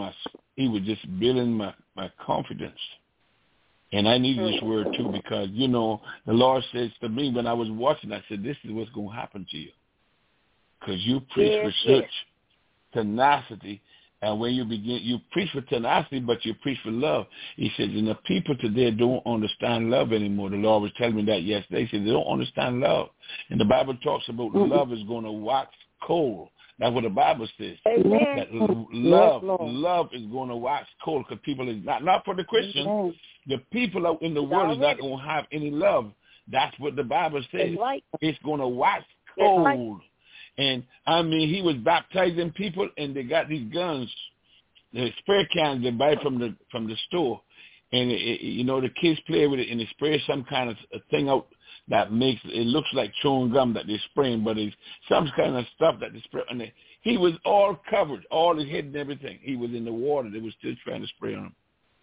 my confidence. And I needed this word too, because, the Lord says to me when I was watching, I said, this is what's going to happen to you. Because you preach with such tenacity. And when you preach with tenacity, but you preach with love. He says, and the people today don't understand love anymore. The Lord was telling me that yesterday. He said, they don't understand love. And the Bible talks about love is going to wax cold. That's what the Bible says. Amen. That love is going to wax cold, because people is not for the Christians. The people out in the world is not going to have any love. That's what the Bible says. It's going to wax cold. And he was baptizing people, and they got these guns, the spray cans they buy from the store, and the kids play with it, and they spray some kind of a thing out that makes it looks like chewing gum that they're spraying, but it's some kind of stuff that they spray. And he was all covered, all his head and everything. He was in the water. They were still trying to spray on him.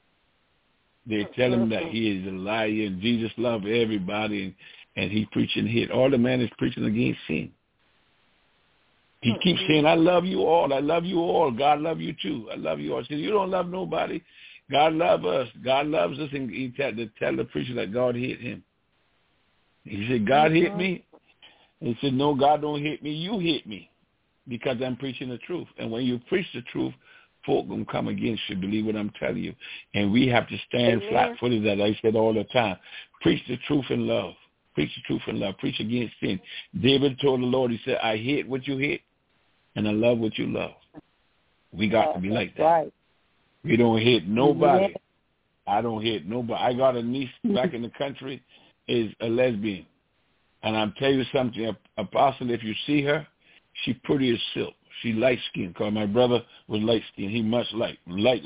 They tell him that he is a liar, and Jesus loved everybody, and he preaching hit. All the man is preaching against sin. He keeps saying, I love you all. I love you all. God love you too. I love you all. He said, you don't love nobody. God love us. God loves us. And he tell the preacher that God hit him. He said, God hit me. He said, no, God don't hit me. You hit me, because I'm preaching the truth. And when you preach the truth, folk going to come against you. Believe what I'm telling you. And we have to stand flat-footed, as I said all the time. Preach the truth in love. Preach the truth in love. Preach against sin. David told the Lord, he said, I hate what you hate, and I love what you love. We got to be like that. Right. We don't hate nobody. I don't hate nobody. I got a niece back in the country, is a lesbian. And I'm telling you something, Apostle, if you see her, she pretty as silk. She light-skinned, because my brother was light-skinned. He much light.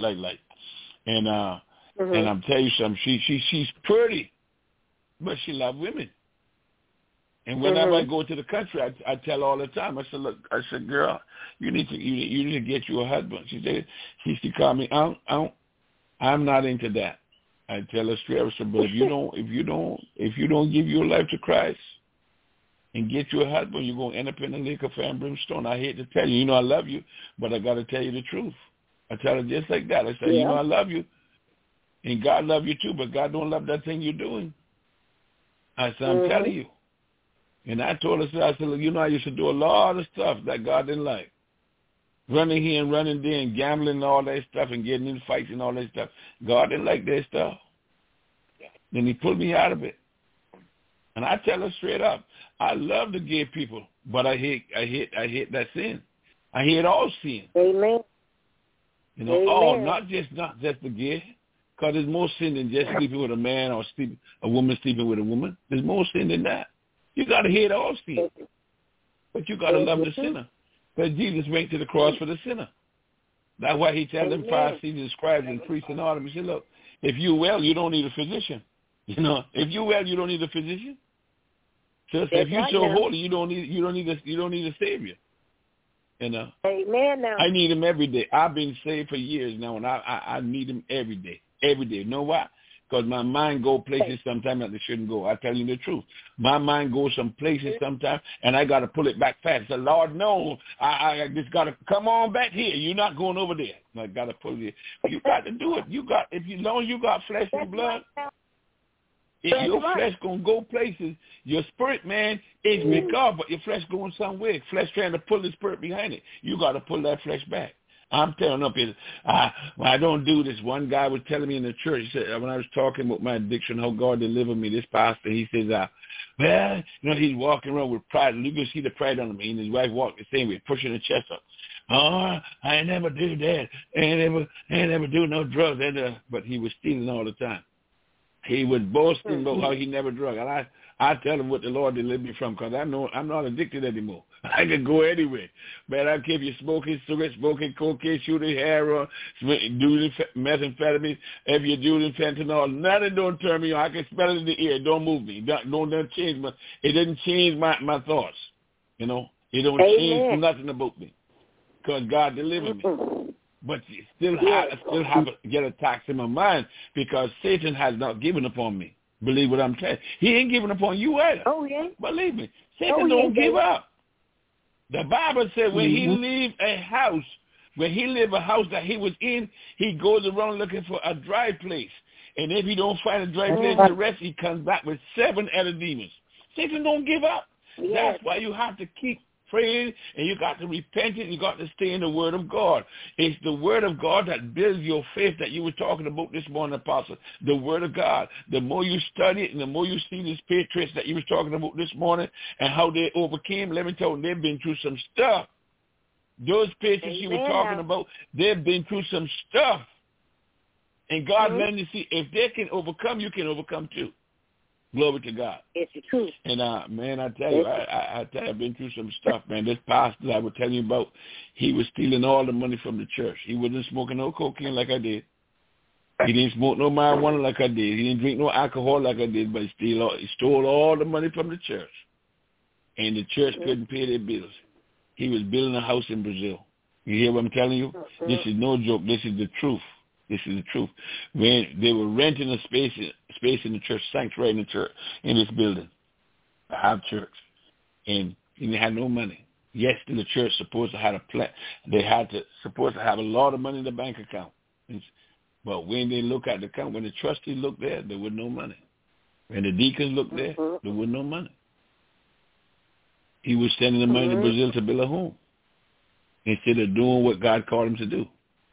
And and I'm telling you something, she's pretty, but she loves women. And whenever I go to the country, I tell all the time. I said, look, girl, you need to get you a husband. She called me, I'm not into that. I tell her straight, I said, but if you don't give your life to Christ and get you a husband, you're gonna end up in the lake of fire and brimstone. I hate to tell you, I love you, but I gotta tell you the truth. I tell her just like that. I say, I love you, And God love you too, but God don't love that thing you're doing. I said, I'm telling you. And I told her, I said, look, you know, I used to do a lot of stuff that God didn't like. Running here and running there and gambling and all that stuff and getting in fights and all that stuff. God didn't like that stuff. Then he pulled me out of it. And I tell her straight up, I love the gay people, but I hate that sin. I hate all sin. Amen. You know, all, not just the gay. Because there's more sin than just sleeping with a man or a woman sleeping with a woman. There's more sin than that. You got to hate all sin. But you got to love the sinner. But Jesus went to the cross for the sinner. That's why he tells them Pharisees and scribes and priests and all them, he said, look, if you're well, you don't need a physician. You know, if you're well, you don't need a physician. So if you're so holy, you don't need a savior. You know. Amen. Now I need him every day. I've been saved for years now, and I need him every day. Every day. You know why? Because my mind go places sometimes that they shouldn't go. I tell you the truth. My mind goes some places sometimes, and I got to pull it back fast. The Lord knows I just got to come on back here. You're not going over there. I got to pull you. You got to do it. You got as long as you got flesh and blood. If your flesh gonna go places, your spirit, man, is with God, but your flesh going somewhere. Flesh trying to pull the spirit behind it. You got to pull that flesh back. I'm telling up here, I don't do this. One guy was telling me in the church, he said, when I was talking about my addiction, how God delivered me, this pastor, he says, well, you know, he's walking around with pride. You can see the pride on him. And his wife walked the same way, pushing the chest up. Oh, I never do that. I ain't never do no drugs. But he was stealing all the time. He was boasting about how he never drunk. And I tell him what the Lord delivered me from, because I know I'm not addicted anymore. I can go anywhere. But I keep you smoking cigarettes, smoking cocaine, shooting heroin, doing methamphetamine, if you're doing fentanyl, nothing don't turn me on. I can smell it in the ear. Don't move me. Don't change it didn't change my thoughts. You know, it don't change nothing about me, because God delivered me. But you still have get attacks in my mind, because Satan has not given up on me. Believe what I'm saying. He ain't giving up on you either. Oh, yeah. Believe me. Satan don't give up. The Bible said when he leave a house that he was in, he goes around looking for a dry place. And if he don't find a dry place to rest, he comes back with 7 other demons. Satan don't give up. Yes. That's why you have to keep praying, and you got to repent it. You got to stay in the Word of God. It's the Word of God that builds your faith that you were talking about this morning, Apostle. The Word of God. The more you study it and the more you see these patriots that you were talking about this morning and how they overcame, let me tell you, they've been through some stuff. Those patriots you were talking about, they've been through some stuff. And God letting you see, if they can overcome, you can overcome too. Glory to God. It's the truth. And, man, I tell you, I tell you, I've been through some stuff, man. This pastor I was telling you about, he was stealing all the money from the church. He wasn't smoking no cocaine like I did. He didn't smoke no marijuana like I did. He didn't drink no alcohol like I did, but he stole all the money from the church. And the church couldn't pay their bills. He was building a house in Brazil. You hear what I'm telling you? This is no joke. This is the truth. This is the truth. When they were renting a space in the church, sanctuary in the church, in this building, a half church, and they had no money. Yes, the church supposed to have a plan. They supposed to have a lot of money in the bank account. But when they look at the account, when the trustees looked there was no money. When the deacons looked there was no money. He was sending the money to Brazil to build a home instead of doing what God called him to do.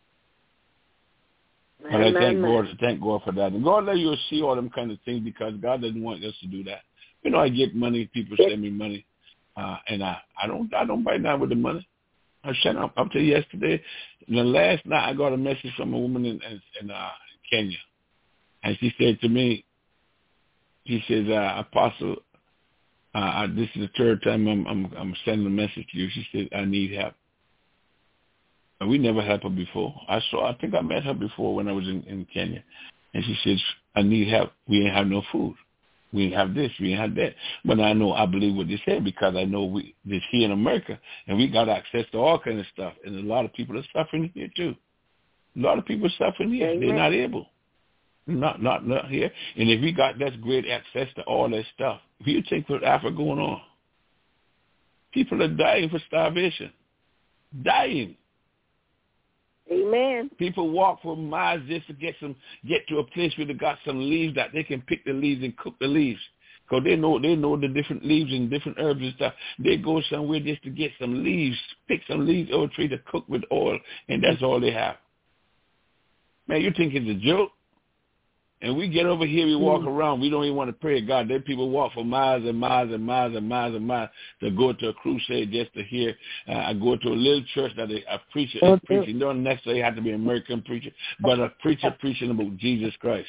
But I thank God for that. And God let you see all them kind of things, because God doesn't want us to do that. You know, I get money, people send me money, and I don't bite down with the money. I sent up to yesterday. And the last night I got a message from a woman in Kenya, and she said to me, she says, Apostle, this is the third time I'm sending a message to you. She said, I need help. We never had her before. I think I met her before when I was in Kenya. And she says, I need help. We ain't have no food. We ain't have this. We ain't have that. But I believe what they said, because I know this here in America, and we got access to all kind of stuff. And a lot of people are suffering here too. A lot of people are suffering here. Amen. They're not able. Not here. And if we got that great access to all that stuff, if you think what Africa going on, people are dying for starvation. Dying. Amen. People walk for miles just to get to a place where they got some leaves that they can pick the leaves and cook the leaves. Because they know the different leaves and different herbs and stuff. They go somewhere just to get some leaves, pick some leaves or a tree to cook with oil, and that's all they have. Man, you think it's a joke? And we get over here, we walk around, we don't even want to pray to God. Then people walk for miles and miles and miles and miles and miles to go to a crusade just to hear. I go to a little church that a preacher is preaching. Don't necessarily have to be an American preacher, but a preacher preaching about Jesus Christ.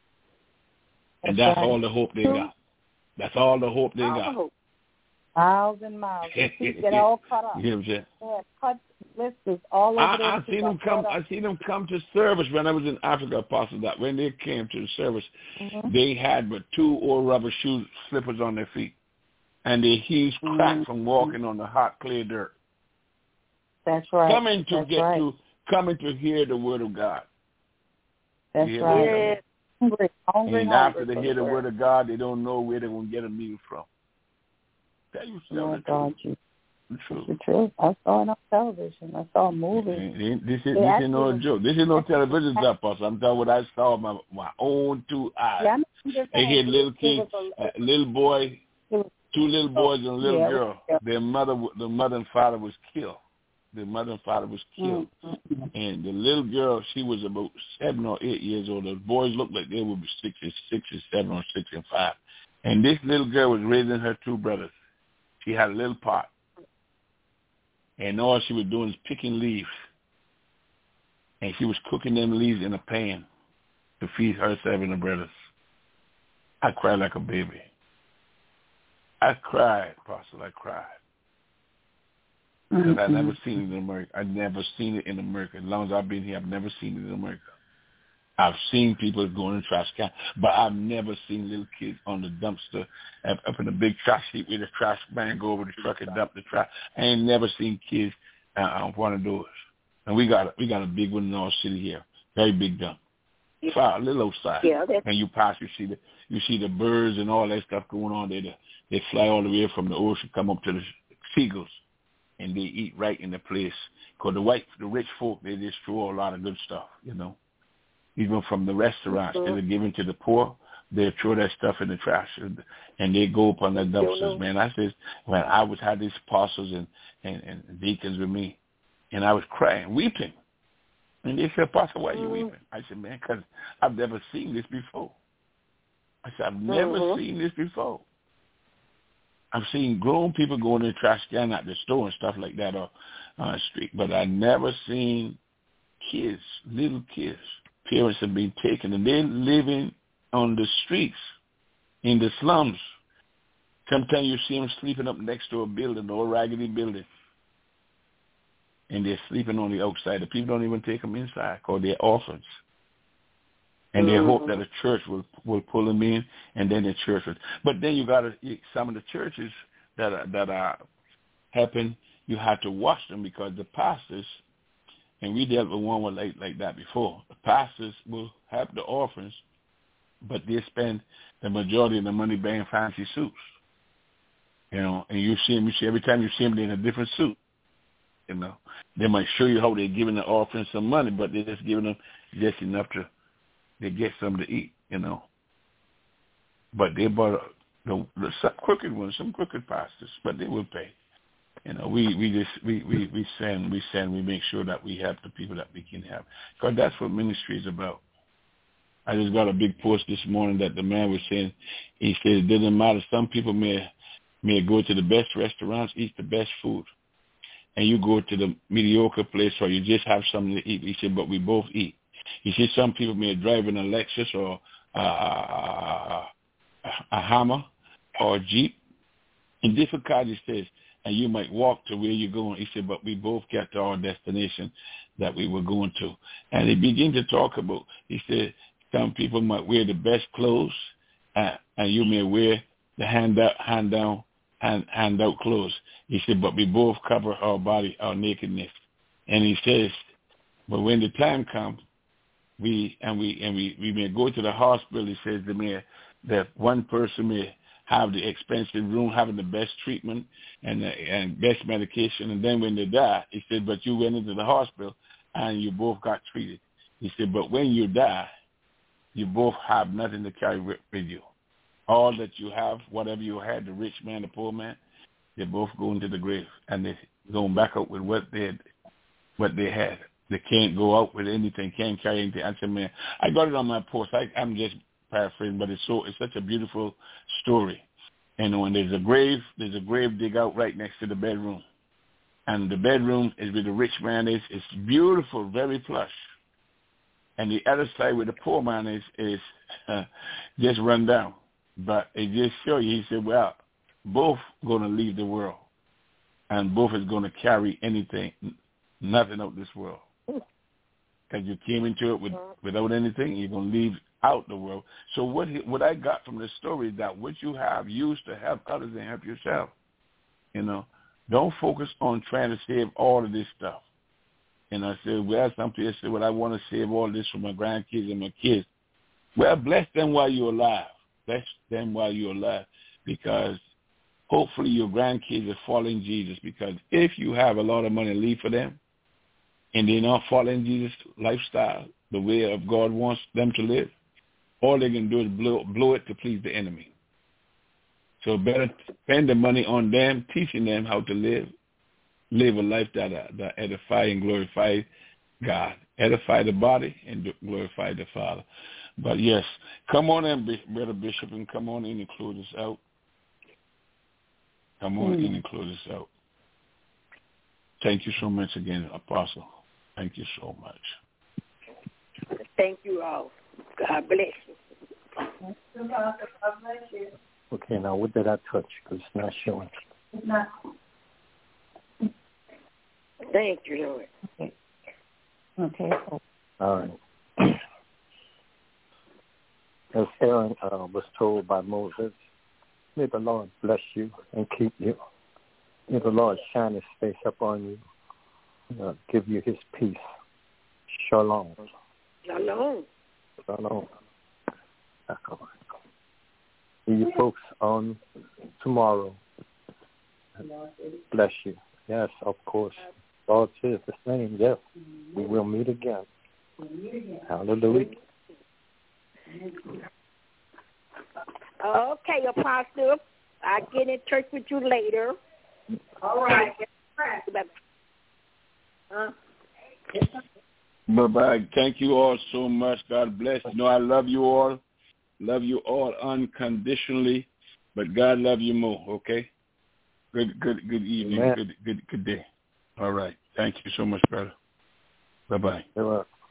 And that's all the hope they got. That's all the hope they got. Miles and miles. They get all cut up. You know what I'm saying? They have cut blisters all over I seen them come to service when I was in Africa, Apostle. That when they came to the service, they had but 2 old rubber slippers on their feet, and their heels cracked from walking on the hot clay dirt. That's right. Coming to hear the word of God. That's right. Hungry, and after they hear the word of God, they don't know where they're going to get a meal from. Tell you the truth. True. The truth. I saw it on television. I saw a movie. This is no joke. This is no television stuff, Pastor. I'm telling what I saw with my own 2 eyes. Yeah, they had little kids, little boy, 2 little boys and a little girl. The mother and father was killed. The mother and father was killed. And the little girl, she was about 7 or 8 years old. The boys looked like they would be 6 and 7 or 6 and 5. And this little girl was raising her 2 brothers. She had a little pot. And all she was doing is picking leaves. And she was cooking them leaves in a pan to feed herself and her brothers. I cried like a baby. I cried, Apostle. I cried. Because I've never seen it in America. I've never seen it in America. As long as I've been here, I've never seen it in America. I've seen people going in trash can, but I've never seen little kids on the dumpster up in the big trash heap where the trash man go over the truck and dump the trash. I ain't never seen kids on one of those. And we got a big one in our city here, very big dump. Far, a little outside. Yeah, and you pass, you see the birds and all that stuff going on. They fly all the way from the ocean, come up to the seagulls, and they eat right in the place. Because the rich folk, they just throw a lot of good stuff, you know. Even from the restaurants that are given to the poor, they throw that stuff in the trash, and they go up on the dumpsters, man. I said, when I had these apostles and deacons with me, and I was crying, weeping. And they said, Apostle, why are you weeping? I said, man, because I've never seen this before. I said, I've never seen this before. I've seen grown people going in the trash can at the store and stuff like that or on the street, but I've never seen kids, little kids. Parents have been taken, and they're living on the streets, in the slums. Sometimes you see them sleeping up next to a building, or a raggedy building, and they're sleeping on the outside. The people don't even take them inside, because they're orphans. And they hope that a church will pull them in, and then the church will. But then you got some of the churches that are happen, you have to watch them, because the pastors. And we dealt with one like that before. The pastors will help the orphans, but they spend the majority of the money buying fancy suits. You know, and you see every time you see them, they're in a different suit. You know, they might show you how they're giving the orphans some money, but they're just giving them just enough to get something to eat. You know, but they bought some crooked ones, some crooked pastors, but they will pay. You know, we make sure that we help the people that we can help. Because that's what ministry is about. I just got a big post this morning that the man was saying, he said it doesn't matter. Some people may go to the best restaurants, eat the best food. And you go to the mediocre place or you just have something to eat. He said, but we both eat. He said some people may drive in a Lexus or a Hummer or a Jeep. In different cars, he says, and you might walk to where you're going. He said, but we both got to our destination that we were going to. And he began to talk about, he said, some people might wear the best clothes, and you may wear the hand-out clothes. He said, but we both cover our body, our nakedness. And he says, but when the time comes, we may go to the hospital. He says that one person may have the expensive room, having the best treatment and best medication, and then when they die, he said, but you went into the hospital and you both got treated. He said, but when you die, you both have nothing to carry with you. All that you have, whatever you had, the rich man, the poor man, they both go into the grave, and they're going back out with what they had. They can't go out with anything, can't carry anything. I said, man, I got it on my post. I'm just paraphrasing, but it's such a beautiful story. And when there's a grave dig out right next to the bedroom. And the bedroom is where the rich man is. It's beautiful, very plush. And the other side where the poor man is just run down. But it just shows you, he said, well, both going to leave the world. And both is going to carry nothing out this world. Because you came into it without anything, you're going to leave out the world. So what I got from this story is that what you have, use to help others and help yourself. You know, don't focus on trying to save all of this stuff. And I said, well, some people say, well, I want to save all this for my grandkids and my kids. Well, bless them while you're alive. Bless them while you're alive, because hopefully your grandkids are following Jesus. Because if you have a lot of money to leave for them, and they're not following Jesus' lifestyle, the way of God wants them to live, all they can do is blow it to please the enemy. So better spend the money on them, teaching them how to live a life that edify and glorify God, edify the body and glorify the Father. But yes, come on in, Brother Bishop, and come on in and close us out. Come on in and close us out. Thank you so much again, Apostle. Thank you so much. Thank you all. God bless you. God bless you. Okay, now what did I touch? Because it's not showing. It's not. Thank you, Lord. Okay. All right. As Aaron was told by Moses, may the Lord bless you and keep you. May the Lord shine his face upon you, give you his peace. Shalom. Shalom. Shalom. See you folks on tomorrow. Bless you. Yes, of course. God says the same. Yes, we will meet again. Hallelujah. Okay, Apostle. I'll get in touch with you later. All right. Bye-bye. Thank you all so much. God bless. You know I love you all. Love you all unconditionally, but God love you more, okay? Good evening. Amen. Good day. All right. Thank you so much, brother. Bye-bye. You're welcome.